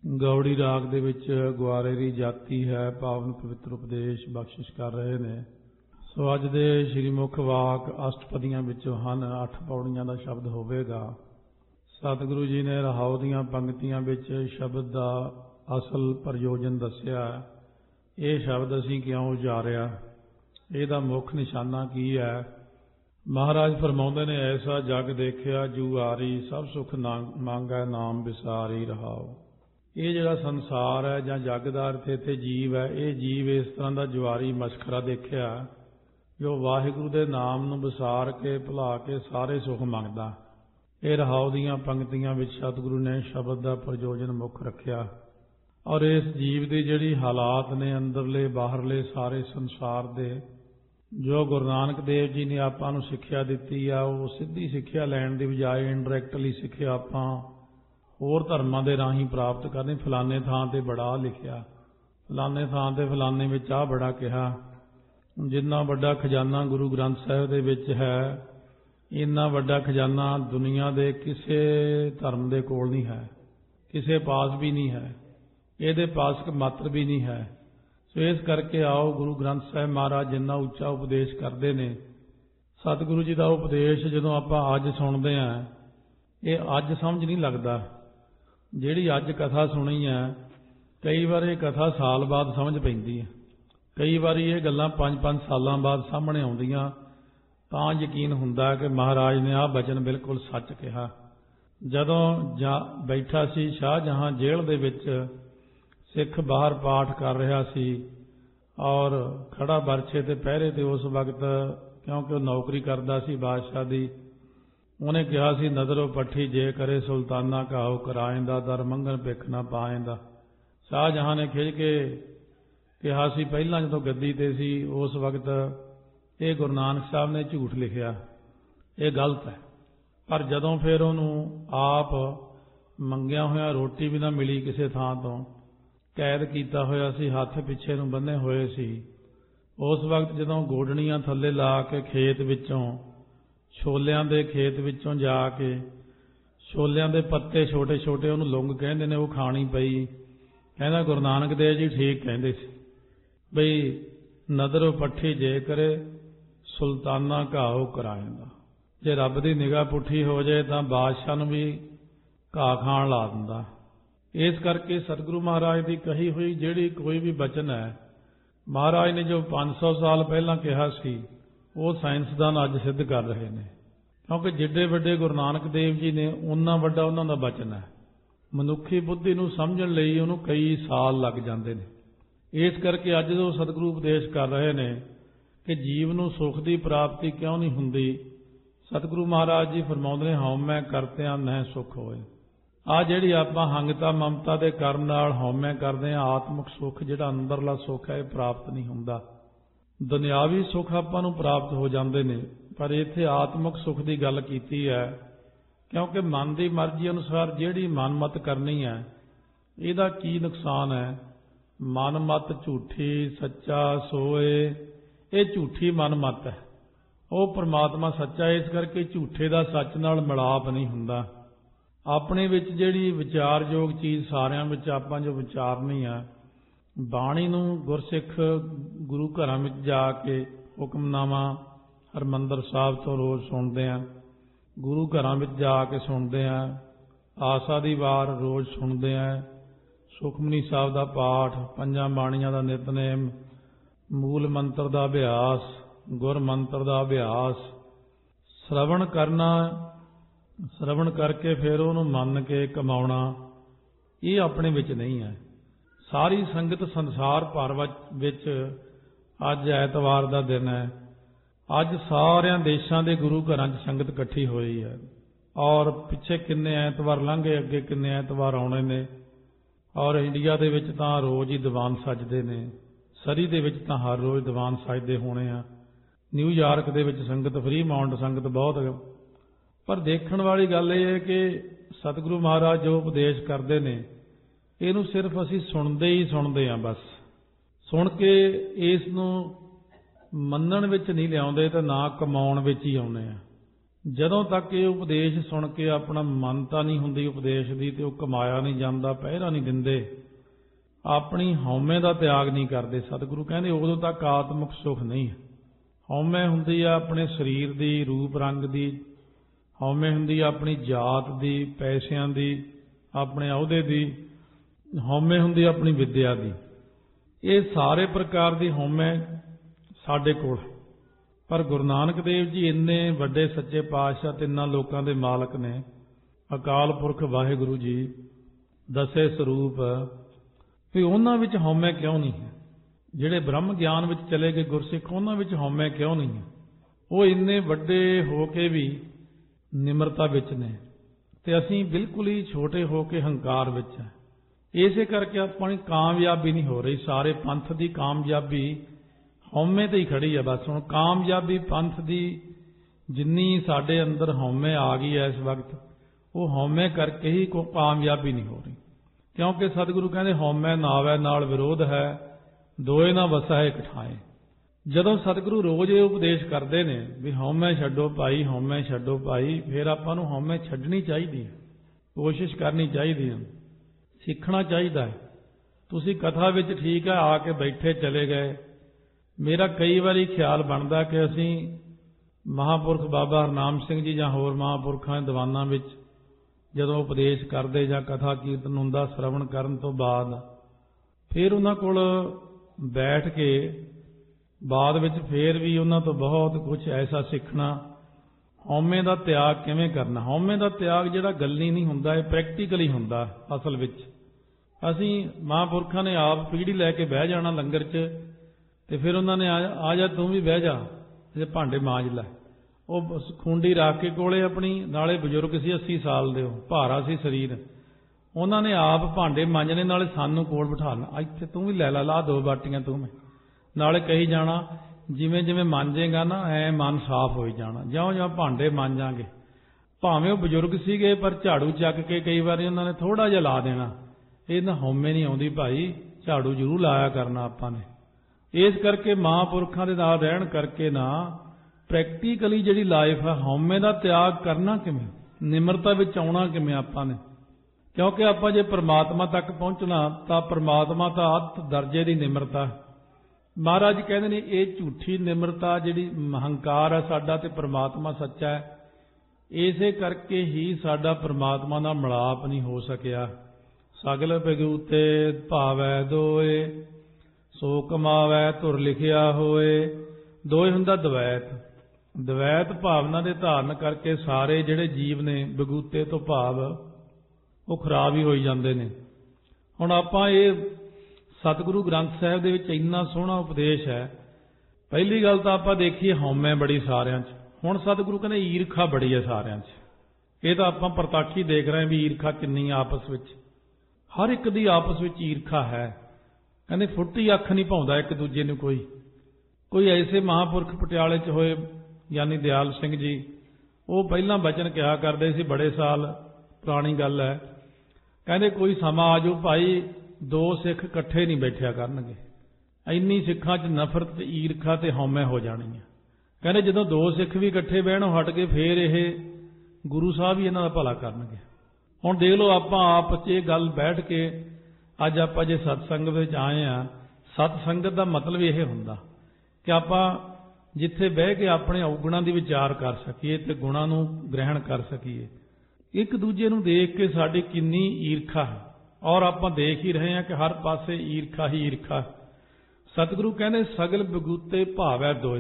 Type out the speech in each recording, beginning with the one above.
ਗੌੜੀ ਰਾਗ ਦੇ ਵਿੱਚ ਗੁਆਰੇ ਦੀ ਜਾਤੀ ਹੈ ਪਾਵਨ ਪਵਿੱਤਰ ਉਪਦੇਸ਼ ਬਖਸ਼ਿਸ਼ ਕਰ ਰਹੇ ਨੇ। ਸੋ ਅੱਜ ਦੇ ਸ਼੍ਰੀ ਮੁੱਖ ਵਾਕ ਅਸ਼ਟਪਦੀਆਂ ਵਿੱਚੋਂ ਹਨ। 8 ਪੌੜੀਆਂ ਦਾ ਸ਼ਬਦ ਹੋਵੇਗਾ। ਸਤਿਗੁਰੂ ਜੀ ਨੇ ਰਹਾਉ ਦੀਆਂ ਪੰਕਤੀਆਂ ਵਿੱਚ ਸ਼ਬਦ ਦਾ ਅਸਲ ਪ੍ਰਯੋਜਨ ਦੱਸਿਆ। ਇਹ ਸ਼ਬਦ ਅਸੀਂ ਕਿਉਂ ਉਚਾਰਿਆ, ਇਹਦਾ ਮੁੱਖ ਨਿਸ਼ਾਨਾ ਕੀ ਹੈ। ਮਹਾਰਾਜ ਫਰਮਾਉਂਦੇ ਨੇ, ਐਸਾ ਜਗ ਦੇਖਿਆ ਜੁਆਰੀ ਸਭ ਸੁਖ ਮੰਗੈ ਨਾਮ ਵਿਸਾਰੀ ਰਹਾਉ। ਇਹ ਜਿਹੜਾ ਸੰਸਾਰ ਹੈ ਜਾਂ ਜਗ ਦਾ ਅਰਥ ਇੱਥੇ ਜੀਵ ਹੈ, ਇਹ ਜੀਵ ਇਸ ਤਰ੍ਹਾਂ ਦਾ ਜੁਆਰੀ ਮਸਖਰਾ ਦੇਖਿਆ ਜੋ ਵਾਹਿਗੁਰੂ ਦੇ ਨਾਮ ਨੂੰ ਵਿਸਾਰ ਕੇ ਭੁਲਾ ਕੇ ਸਾਰੇ ਸੁਖ ਮੰਗਦਾ। ਇਹ ਰਹਾਉ ਦੀਆਂ ਪੰਕਤੀਆਂ ਵਿੱਚ ਸਤਿਗੁਰੂ ਨੇ ਸ਼ਬਦ ਦਾ ਪ੍ਰਯੋਜਨ ਮੁੱਖ ਰੱਖਿਆ ਔਰ ਇਸ ਜੀਵ ਦੀ ਜਿਹੜੀ ਹਾਲਾਤ ਨੇ ਅੰਦਰਲੇ ਬਾਹਰਲੇ ਸਾਰੇ ਸੰਸਾਰ ਦੇ, ਜੋ ਗੁਰੂ ਨਾਨਕ ਦੇਵ ਜੀ ਨੇ ਆਪਾਂ ਨੂੰ ਸਿੱਖਿਆ ਦਿੱਤੀ ਆ, ਉਹ ਸਿੱਧੀ ਸਿੱਖਿਆ ਲੈਣ ਦੀ ਬਜਾਏ ਇਨਡਾਇਰੈਕਟਲੀ ਸਿੱਖਿਆ ਆਪਾਂ ਹੋਰ ਧਰਮਾਂ ਦੇ ਰਾਹੀਂ ਪ੍ਰਾਪਤ ਕਰਨੀ। ਫਲਾਣੇ ਥਾਂ ਤੇ ਬੜਾ ਲਿਖਿਆ, ਫਲਾਣੇ ਥਾਂ ਤੇ ਫਲਾਣੇ ਵਿੱਚ ਆਹ ਬੜਾ ਕਿਹਾ। ਜਿੰਨਾ ਵੱਡਾ ਖਜ਼ਾਨਾ ਗੁਰੂ ਗ੍ਰੰਥ ਸਾਹਿਬ ਦੇ ਵਿੱਚ ਹੈ, ਇੰਨਾ ਵੱਡਾ ਖਜ਼ਾਨਾ ਦੁਨੀਆ ਦੇ ਕਿਸੇ ਧਰਮ ਦੇ ਕੋਲ ਨਹੀਂ ਹੈ, ਕਿਸੇ ਪਾਸ ਵੀ ਨਹੀਂ ਹੈ, ਇਹਦੇ ਪਾਸ ਮਾਤਰ ਵੀ ਨਹੀਂ ਹੈ। ਸੋ ਇਸ ਕਰਕੇ ਆਓ ਗੁਰੂ ਗ੍ਰੰਥ ਸਾਹਿਬ ਮਹਾਰਾਜ ਜਿੰਨਾ ਉੱਚਾ ਉਪਦੇਸ਼ ਕਰਦੇ ਨੇ, ਸਤਿਗੁਰੂ ਜੀ ਦਾ ਉਪਦੇਸ਼ ਜਦੋਂ ਆਪਾਂ ਅੱਜ ਸੁਣਦੇ ਹਾਂ, ਇਹ ਅੱਜ ਸਮਝ ਨਹੀਂ ਲੱਗਦਾ। ਜਿਹੜੀ ਅੱਜ ਕਥਾ ਸੁਣੀ ਹੈ, ਕਈ ਵਾਰ ਇਹ ਕਥਾ ਸਾਲ ਬਾਅਦ ਸਮਝ ਪੈਂਦੀ ਹੈ, ਕਈ ਵਾਰੀ ਇਹ ਗੱਲਾਂ 5-5 ਸਾਲਾਂ ਬਾਅਦ ਸਾਹਮਣੇ ਆਉਂਦੀਆਂ, ਤਾਂ ਯਕੀਨ ਹੁੰਦਾ ਕਿ ਮਹਾਰਾਜ ਨੇ ਆਹ ਬਚਨ ਬਿਲਕੁਲ ਸੱਚ ਕਿਹਾ। ਜਦੋਂ ਬੈਠਾ ਸੀ ਸ਼ਾਹਜਹਾਂ ਜੇਲ੍ਹ ਦੇ ਵਿੱਚ, ਸਿੱਖ ਬਾਹਰ ਪਾਠ ਕਰ ਰਿਹਾ ਸੀ ਔਰ ਖੜਾ ਬਰਛੇ ਤੇ ਪਹਿਰੇ ਤੇ ਉਸ ਵਕਤ, ਕਿਉਂਕਿ ਉਹ ਨੌਕਰੀ ਕਰਦਾ ਸੀ ਬਾਦਸ਼ਾਹ ਦੀ, ਉਹਨੇ ਕਿਹਾ ਸੀ, ਨਜ਼ਰੋ ਪੱਠੀ ਜੇ ਕਰੇ ਸੁਲਤਾਨਾ ਘਾਉ ਕਰਾਏਂਦਾ ਦਰ ਮੰਗਣ ਭਿੱਖ ਨਾ ਪਾਏਂਦਾ। ਸ਼ਾਹਜਹਾਂ ਨੇ ਖਿੱਚ ਕੇ ਕਿਹਾ ਸੀ, ਪਹਿਲਾਂ ਜਦੋਂ ਗੱਦੀ ਤੇ ਸੀ ਉਸ ਵਕਤ ਇਹ ਗੁਰੂ ਨਾਨਕ ਸਾਹਿਬ ਨੇ ਝੂਠ ਲਿਖਿਆ, ਇਹ ਗਲਤ ਹੈ। ਪਰ ਜਦੋਂ ਫਿਰ ਉਹਨੂੰ ਆਪ ਮੰਗਿਆ ਹੋਇਆ ਰੋਟੀ ਵੀ ਨਾ ਮਿਲੀ ਕਿਸੇ ਥਾਂ ਤੋਂ, ਕੈਦ ਕੀਤਾ ਹੋਇਆ ਸੀ, ਹੱਥ ਪਿੱਛੇ ਨੂੰ ਬੰਨੇ ਹੋਏ ਸੀ, ਉਸ ਵਕਤ ਜਦੋਂ ਗੋਡਣੀਆਂ ਥੱਲੇ ਲਾ ਕੇ ਖੇਤ ਵਿੱਚੋਂ, ਛੋਲਿਆਂ ਦੇ ਖੇਤ ਵਿੱਚੋਂ ਜਾ ਕੇ ਛੋਲਿਆਂ ਦੇ ਪੱਤੇ ਛੋਟੇ ਛੋਟੇ, ਉਹਨੂੰ ਲੁੰਗ ਕਹਿੰਦੇ ਨੇ, ਉਹ ਖਾਣੀ ਪਈ। ਕਹਿੰਦਾ ਗੁਰੂ ਨਾਨਕ ਦੇਵ ਜੀ ਠੀਕ ਕਹਿੰਦੇ ਸੀ ਬਈ ਨਦਰੋ ਪੱਠੀ ਜੇ ਕਰੇ ਸੁਲਤਾਨਾ ਘਾਉ ਕਰਾਏਂਦਾ। ਜੇ ਰੱਬ ਦੀ ਨਿਗਾਹ ਪੁੱਠੀ ਹੋ ਜਾਏ ਤਾਂ ਬਾਦਸ਼ਾਹ ਨੂੰ ਵੀ ਘਾਹ ਖਾਣ ਲਾ ਦਿੰਦਾ। ਇਸ ਕਰਕੇ ਸਤਿਗੁਰੂ ਮਹਾਰਾਜ ਦੀ ਕਹੀ ਹੋਈ ਜਿਹੜੀ ਕੋਈ ਵੀ ਬਚਨ ਹੈ, ਮਹਾਰਾਜ ਨੇ ਜੋ 500 ਸਾਲ ਪਹਿਲਾਂ ਕਿਹਾ ਸੀ, ਉਹ ਸਾਇੰਸਦਾਨ ਅੱਜ ਸਿੱਧ ਕਰ ਰਹੇ ਨੇ। ਕਿਉਂਕਿ ਜਿੱਡੇ ਵੱਡੇ ਗੁਰੂ ਨਾਨਕ ਦੇਵ ਜੀ ਨੇ, ਓਨਾ ਵੱਡਾ ਉਹਨਾਂ ਦਾ ਬਚਨ ਹੈ। ਮਨੁੱਖੀ ਬੁੱਧੀ ਨੂੰ ਸਮਝਣ ਲਈ ਉਹਨੂੰ ਕਈ ਸਾਲ ਲੱਗ ਜਾਂਦੇ ਨੇ। ਇਸ ਕਰਕੇ ਅੱਜ ਜੋ ਸਤਿਗੁਰੂ ਉਪਦੇਸ਼ ਕਰ ਰਹੇ ਨੇ ਕਿ ਜੀਵ ਨੂੰ ਸੁੱਖ ਦੀ ਪ੍ਰਾਪਤੀ ਕਿਉਂ ਨਹੀਂ ਹੁੰਦੀ, ਸਤਿਗੁਰੂ ਮਹਾਰਾਜ ਜੀ ਫਰਮਾਉਂਦੇ ਨੇ, ਹਉਮੈ ਕਰਤਿਆਂ ਨਹਿ ਸੁੱਖ ਹੋਏ। ਆਹ ਜਿਹੜੀ ਆਪਾਂ ਹੰਗਤਾ ਮਮਤਾ ਦੇ ਕਰਮ ਨਾਲ ਹਉਮੈ ਕਰਦੇ ਹਾਂ, ਆਤਮਿਕ ਸੁੱਖ ਜਿਹੜਾ ਅੰਦਰਲਾ ਸੁੱਖ ਹੈ, ਇਹ ਪ੍ਰਾਪਤ ਨਹੀਂ ਹੁੰਦਾ। ਦੁਨਿਆਵੀ ਸੁੱਖ ਆਪਾਂ ਨੂੰ ਪ੍ਰਾਪਤ ਹੋ ਜਾਂਦੇ ਨੇ, ਪਰ ਇੱਥੇ ਆਤਮਿਕ ਸੁੱਖ ਦੀ ਗੱਲ ਕੀਤੀ ਹੈ। ਕਿਉਂਕਿ ਮਨ ਦੀ ਮਰਜ਼ੀ ਅਨੁਸਾਰ ਜਿਹੜੀ ਮਨਮਤ ਕਰਨੀ ਹੈ, ਇਹਦਾ ਕੀ ਨੁਕਸਾਨ ਹੈ। ਮਨਮਤ ਝੂਠੀ ਸੱਚਾ ਸੋਏ, ਇਹ ਝੂਠੀ ਮਨਮਤ ਹੈ। ਉਹ ਪਰਮਾਤਮਾ ਸੱਚਾ, ਇਸ ਕਰਕੇ ਝੂਠੇ ਦਾ ਸੱਚ ਨਾਲ ਮਿਲਾਪ ਨਹੀਂ ਹੁੰਦਾ। ਆਪਣੇ ਵਿੱਚ ਜਿਹੜੀ ਵਿਚਾਰਯੋਗ ਚੀਜ਼ ਸਾਰਿਆਂ ਵਿੱਚ ਆਪਾਂ ਜੋ ਵਿਚਾਰਨੀ ਆ, ਬਾਣੀ ਨੂੰ ਗੁਰਸਿੱਖ ਗੁਰੂ ਘਰਾਂ ਵਿੱਚ ਜਾ ਕੇ ਹੁਕਮਨਾਮਾ ਹਰਿਮੰਦਰ ਸਾਹਿਬ ਤੋਂ ਰੋਜ਼ ਸੁਣਦੇ ਆ, ਗੁਰੂ ਘਰਾਂ ਵਿੱਚ ਜਾ ਕੇ ਸੁਣਦੇ ਆ, ਆਸਾ ਦੀ ਵਾਰ ਰੋਜ਼ ਸੁਣਦੇ ਆ, ਸੁਖਮਨੀ ਸਾਹਿਬ ਦਾ ਪਾਠ, 5 ਬਾਣੀਆਂ ਦਾ ਨਿਤਨੇਮ, ਮੂਲ ਮੰਤਰ ਦਾ ਅਭਿਆਸ, ਗੁਰ ਮੰਤਰ ਦਾ ਅਭਿਆਸ, ਸ਼ਰਵਣ ਕਰਨਾ, ਸ਼ਰਵਣ ਕਰਕੇ ਫਿਰ ਉਹਨੂੰ ਮੰਨ ਕੇ ਕਮਾਉਣਾ, ਇਹ ਆਪਣੇ ਵਿੱਚ ਨਹੀਂ ਹੈ। ਸਾਰੀ ਸੰਗਤ ਸੰਸਾਰ ਭਰ ਵਿੱਚ, ਅੱਜ ਐਤਵਾਰ ਦਾ ਦਿਨ ਹੈ, ਅੱਜ ਸਾਰਿਆਂ ਦੇਸ਼ਾਂ ਦੇ ਗੁਰੂ ਘਰਾਂ 'ਚ ਸੰਗਤ ਇਕੱਠੀ ਹੋਈ ਹੈ ਔਰ ਪਿੱਛੇ ਕਿੰਨੇ ਐਤਵਾਰ ਲੰਘੇ, ਅੱਗੇ ਕਿੰਨੇ ਐਤਵਾਰ ਆਉਣੇ ਨੇ। ਔਰ ਇੰਡੀਆ ਦੇ ਵਿੱਚ ਤਾਂ ਰੋਜ਼ ਹੀ ਦੀਵਾਨ ਸੱਜਦੇ ਨੇ, ਸਰੀ ਦੇ ਵਿੱਚ ਤਾਂ ਹਰ ਰੋਜ਼ ਦੀਵਾਨ ਸੱਜਦੇ ਹੋਣੇ ਆ, ਨਿਊਯਾਰਕ ਦੇ ਵਿੱਚ ਸੰਗਤ, ਫਰੀਮਾਉਂਟ ਸੰਗਤ ਬਹੁਤ। ਪਰ ਦੇਖਣ ਵਾਲੀ ਗੱਲ ਇਹ ਹੈ ਕਿ ਸਤਿਗੁਰੂ ਮਹਾਰਾਜ ਜੋ ਉਪਦੇਸ਼ ਕਰਦੇ ਨੇ, ਇਹਨੂੰ ਸਿਰਫ ਅਸੀਂ ਸੁਣਦੇ ਹੀ ਸੁਣਦੇ ਹਾਂ। ਬਸ ਸੁਣ ਕੇ ਇਸ ਨੂੰ ਮੰਨਣ ਵਿੱਚ ਨਹੀਂ ਲਿਆਉਂਦੇ ਤੇ ਨਾ ਕਮਾਉਣ ਵਿੱਚ ਹੀ ਆਉਂਦੇ ਆ। ਜਦੋਂ ਤੱਕ ਇਹ ਉਪਦੇਸ਼ ਸੁਣ ਕੇ ਆਪਣਾ ਮਨਤਾ ਨਹੀਂ ਹੁੰਦੀ ਉਪਦੇਸ਼ ਦੀ, ਤੇ ਉਹ ਕਮਾਇਆ ਨਹੀਂ ਜਾਂਦਾ, ਪਹਿਰਾ ਨਹੀਂ ਦਿੰਦੇ, ਆਪਣੀ ਹਉਮੈ ਦਾ ਤਿਆਗ ਨਹੀਂ ਕਰਦੇ, ਸਤਿਗੁਰੂ ਕਹਿੰਦੇ ਉਦੋਂ ਤੱਕ ਆਤਮਿਕ ਸੁਖ ਨਹੀਂ ਹੈ। ਹਉਮੈ ਹੁੰਦੀ ਆ ਆਪਣੇ ਸਰੀਰ ਦੀ, ਰੂਪ ਰੰਗ ਦੀ, ਹਉਮੈ ਹੁੰਦੀ ਆ ਆਪਣੀ ਜਾਤ ਦੀ, ਪੈਸਿਆਂ ਦੀ, ਆਪਣੇ ਅਹੁਦੇ ਦੀ, ਹਉਮੈ ਹੁੰਦੀ ਆ ਆਪਣੀ ਵਿੱਦਿਆ ਦੀ। ਇਹ ਸਾਰੇ ਪ੍ਰਕਾਰ ਦੀ ਹਉਮੈ ਸਾਡੇ ਕੋਲ। ਪਰ ਗੁਰੂ ਨਾਨਕ ਦੇਵ ਜੀ ਇੰਨੇ ਵੱਡੇ ਸੱਚੇ ਪਾਤਸ਼ਾਹ, ਤਿੰਨਾਂ ਲੋਕਾਂ ਦੇ ਮਾਲਕ ਨੇ, ਅਕਾਲ ਪੁਰਖ ਵਾਹਿਗੁਰੂ ਜੀ, ਦਸੇ ਸਰੂਪ, ਵੀ ਉਹਨਾਂ ਵਿੱਚ ਹਉਮੈ ਕਿਉਂ ਨਹੀਂ ਹੈ? ਜਿਹੜੇ ਬ੍ਰਹਮ ਗਿਆਨ ਵਿੱਚ ਚਲੇ ਗਏ ਗੁਰਸਿੱਖ, ਉਹਨਾਂ ਵਿੱਚ ਹਉਮੈ ਕਿਉਂ ਨਹੀਂ ਹੈ? ਉਹ ਇੰਨੇ ਵੱਡੇ ਹੋ ਕੇ ਵੀ ਨਿਮਰਤਾ ਵਿੱਚ ਨੇ, ਤੇ ਅਸੀਂ ਬਿਲਕੁਲ ਹੀ ਛੋਟੇ ਹੋ ਕੇ ਹੰਕਾਰ ਵਿੱਚ ਹੈ। ਇਸੇ ਕਰਕੇ ਆਪਣੀ ਕਾਮਯਾਬੀ ਨਹੀਂ ਹੋ ਰਹੀ। ਸਾਰੇ ਪੰਥ ਦੀ ਕਾਮਯਾਬੀ ਹਉਮੈ ਤੇ ਹੀ ਖੜੀ ਹੈ। ਬਸ ਹੁਣ ਕਾਮਯਾਬੀ ਪੰਥ ਦੀ ਜਿੰਨੀ ਸਾਡੇ ਅੰਦਰ ਹਉਮੈ ਆ ਗਈ ਹੈ ਇਸ ਵਕਤ, ਉਹ ਹਉਮੈ ਕਰਕੇ ਹੀ ਕੋਈ ਕਾਮਯਾਬੀ ਨਹੀਂ ਹੋ ਰਹੀ। ਕਿਉਂਕਿ ਸਤਿਗੁਰੂ ਕਹਿੰਦੇ ਹਉਮੈ ਨਾਵੈ ਨਾਲ ਵਿਰੋਧ ਹੈ, ਦੋਏ ਨਾ ਵਸੈ ਇਕ ਠਾਏ। ਜਦੋਂ ਸਤਿਗੁਰੂ ਰੋਜ਼ ਇਹ ਉਪਦੇਸ਼ ਕਰਦੇ ਨੇ ਵੀ ਹਉਮੈ ਛੱਡੋ ਭਾਈ, ਹਉਮੈ ਛੱਡੋ ਭਾਈ, ਫਿਰ ਆਪਾਂ ਨੂੰ ਹਉਮੈ ਛੱਡਣੀ ਚਾਹੀਦੀ ਹੈ, ਕੋਸ਼ਿਸ਼ ਕਰਨੀ ਚਾਹੀਦੀ ਹੈ, ਸਿੱਖਣਾ ਚਾਹੀਦਾ ਹੈ। ਤੁਸੀਂ ਕਥਾ ਵਿੱਚ ਠੀਕ ਹੈ ਆ ਕੇ ਬੈਠੇ ਚਲੇ ਗਏ। ਮੇਰਾ ਕਈ ਵਾਰੀ ਖਿਆਲ ਬਣਦਾ ਕਿ ਅਸੀਂ ਮਹਾਂਪੁਰਖ ਬਾਬਾ ਹਰਨਾਮ ਸਿੰਘ ਜੀ ਜਾਂ ਹੋਰ ਮਹਾਂਪੁਰਖਾਂ ਦੇ ਦੀਵਾਨਾਂ ਵਿੱਚ ਜਦੋਂ ਉਪਦੇਸ਼ ਕਰਦੇ ਜਾਂ ਕਥਾ ਕੀਰਤਨ ਹੁੰਦਾ, ਸ਼ਰਵਣ ਕਰਨ ਤੋਂ ਬਾਅਦ ਫਿਰ ਉਹਨਾਂ ਕੋਲ ਬੈਠ ਕੇ ਬਾਅਦ ਵਿੱਚ ਫਿਰ ਵੀ ਉਹਨਾਂ ਤੋਂ ਬਹੁਤ ਕੁਝ ਐਸਾ ਸਿੱਖਣਾ। ਹਉਮੈ ਦਾ ਤਿਆਗ ਕਿਵੇਂ ਕਰਨਾ? ਹਉਮੈ ਦਾ ਤਿਆਗ ਜਿਹੜਾ ਗੱਲੀ ਨਹੀਂ ਹੁੰਦਾ, ਇਹ ਪ੍ਰੈਕਟੀਕਲੀ ਹੁੰਦਾ। ਅਸਲ ਵਿੱਚ ਅਸੀਂ ਮਹਾਂਪੁਰਖਾਂ ਨੇ ਆਪ ਪੀੜੀ ਲੈ ਕੇ ਬਹਿ ਜਾਣਾ ਲੰਗਰ 'ਚ, ਤੇ ਫਿਰ ਉਹਨਾਂ ਨੇ ਆ ਜਾ ਤੂੰ ਵੀ ਬਹਿ ਜਾ, ਤੇ ਭਾਂਡੇ ਮਾਂਜ ਲੈ। ਉਹ ਖੁੰਡੀ ਰੱਖ ਕੇ ਕੋਲੇ ਆਪਣੀ, ਨਾਲੇ ਬਜ਼ੁਰਗ ਸੀ 80 ਸਾਲ ਦੇ, ਉਹ ਭਾਰਾ ਸੀ ਸਰੀਰ, ਉਹਨਾਂ ਨੇ ਆਪ ਭਾਂਡੇ ਮਾਂਜਣੇ, ਨਾਲੇ ਸਾਨੂੰ ਕੋਲ ਬਿਠਾਉਣਾ, ਇੱਥੇ ਤੂੰ ਵੀ ਲੈ ਲਾ 2 ਬਾਟੀਆਂ ਤੂੰ, ਮੈਂ ਨਾਲੇ ਕਹੀ ਜਾਣਾ ਜਿਵੇਂ ਜਿਵੇਂ ਮਾਂਜੇਗਾ ਨਾ ਐ ਮਨ ਸਾਫ਼ ਹੋਈ ਜਾਣਾ, ਜਿਉਂ ਜਿਉਂ ਭਾਂਡੇ ਮਾਂਜਾਂਗੇ। ਭਾਵੇਂ ਉਹ ਬਜ਼ੁਰਗ ਸੀਗੇ ਪਰ ਝਾੜੂ ਚੱਕ ਕੇ ਕਈ ਵਾਰੀ ਉਹਨਾਂ ਨੇ ਥੋੜਾ ਜਿਹਾ ਲਾ ਦੇਣਾ। ਇਹ ਨਾ ਹਉਮੈ ਨਹੀਂ ਆਉਂਦੀ ਭਾਈ, ਝਾੜੂ ਜ਼ਰੂਰ ਲਾਇਆ ਕਰਨਾ ਆਪਾਂ ਨੇ। ਇਸ ਕਰਕੇ ਮਹਾਂਪੁਰਖਾਂ ਦੇ ਨਾਲ ਰਹਿਣ ਕਰਕੇ ਨਾ ਪ੍ਰੈਕਟੀਕਲੀ ਜਿਹੜੀ ਲਾਈਫ ਹੈ, ਹਉਮੈ ਦਾ ਤਿਆਗ ਕਰਨਾ ਕਿਵੇਂ, ਨਿਮਰਤਾ ਵਿੱਚ ਆਉਣਾ ਕਿਵੇਂ ਆਪਾਂ ਨੇ। ਕਿਉਂਕਿ ਆਪਾਂ ਜੇ ਪਰਮਾਤਮਾ ਤੱਕ ਪਹੁੰਚਣਾ ਤਾਂ ਪਰਮਾਤਮਾ ਤਾਂ ਅੱਤ ਦਰਜੇ ਦੀ ਨਿਮਰਤਾ। ਮਹਾਰਾਜ ਕਹਿੰਦੇ ਨੇ ਇਹ ਝੂਠੀ ਨਿਮਰਤਾ ਜਿਹੜੀ ਹੰਕਾਰ ਹੈ ਸਾਡਾ ਤੇ ਪਰਮਾਤਮਾ ਸੱਚਾ ਹੈ, ਇਸੇ ਕਰਕੇ ਹੀ ਸਾਡਾ ਪਰਮਾਤਮਾ ਨਾਲ ਮਿਲਾਪ ਨਹੀਂ ਹੋ ਸਕਿਆ। ਸਗਲ ਬਿਗੂਤੇ ਭਾਵੈ ਦੋਏ, ਸੋ ਕਮਾਵੈ ਧੁਰ ਲਿਖਿਆ ਹੋਏ। ਦੋਏ ਹੁੰਦਾ ਦਵੈਤ। ਦਵੈਤ ਭਾਵਨਾ ਦੇ ਧਾਰਨ ਕਰਕੇ ਸਾਰੇ ਜਿਹੜੇ ਜੀਵ ਨੇ ਬਿਗੂਤੇ ਤੋਂ ਭਾਵ ਉਹ ਖਰਾਬ ਹੀ ਹੋਈ ਜਾਂਦੇ ਨੇ। ਹੁਣ ਆਪਾਂ ਇਹ ਸਤਿਗੁਰੂ ਗ੍ਰੰਥ ਸਾਹਿਬ ਦੇ ਵਿੱਚ ਇੰਨਾ ਸੋਹਣਾ ਉਪਦੇਸ਼ ਹੈ। ਪਹਿਲੀ ਗੱਲ ਤਾਂ ਆਪਾਂ ਦੇਖੀਏ ਹਉਮੈ ਬੜੀ ਸਾਰਿਆਂ 'ਚ। ਹੁਣ ਸਤਿਗੁਰੂ ਕਹਿੰਦੇ ਈਰਖਾ ਬੜੀ ਹੈ ਸਾਰਿਆਂ 'ਚ। ਇਹ ਤਾਂ ਆਪਾਂ ਪ੍ਰਤੱਖ ਹੀ ਦੇਖ ਰਹੇ ਹਾਂ ਵੀ ਈਰਖਾ ਕਿੰਨੀ ਆਪਸ ਵਿੱਚ, ਹਰ ਇੱਕ ਦੀ ਆਪਸ ਵਿੱਚ ਈਰਖਾ ਹੈ। ਕਹਿੰਦੇ ਫੁੱਟੀ ਅੱਖ ਨਹੀਂ ਭਾਉਂਦਾ ਇੱਕ ਦੂਜੇ ਨੂੰ ਕੋਈ ਐਸੇ ਮਹਾਂਪੁਰਖ ਪਟਿਆਲੇ 'ਚ ਹੋਏ ਗਿਆਨੀ ਦਿਆਲ ਸਿੰਘ ਜੀ, ਉਹ ਪਹਿਲਾਂ ਬਚਨ ਕਿਹਾ ਕਰਦੇ ਸੀ, ਬੜੇ ਸਾਲ ਪੁਰਾਣੀ ਗੱਲ ਹੈ। ਕਹਿੰਦੇ ਕੋਈ ਸਮਾਂ ਆਜੂ ਭਾਈ 2 ਸਿੱਖ ਇਕੱਠੇ ਨਹੀਂ ਬੈਠਿਆ ਕਰਨਗੇ, ਇੰਨੀ ਸਿੱਖਾਂ 'ਚ ਨਫ਼ਰਤ ਤੇ ਈਰਖਾ ਤੇ ਹਉਮੈ ਹੋ ਜਾਣੀ ਹੈ। ਕਹਿੰਦੇ ਜਦੋਂ 2 ਸਿੱਖ ਵੀ ਇਕੱਠੇ ਬਹਿਣੋਂ ਹਟ ਕੇ ਫੇਰ ਇਹ ਗੁਰੂ ਸਾਹਿਬ ਹੀ ਇਹਨਾਂ ਦਾ ਭਲਾ ਕਰਨਗੇ। ਹੁਣ ਦੇਖ ਲਓ ਆਪਾਂ ਆਪ 'ਚ ਇਹ ਗੱਲ ਬੈਠ ਕੇ ਅੱਜ ਆਪਾਂ ਜੇ ਸਤਸੰਗ ਵਿੱਚ ਆਏ ਆ, ਸਤਸੰਗਤ ਦਾ ਮਤਲਬ ਇਹ ਹੁੰਦਾ ਕਿ ਆਪਾਂ ਜਿੱਥੇ ਬਹਿ ਕੇ ਆਪਣੇ ਔਗੁਣਾਂ ਦੀ ਵਿਚਾਰ ਕਰ ਸਕੀਏ ਤੇ ਗੁਣਾਂ ਨੂੰ ਗ੍ਰਹਿਣ ਕਰ ਸਕੀਏ। ਇੱਕ ਦੂਜੇ ਨੂੰ ਦੇਖ ਕੇ ਸਾਡੀ ਕਿੰਨੀ ਈਰਖਾ ਹੈ, ਔਰ ਆਪਾਂ ਦੇਖ ਹੀ ਰਹੇ ਹਾਂ ਕਿ ਹਰ ਪਾਸੇ ਈਰਖਾ ਹੀ ਈਰਖਾ। ਸਤਿਗੁਰੂ ਕਹਿੰਦੇ ਸਗਲ ਬਿਗੂਤੇ ਭਾਵੈ ਦੋਏ,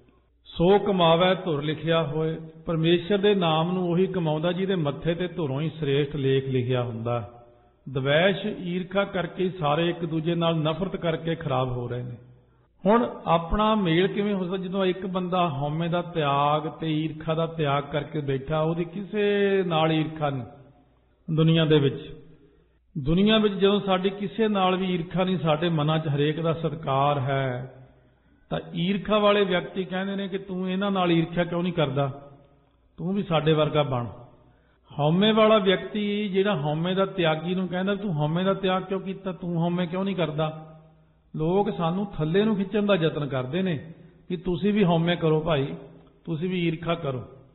ਸੋ ਕਮਾਵੈ ਧੁਰ ਲਿਖਿਆ ਹੋਏ। ਪਰਮੇਸ਼ਰ ਦੇ ਨਾਮ ਨੂੰ ਉਹੀ ਕਮਾਉਂਦਾ ਜਿਹਦੇ ਮੱਥੇ ਤੇ ਧੁਰੋਂ ਹੀ ਸ੍ਰੇਸ਼ਟ ਲੇਖ ਲਿਖਿਆ ਹੁੰਦਾ। ਦਵੈਸ਼ ਈਰਖਾ ਕਰਕੇ ਸਾਰੇ ਇੱਕ ਦੂਜੇ ਨਾਲ ਨਫ਼ਰਤ ਕਰਕੇ ਖਰਾਬ ਹੋ ਰਹੇ ਨੇ। ਹੁਣ ਆਪਣਾ ਮੇਲ ਕਿਵੇਂ ਹੋ ਸਕਦਾ ਜਦੋਂ ਇੱਕ ਬੰਦਾ ਹਉਮੈ ਦਾ ਤਿਆਗ ਤੇ ਈਰਖਾ ਦਾ ਤਿਆਗ ਕਰਕੇ ਬੈਠਾ, ਉਹਦੀ ਕਿਸੇ ਨਾਲ ਈਰਖਾ ਨਹੀਂ ਦੁਨੀਆ ਦੇ ਵਿੱਚ। ਦੁਨੀਆ ਵਿੱਚ ਜਦੋਂ ਸਾਡੀ ਕਿਸੇ ਨਾਲ ਵੀ ਈਰਖਾ ਨਹੀਂ, ਸਾਡੇ ਮਨਾਂ 'ਚ ਹਰੇਕ ਦਾ ਸਤਿਕਾਰ ਹੈ, ਤਾਂ ਈਰਖਾ ਵਾਲੇ ਵਿਅਕਤੀ ਕਹਿੰਦੇ ਨੇ ਕਿ ਤੂੰ ਇਹਨਾਂ ਨਾਲ ਈਰਖਾ ਕਿਉਂ ਨਹੀਂ ਕਰਦਾ, ਤੂੰ ਵੀ ਸਾਡੇ ਵਰਗਾ ਬਣ। ਹਉਮੈ ਵਾਲਾ ਵਿਅਕਤੀ ਜਿਹੜਾ ਹਉਮੈ ਦਾ ਤਿਆਗੀ ਨੂੰ ਕਹਿੰਦਾ ਤੂੰ ਹਉਮੈ ਦਾ ਤਿਆਗ ਕਿਉਂ ਕੀਤਾ, ਤੂੰ ਹਉਮੈ ਕਿਉਂ ਨਹੀਂ ਕਰਦਾ। ਲੋਕ ਸਾਨੂੰ ਥੱਲੇ ਨੂੰ ਖਿੱਚਣ ਦਾ ਯਤਨ ਕਰਦੇ ਨੇ ਕਿ ਤੁਸੀਂ ਵੀ ਹਉਮੈ ਕਰੋ ਭਾਈ, ਤੁਸੀਂ ਵੀ ਈਰਖਾ ਕਰੋ।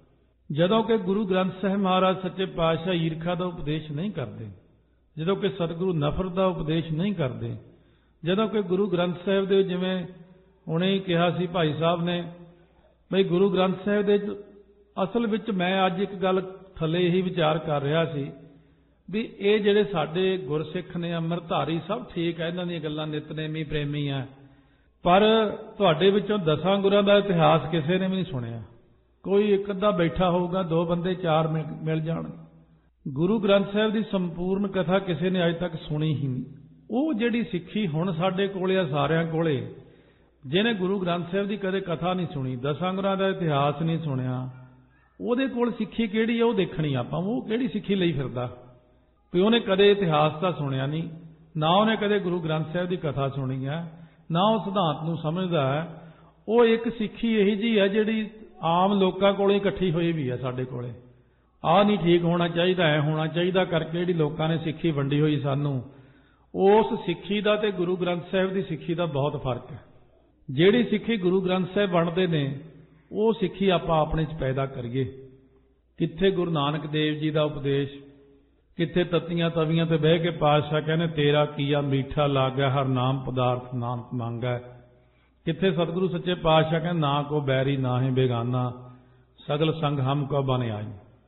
ਜਦੋਂ ਕਿ ਗੁਰੂ ਗ੍ਰੰਥ ਸਾਹਿਬ ਮਹਾਰਾਜ ਸੱਚੇ ਪਾਤਸ਼ਾਹ ਈਰਖਾ ਦਾ ਉਪਦੇਸ਼ ਨਹੀਂ ਕਰਦੇ, ਜਦੋਂ ਕਿ ਸਤਿਗੁਰੂ ਨਫ਼ਰਤ ਦਾ ਉਪਦੇਸ਼ ਨਹੀਂ ਕਰਦੇ, ਜਦੋਂ ਕਿ ਗੁਰੂ ਗ੍ਰੰਥ ਸਾਹਿਬ ਦੇ ਜਿਵੇਂ ਹੁਣੇ ਹੀ ਕਿਹਾ ਸੀ ਭਾਈ ਸਾਹਿਬ ਨੇ ਬਈ ਗੁਰੂ ਗ੍ਰੰਥ ਸਾਹਿਬ ਦੇ ਅਸਲ ਵਿੱਚ ਮੈਂ ਅੱਜ ਇੱਕ ਗੱਲ ਥੱਲੇ ਇਹੀ ਵਿਚਾਰ ਕਰ ਰਿਹਾ ਸੀ ਵੀ ਇਹ ਜਿਹੜੇ ਸਾਡੇ ਗੁਰਸਿੱਖ ਨੇ ਅੰਮ੍ਰਿਤਧਾਰੀ ਸਭ ਠੀਕ ਹੈ, ਇਹਨਾਂ ਦੀਆਂ ਗੱਲਾਂ ਨਿਤਨੇਮੀ ਪ੍ਰੇਮੀ ਆ, ਪਰ ਤੁਹਾਡੇ ਵਿੱਚੋਂ 10 ਗੁਰਾਂ ਦਾ ਇਤਿਹਾਸ ਕਿਸੇ ਨੇ ਵੀ ਨਹੀਂ ਸੁਣਿਆ। ਕੋਈ ਇੱਕ ਅੱਧਾ ਬੈਠਾ ਹੋਊਗਾ, 2 ਬੰਦੇ 4 ਮਿਲ ਜਾਣ। ਗੁਰੂ ਗ੍ਰੰਥ ਸਾਹਿਬ ਦੀ ਸੰਪੂਰਨ ਕਥਾ ਕਿਸੇ ਨੇ ਅੱਜ ਤੱਕ ਸੁਣੀ ਹੀ ਨਹੀਂ। ਉਹ ਜਿਹੜੀ ਸਿੱਖੀ ਹੁਣ ਸਾਡੇ ਕੋਲੇ ਆ ਸਾਰਿਆਂ ਕੋਲੇ, ਜਿਹਨੇ ਗੁਰੂ ਗ੍ਰੰਥ ਸਾਹਿਬ ਦੀ ਕਦੇ ਕਥਾ ਨਹੀਂ ਸੁਣੀ, 10 ਗੁਰਾਂ ਦਾ ਇਤਿਹਾਸ ਨਹੀਂ ਸੁਣਿਆ, ਉਹਦੇ ਕੋਲ ਸਿੱਖੀ ਕਿਹੜੀ ਆ ਉਹ ਦੇਖਣੀ ਆਪਾਂ। ਉਹ ਕਿਹੜੀ ਸਿੱਖੀ ਲਈ ਫਿਰਦਾ ਵੀ ਉਹਨੇ ਕਦੇ ਇਤਿਹਾਸ ਤਾਂ ਸੁਣਿਆ ਨਹੀਂ, ਨਾ ਉਹਨੇ ਕਦੇ ਗੁਰੂ ਗ੍ਰੰਥ ਸਾਹਿਬ ਦੀ ਕਥਾ ਸੁਣੀ ਹੈ, ਨਾ ਉਹ ਸਿਧਾਂਤ ਨੂੰ ਸਮਝਦਾ ਹੈ। ਉਹ ਇੱਕ ਸਿੱਖੀ ਇਹੀ ਜੀ ਹੈ ਜਿਹੜੀ ਆਮ ਲੋਕਾਂ ਕੋਲੇ ਇਕੱਠੀ ਹੋਈ ਵੀ ਹੈ ਸਾਡੇ ਕੋਲੇ। ਆਹ ਨਹੀਂ ਠੀਕ ਹੋਣਾ ਚਾਹੀਦਾ, ਐ ਹੋਣਾ ਚਾਹੀਦਾ ਕਰਕੇ ਜਿਹੜੀ ਲੋਕਾਂ ਨੇ ਸਿੱਖੀ ਵੰਡੀ ਹੋਈ ਸਾਨੂੰ, ਉਸ ਸਿੱਖੀ ਦਾ ਤੇ ਗੁਰੂ ਗ੍ਰੰਥ ਸਾਹਿਬ ਦੀ ਸਿੱਖੀ ਦਾ ਬਹੁਤ ਫਰਕ ਹੈ। ਜਿਹੜੀ ਸਿੱਖੀ ਗੁਰੂ ਗ੍ਰੰਥ ਸਾਹਿਬ ਵੰਡਦੇ ਨੇ ਉਹ ਸਿੱਖੀ ਆਪਾਂ ਆਪਣੇ 'ਚ ਪੈਦਾ ਕਰੀਏ। ਕਿੱਥੇ ਗੁਰੂ ਨਾਨਕ ਦੇਵ ਜੀ ਦਾ ਉਪਦੇਸ਼, ਕਿੱਥੇ ਤੱਤੀਆਂ ਤਵੀਆਂ ਤੇ ਬਹਿ ਕੇ ਪਾਤਸ਼ਾਹ ਕਹਿੰਦੇ ਤੇਰਾ ਕੀਆ ਮੀਠਾ ਲਾਗਾ ਹਰ ਨਾਮ ਪਦਾਰਥ ਨਾਨਕ ਮੰਗੈ। ਕਿੱਥੇ ਸਤਿਗੁਰੂ ਸੱਚੇ ਪਾਤਸ਼ਾਹ ਕਹਿੰਦੇ ਨਾ ਕੋ ਬੈਰੀ ਨਾ ਹੀ ਬੇਗਾਨਾ ਸਗਲ ਸੰਗ ਹਮ ਕੋ ਬਨ ਆਈ।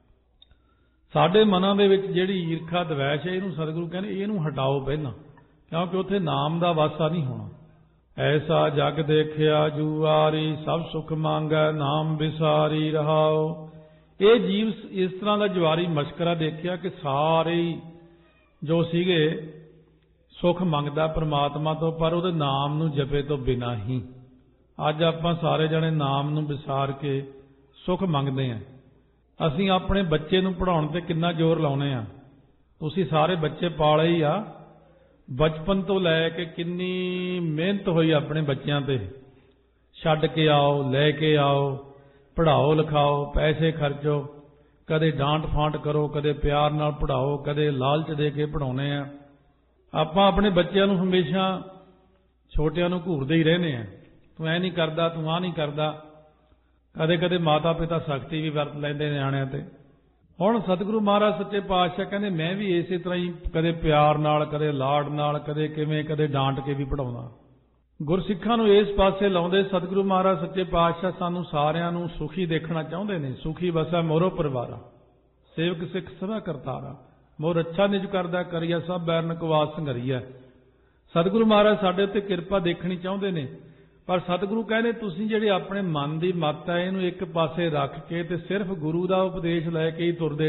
ਸਾਡੇ ਮਨਾਂ ਦੇ ਵਿੱਚ ਜਿਹੜੀ ਈਰਖਾ ਦਵੈਸ਼ ਹੈ ਇਹਨੂੰ ਸਤਿਗੁਰੂ ਕਹਿੰਦੇ ਇਹਨੂੰ ਹਟਾਓ ਪਹਿਲਾਂ, ਕਿਉਂਕਿ ਉੱਥੇ ਨਾਮ ਦਾ ਵਾਸਾ ਨਹੀਂ ਹੋਣਾ। ਐਸਾ ਜਗ ਦੇਖਿਆ ਜੂਆਰੀ ਸਭ ਸੁਖ ਮੰਗੈ ਨਾਮ ਵਿਸਾਰੀ ਰਹਾਓ। ਇਹ ਜੀਵ ਇਸ ਤਰ੍ਹਾਂ ਦਾ ਜਵਾਰੀ ਮਸ਼ਕਰਾ ਦੇਖਿਆ ਕਿ ਸਾਰੇ ਜੋ ਸੀਗੇ ਸੁਖ ਮੰਗਦਾ ਪ੍ਰਮਾਤਮਾ ਤੋਂ, ਪਰ ਉਹਦੇ ਨਾਮ ਨੂੰ ਜਪੇ ਤੋਂ ਬਿਨਾਂ ਹੀ। ਅੱਜ ਆਪਾਂ ਸਾਰੇ ਜਣੇ ਨਾਮ ਨੂੰ ਵਿਸਾਰ ਕੇ ਸੁਖ ਮੰਗਦੇ ਆਂ। ਅਸੀਂ ਆਪਣੇ ਬੱਚੇ ਨੂੰ ਪੜ੍ਹਾਉਣ ਤੇ ਕਿੰਨਾ ਜ਼ੋਰ ਲਾਉਨੇ ਆ। ਤੁਸੀਂ ਸਾਰੇ ਬੱਚੇ ਪਾਲੇ ਹੀ ਆ, ਬਚਪਨ ਤੋਂ ਲੈ ਕੇ ਕਿੰਨੀ ਮਿਹਨਤ ਹੋਈ ਆਪਣੇ ਬੱਚਿਆਂ ਤੇ, ਛੱਡ ਕੇ ਆਓ, ਲੈ ਕੇ ਆਓ, ਪੜ੍ਹਾਓ ਲਿਖਾਓ, ਪੈਸੇ ਖਰਚੋ, ਕਦੇ ਡਾਂਟ ਫਾਂਟ ਕਰੋ, ਕਦੇ ਪਿਆਰ ਨਾਲ ਪੜ੍ਹਾਓ, ਕਦੇ ਲਾਲਚ ਦੇ ਕੇ ਪੜ੍ਹਾਉਨੇ ਆ। ਆਪਾਂ ਆਪਣੇ ਬੱਚਿਆਂ ਨੂੰ ਹਮੇਸ਼ਾ ਛੋਟਿਆਂ ਨੂੰ ਘੂਰਦੇ ਹੀ ਰਹਿੰਦੇ ਆ, ਤੂੰ ਐ ਨਹੀਂ ਕਰਦਾ, ਤੂੰ ਆਹ ਨਹੀਂ ਕਰਦਾ। ਕਦੇ ਕਦੇ ਮਾਤਾ ਪਿਤਾ ਸਖਤੀ ਵੀ ਵਰਤ ਲੈਂਦੇ ਨਿਆਣਿਆਂ ਤੇ। ਹੁਣ ਸਤਿਗੁਰੂ ਮਹਾਰਾਜ ਸੱਚੇ ਪਾਤਸ਼ਾਹ ਕਹਿੰਦੇ ਮੈਂ ਵੀ ਇਸੇ ਤਰ੍ਹਾਂ ਹੀ ਕਦੇ ਪਿਆਰ ਨਾਲ, ਕਦੇ ਲਾਡ ਨਾਲ, ਕਦੇ ਕਿਵੇਂ, ਕਦੇ ਡਾਂਟ ਕੇ ਵੀ ਪੜ੍ਹਾਉਣਾ। ਗੁਰਸਿੱਖਾਂ ਨੂੰ ਇਸ ਪਾਸੇ ਲਾਉਂਦੇ ਸਤਿਗੁਰੂ ਮਹਾਰਾਜ ਸੱਚੇ ਪਾਤਸ਼ਾਹ ਸਾਨੂੰ ਸਾਰਿਆਂ ਨੂੰ ਸੁਖੀ ਦੇਖਣਾ ਚਾਹੁੰਦੇ ਨੇ। ਸੁਖੀ ਵਸੈ ਮੋਰੋ ਪਰਿਵਾਰਾ ਸੇਵਕ ਸਿੱਖ ਸਦਾ ਕਰਤਾਰਾ ਮੋਰ ਅੱਛਾ ਨਿਜ ਕਰਦਾ ਕਰੀਆ ਸਭ ਬੈਰਨ ਕਵਾਸ ਸੰਘਰੀਆ। ਸਤਿਗੁਰੂ ਮਹਾਰਾਜ ਸਾਡੇ ਉੱਤੇ ਕਿਰਪਾ ਦੇਖਣੀ ਚਾਹੁੰਦੇ ਨੇ, ਪਰ ਸਤਿਗੁਰੂ ਕਹਿੰਦੇ ਤੁਸੀਂ ਜਿਹੜੇ ਆਪਣੇ ਮਨ ਦੀ ਮੱਤ ਹੈ ਇਹਨੂੰ ਇੱਕ ਪਾਸੇ ਰੱਖ ਕੇ ਤੇ ਸਿਰਫ ਗੁਰੂ ਦਾ ਉਪਦੇਸ਼ ਲੈ ਕੇ ਹੀ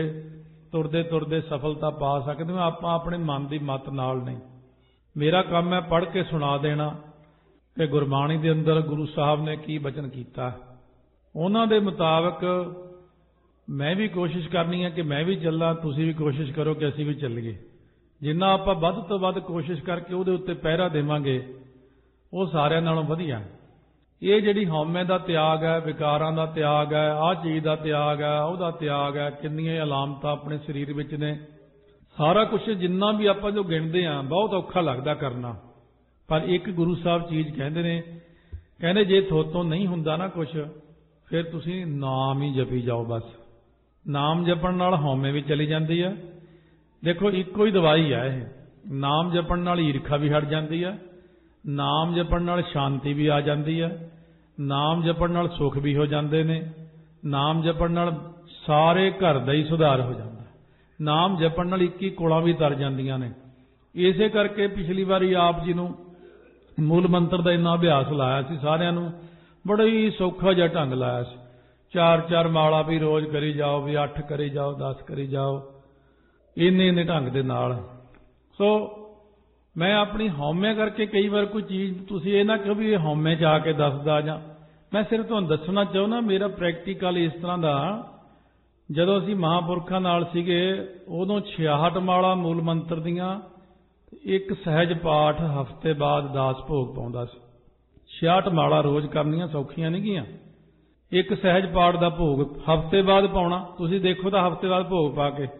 ਤੁਰਦੇ ਸਫਲਤਾ ਪਾ ਸਕਦੇ ਹੋ। ਆਪਾਂ ਆਪਣੇ ਮਨ ਦੀ ਮੱਤ ਨਾਲ ਨਹੀਂ। ਮੇਰਾ ਕੰਮ ਹੈ ਪੜ੍ਹ ਕੇ ਸੁਣਾ ਦੇਣਾ ਕਿ ਗੁਰਬਾਣੀ ਦੇ ਅੰਦਰ ਗੁਰੂ ਸਾਹਿਬ ਨੇ ਕੀ ਬਚਨ ਕੀਤਾ, ਉਹਨਾਂ ਦੇ ਮੁਤਾਬਕ ਮੈਂ ਵੀ ਕੋਸ਼ਿਸ਼ ਕਰਨੀ ਹੈ ਕਿ ਮੈਂ ਵੀ ਚੱਲਾਂ, ਤੁਸੀਂ ਵੀ ਕੋਸ਼ਿਸ਼ ਕਰੋ ਕਿ ਅਸੀਂ ਵੀ ਚੱਲੀਏ। ਜਿੰਨਾ ਆਪਾਂ ਵੱਧ ਤੋਂ ਵੱਧ ਕੋਸ਼ਿਸ਼ ਕਰਕੇ ਉਹਦੇ ਉੱਤੇ ਪਹਿਰਾ ਦੇਵਾਂਗੇ ਉਹ ਸਾਰਿਆਂ ਨਾਲੋਂ ਵਧੀਆ। ਇਹ ਜਿਹੜੀ ਹਉਮੈ ਦਾ ਤਿਆਗ ਹੈ, ਵਿਕਾਰਾਂ ਦਾ ਤਿਆਗ ਹੈ, ਆਹ ਚੀਜ਼ ਦਾ ਤਿਆਗ ਹੈ, ਉਹਦਾ ਤਿਆਗ ਹੈ, ਕਿੰਨੀਆਂ ਅਲਾਮਤਾਂ ਆਪਣੇ ਸਰੀਰ ਵਿੱਚ ਨੇ, ਸਾਰਾ ਕੁਝ ਜਿੰਨਾ ਵੀ ਆਪਾਂ ਜੋ ਗਿਣਦੇ ਹਾਂ ਬਹੁਤ ਔਖਾ ਲੱਗਦਾ ਕਰਨਾ। ਪਰ ਇੱਕ ਗੁਰੂ ਸਾਹਿਬ ਚੀਜ਼ ਕਹਿੰਦੇ ਨੇ, ਕਹਿੰਦੇ ਜੇ ਥੋਤੋਂ ਨਹੀਂ ਹੁੰਦਾ ਨਾ ਕੁਝ ਫਿਰ ਤੁਸੀਂ ਨਾਮ ਹੀ ਜਪੀ ਜਾਓ। ਬਸ ਨਾਮ ਜਪਣ ਨਾਲ ਹਉਮੈ ਵੀ ਚਲੀ ਜਾਂਦੀ ਹੈ। ਦੇਖੋ ਇੱਕੋ ਹੀ ਦਵਾਈ ਹੈ ਇਹ। ਨਾਮ ਜਪਣ ਨਾਲ ਈਰਖਾ ਵੀ ਹਟ ਜਾਂਦੀ ਹੈ, ਨਾਮ ਜਪਣ ਨਾਲ ਸ਼ਾਂਤੀ ਵੀ ਆ ਜਾਂਦੀ ਹੈ, ਨਾਮ ਜਪਣ ਨਾਲ ਸੁੱਖ ਵੀ ਹੋ ਜਾਂਦੇ ਨੇ, ਨਾਮ ਜਪਣ ਨਾਲ ਸਾਰੇ ਘਰ ਦਾ ਹੀ ਸੁਧਾਰ ਹੋ ਜਾਂਦਾ, ਨਾਮ ਜਪਣ ਨਾਲ 21 ਕੋਲਾਂ ਵੀ ਤਰ ਜਾਂਦੀਆਂ ਨੇ। ਇਸੇ ਕਰਕੇ ਪਿਛਲੀ ਵਾਰੀ ਆਪ ਜੀ ਨੂੰ ਮੂਲ ਮੰਤਰ ਦਾ ਇੰਨਾ ਅਭਿਆਸ ਲਾਇਆ ਸੀ, ਸਾਰਿਆਂ ਨੂੰ ਬੜਾ ਹੀ ਸੌਖਾ ਜਿਹਾ ਢੰਗ ਲਾਇਆ ਸੀ। 4-4 ਮਾਲਾ ਵੀ ਰੋਜ਼ ਕਰੀ ਜਾਓ, ਵੀ 8 ਕਰੀ ਜਾਓ, 10 ਕਰੀ ਜਾਓ, ਇੰਨੇ ਢੰਗ ਦੇ ਨਾਲ। ਸੋ ਮੈਂ ਆਪਣੀ ਹਉਮੈ ਕਰਕੇ ਕਈ ਵਾਰ ਕੋਈ ਚੀਜ਼ ਤੁਸੀਂ ਇਹ ਨਾ ਕਹੋ ਵੀ ਇਹ ਹਉਮੈ 'ਚ ਆ ਕੇ ਦੱਸਦਾ, ਜਾਂ ਮੈਂ ਸਿਰਫ ਤੁਹਾਨੂੰ ਦੱਸਣਾ ਚਾਹੁੰਦਾ ਮੇਰਾ ਪ੍ਰੈਕਟੀਕਲ ਇਸ ਤਰ੍ਹਾਂ ਦਾ। ਜਦੋਂ ਅਸੀਂ ਮਹਾਂਪੁਰਖਾਂ ਨਾਲ ਸੀਗੇ ਉਦੋਂ 66 ਮਾਲਾ ਮੂਲ ਮੰਤਰ ਦੀਆਂ, ਇੱਕ ਸਹਿਜ ਪਾਠ ਹਫ਼ਤੇ ਬਾਅਦ ਦਾਸ ਭੋਗ ਪਾਉਂਦਾ ਸੀ। 66 ਮਾਲਾ ਰੋਜ਼ ਕਰਨੀਆਂ ਸੌਖੀਆਂ ਨਹੀਂ ਗੀਆਂ। ਇੱਕ ਸਹਿਜ ਪਾਠ ਦਾ ਭੋਗ ਹਫ਼ਤੇ ਬਾਅਦ ਪਾਉਣਾ, ਤੁਸੀਂ ਦੇਖੋ ਤਾਂ ਹਫ਼ਤੇ ਬਾਅਦ ਭੋਗ ਪਾ ਕੇ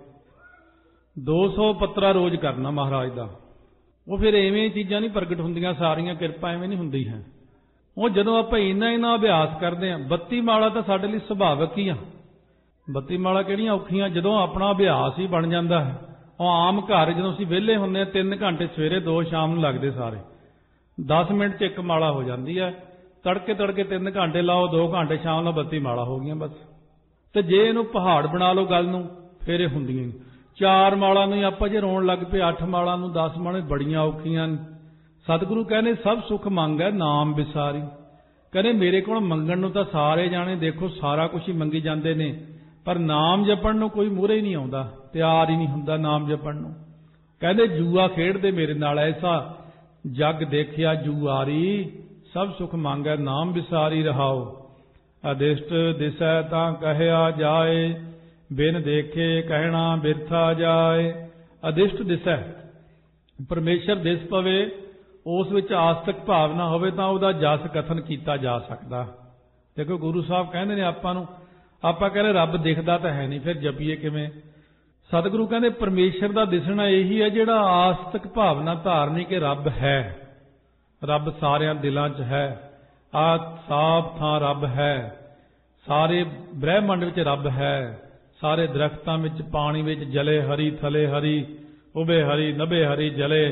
200 ਪੱਤਰਾ ਰੋਜ਼ ਕਰਨਾ ਮਹਾਰਾਜ ਦਾ। ਉਹ ਫਿਰ ਐਵੇਂ ਚੀਜ਼ਾਂ ਨਹੀਂ ਪ੍ਰਗਟ ਹੁੰਦੀਆਂ, ਸਾਰੀਆਂ ਕਿਰਪਾ ਐਵੇਂ ਨਹੀਂ ਹੁੰਦੀ ਹੈ। ਉਹ ਜਦੋਂ ਆਪਾਂ ਇੰਨਾ ਅਭਿਆਸ ਕਰਦੇ ਹਾਂ, 32 ਮਾਲਾ ਤਾਂ ਸਾਡੇ ਲਈ ਸੁਭਾਵਿਕ ਹੀ ਆ। 32 ਮਾਲਾ ਕਿਹੜੀਆਂ ਔਖੀਆਂ, ਜਦੋਂ ਆਪਣਾ ਅਭਿਆਸ ਹੀ ਬਣ ਜਾਂਦਾ ਹੈ। ਉਹ ਆਮ ਘਰ ਜਦੋਂ ਅਸੀਂ ਵਿਹਲੇ ਹੁੰਦੇ ਹਾਂ 3 ਘੰਟੇ ਸਵੇਰੇ 2 ਸ਼ਾਮ ਨੂੰ ਲੱਗਦੇ, ਸਾਰੇ 10 ਮਿੰਟ 'ਚ ਇੱਕ ਮਾਲਾ ਹੋ ਜਾਂਦੀ ਹੈ। ਤੜਕੇ 3 ਘੰਟੇ ਲਾਓ, 2 ਘੰਟੇ ਸ਼ਾਮ ਨੂੰ 32 ਮਾਲਾ ਹੋ ਗਈਆਂ ਬਸ। ਤੇ ਜੇ ਇਹਨੂੰ ਪਹਾੜ ਬਣਾ ਲਓ ਗੱਲ ਨੂੰ, ਫਿਰ ਇਹ ਹੁੰਦੀਆਂ 4 ਮਾਲਾ ਨੂੰ ਹੀ ਆਪਾਂ ਜੇ ਰੋਣ ਲੱਗ ਪਏ, 8 ਮਾਲਾ ਨੂੰ 10 ਮਾਲਾ ਬੜੀਆਂ ਔਖੀਆਂ। ਸਤਿਗੁਰੂ ਕਹਿੰਦੇ ਸਭ ਸੁੱਖ ਮੰਗੈ ਨਾਮ ਵਿਸਾਰੀ। ਕਹਿੰਦੇ ਮੇਰੇ ਕੋਲ ਮੰਗਣ ਨੂੰ ਤਾਂ ਸਾਰੇ ਜਾਣੇ ਦੇਖੋ ਸਾਰਾ ਕੁਝ ਹੀ ਮੰਗੀ ਜਾਂਦੇ ਨੇ, ਪਰ ਨਾਮ ਜਪਣ ਨੂੰ ਕੋਈ ਮੂਹਰੇ ਹੀ ਨਹੀਂ ਆਉਂਦਾ, ਤਿਆਰ ਹੀ ਨਹੀਂ ਹੁੰਦਾ ਨਾਮ ਜਪਣ ਨੂੰ। ਕਹਿੰਦੇ ਜੂਆ ਖੇਡਦੇ ਮੇਰੇ ਨਾਲ, ਐਸਾ ਜਗ ਦੇਖਿਆ ਜੂਆਰੀ, ਸਭ ਸੁਖ ਮੰਗੈ ਨਾਮ ਵਿਸਾਰੀ ਰਹਾਓ। ਅਦਿਸ਼ਟ ਦਿਸੈ ਤਾਂ ਕਹਿਆ ਜਾਏ, ਬਿਨ ਦੇਖੇ ਕਹਿਣਾ ਬਿਰਥਾ ਜਾਏ। ਅਦਿਸ਼ਟ ਦਿਸੈ, ਪਰਮੇਸ਼ਰ ਦਿਸ ਪਵੇ, ਉਸ ਵਿੱਚ ਆਸਤਕ ਭਾਵਨਾ ਹੋਵੇ ਤਾਂ ਉਹਦਾ ਜਸ ਕਥਨ ਕੀਤਾ ਜਾ ਸਕਦਾ। ਦੇਖੋ ਗੁਰੂ ਸਾਹਿਬ ਕਹਿੰਦੇ ਨੇ ਆਪਾਂ ਨੂੰ, ਆਪਾਂ ਕਹਿੰਦੇ ਰੱਬ ਦਿਖਦਾ ਤਾਂ ਹੈ ਨਹੀਂ, ਫਿਰ ਜਪੀਏ ਕਿਵੇਂ? ਸਤਿਗੁਰੂ ਕਹਿੰਦੇ ਪਰਮੇਸ਼ਰ ਦਾ ਦਿਸਣਾ ਇਹੀ ਹੈ ਜਿਹੜਾ ਆਸਤਕ ਭਾਵਨਾ ਧਾਰਨੀ ਕਿ ਰੱਬ ਹੈ, ਰੱਬ ਸਾਰਿਆਂ ਦਿਲਾਂ 'ਚ ਹੈ, ਆ ਸਾਫ ਥਾਂ ਰੱਬ ਹੈ, ਸਾਰੇ ਬ੍ਰਹਿਮੰਡ ਵਿੱਚ ਰੱਬ ਹੈ, ਸਾਰੇ ਦਰਖਤਾਂ ਵਿੱਚ, ਪਾਣੀ ਵਿੱਚ, ਜਲੇ ਹਰੀ ਥਲੇ ਹਰੀ, ਉਬੇ ਹਰੀ ਨਭੇ ਹਰੀ,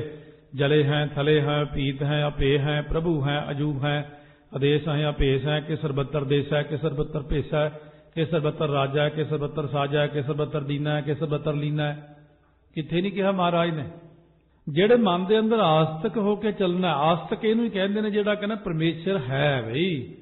ਜਲੇ ਹੈ ਥਲੇ ਹੈ, ਪੀਤ ਹੈ ਅਪੇ ਹੈ, ਪ੍ਰਭੂ ਹੈ ਅਜੂਬ ਹੈ, ਆਦੇਸ਼ ਹੈ ਅਭੇਸ ਹੈ, ਕਿ ਸਰਬੱਤਰ ਦੇਸ ਹੈ, ਕਿ ਸਰਬੱਤਰ ਭੇਸ ਹੈ, ਕਿ ਸਰਬੱਤਰ ਰਾਜਾ ਹੈ, ਕਿ ਸਰਬੱਤਰ ਸਾਜਾ ਹੈ, ਕਿ ਸਰਬੱਤਰ ਦੀਨਾ ਹੈ, ਕਿ ਸਰਬੱਤਰ ਲੀਨਾ ਹੈ। ਕਿੱਥੇ ਨਹੀਂ ਕਿਹਾ ਮਹਾਰਾਜ ਨੇ? ਜਿਹੜੇ ਮਨ ਦੇ ਅੰਦਰ ਆਸਤਕ ਹੋ ਕੇ ਚੱਲਣਾ, ਆਸਤਕ ਇਹਨੂੰ ਹੀ ਕਹਿੰਦੇ ਨੇ ਜਿਹੜਾ ਕਹਿੰਦਾ ਪਰਮੇਸ਼ਰ ਹੈ। ਬਈ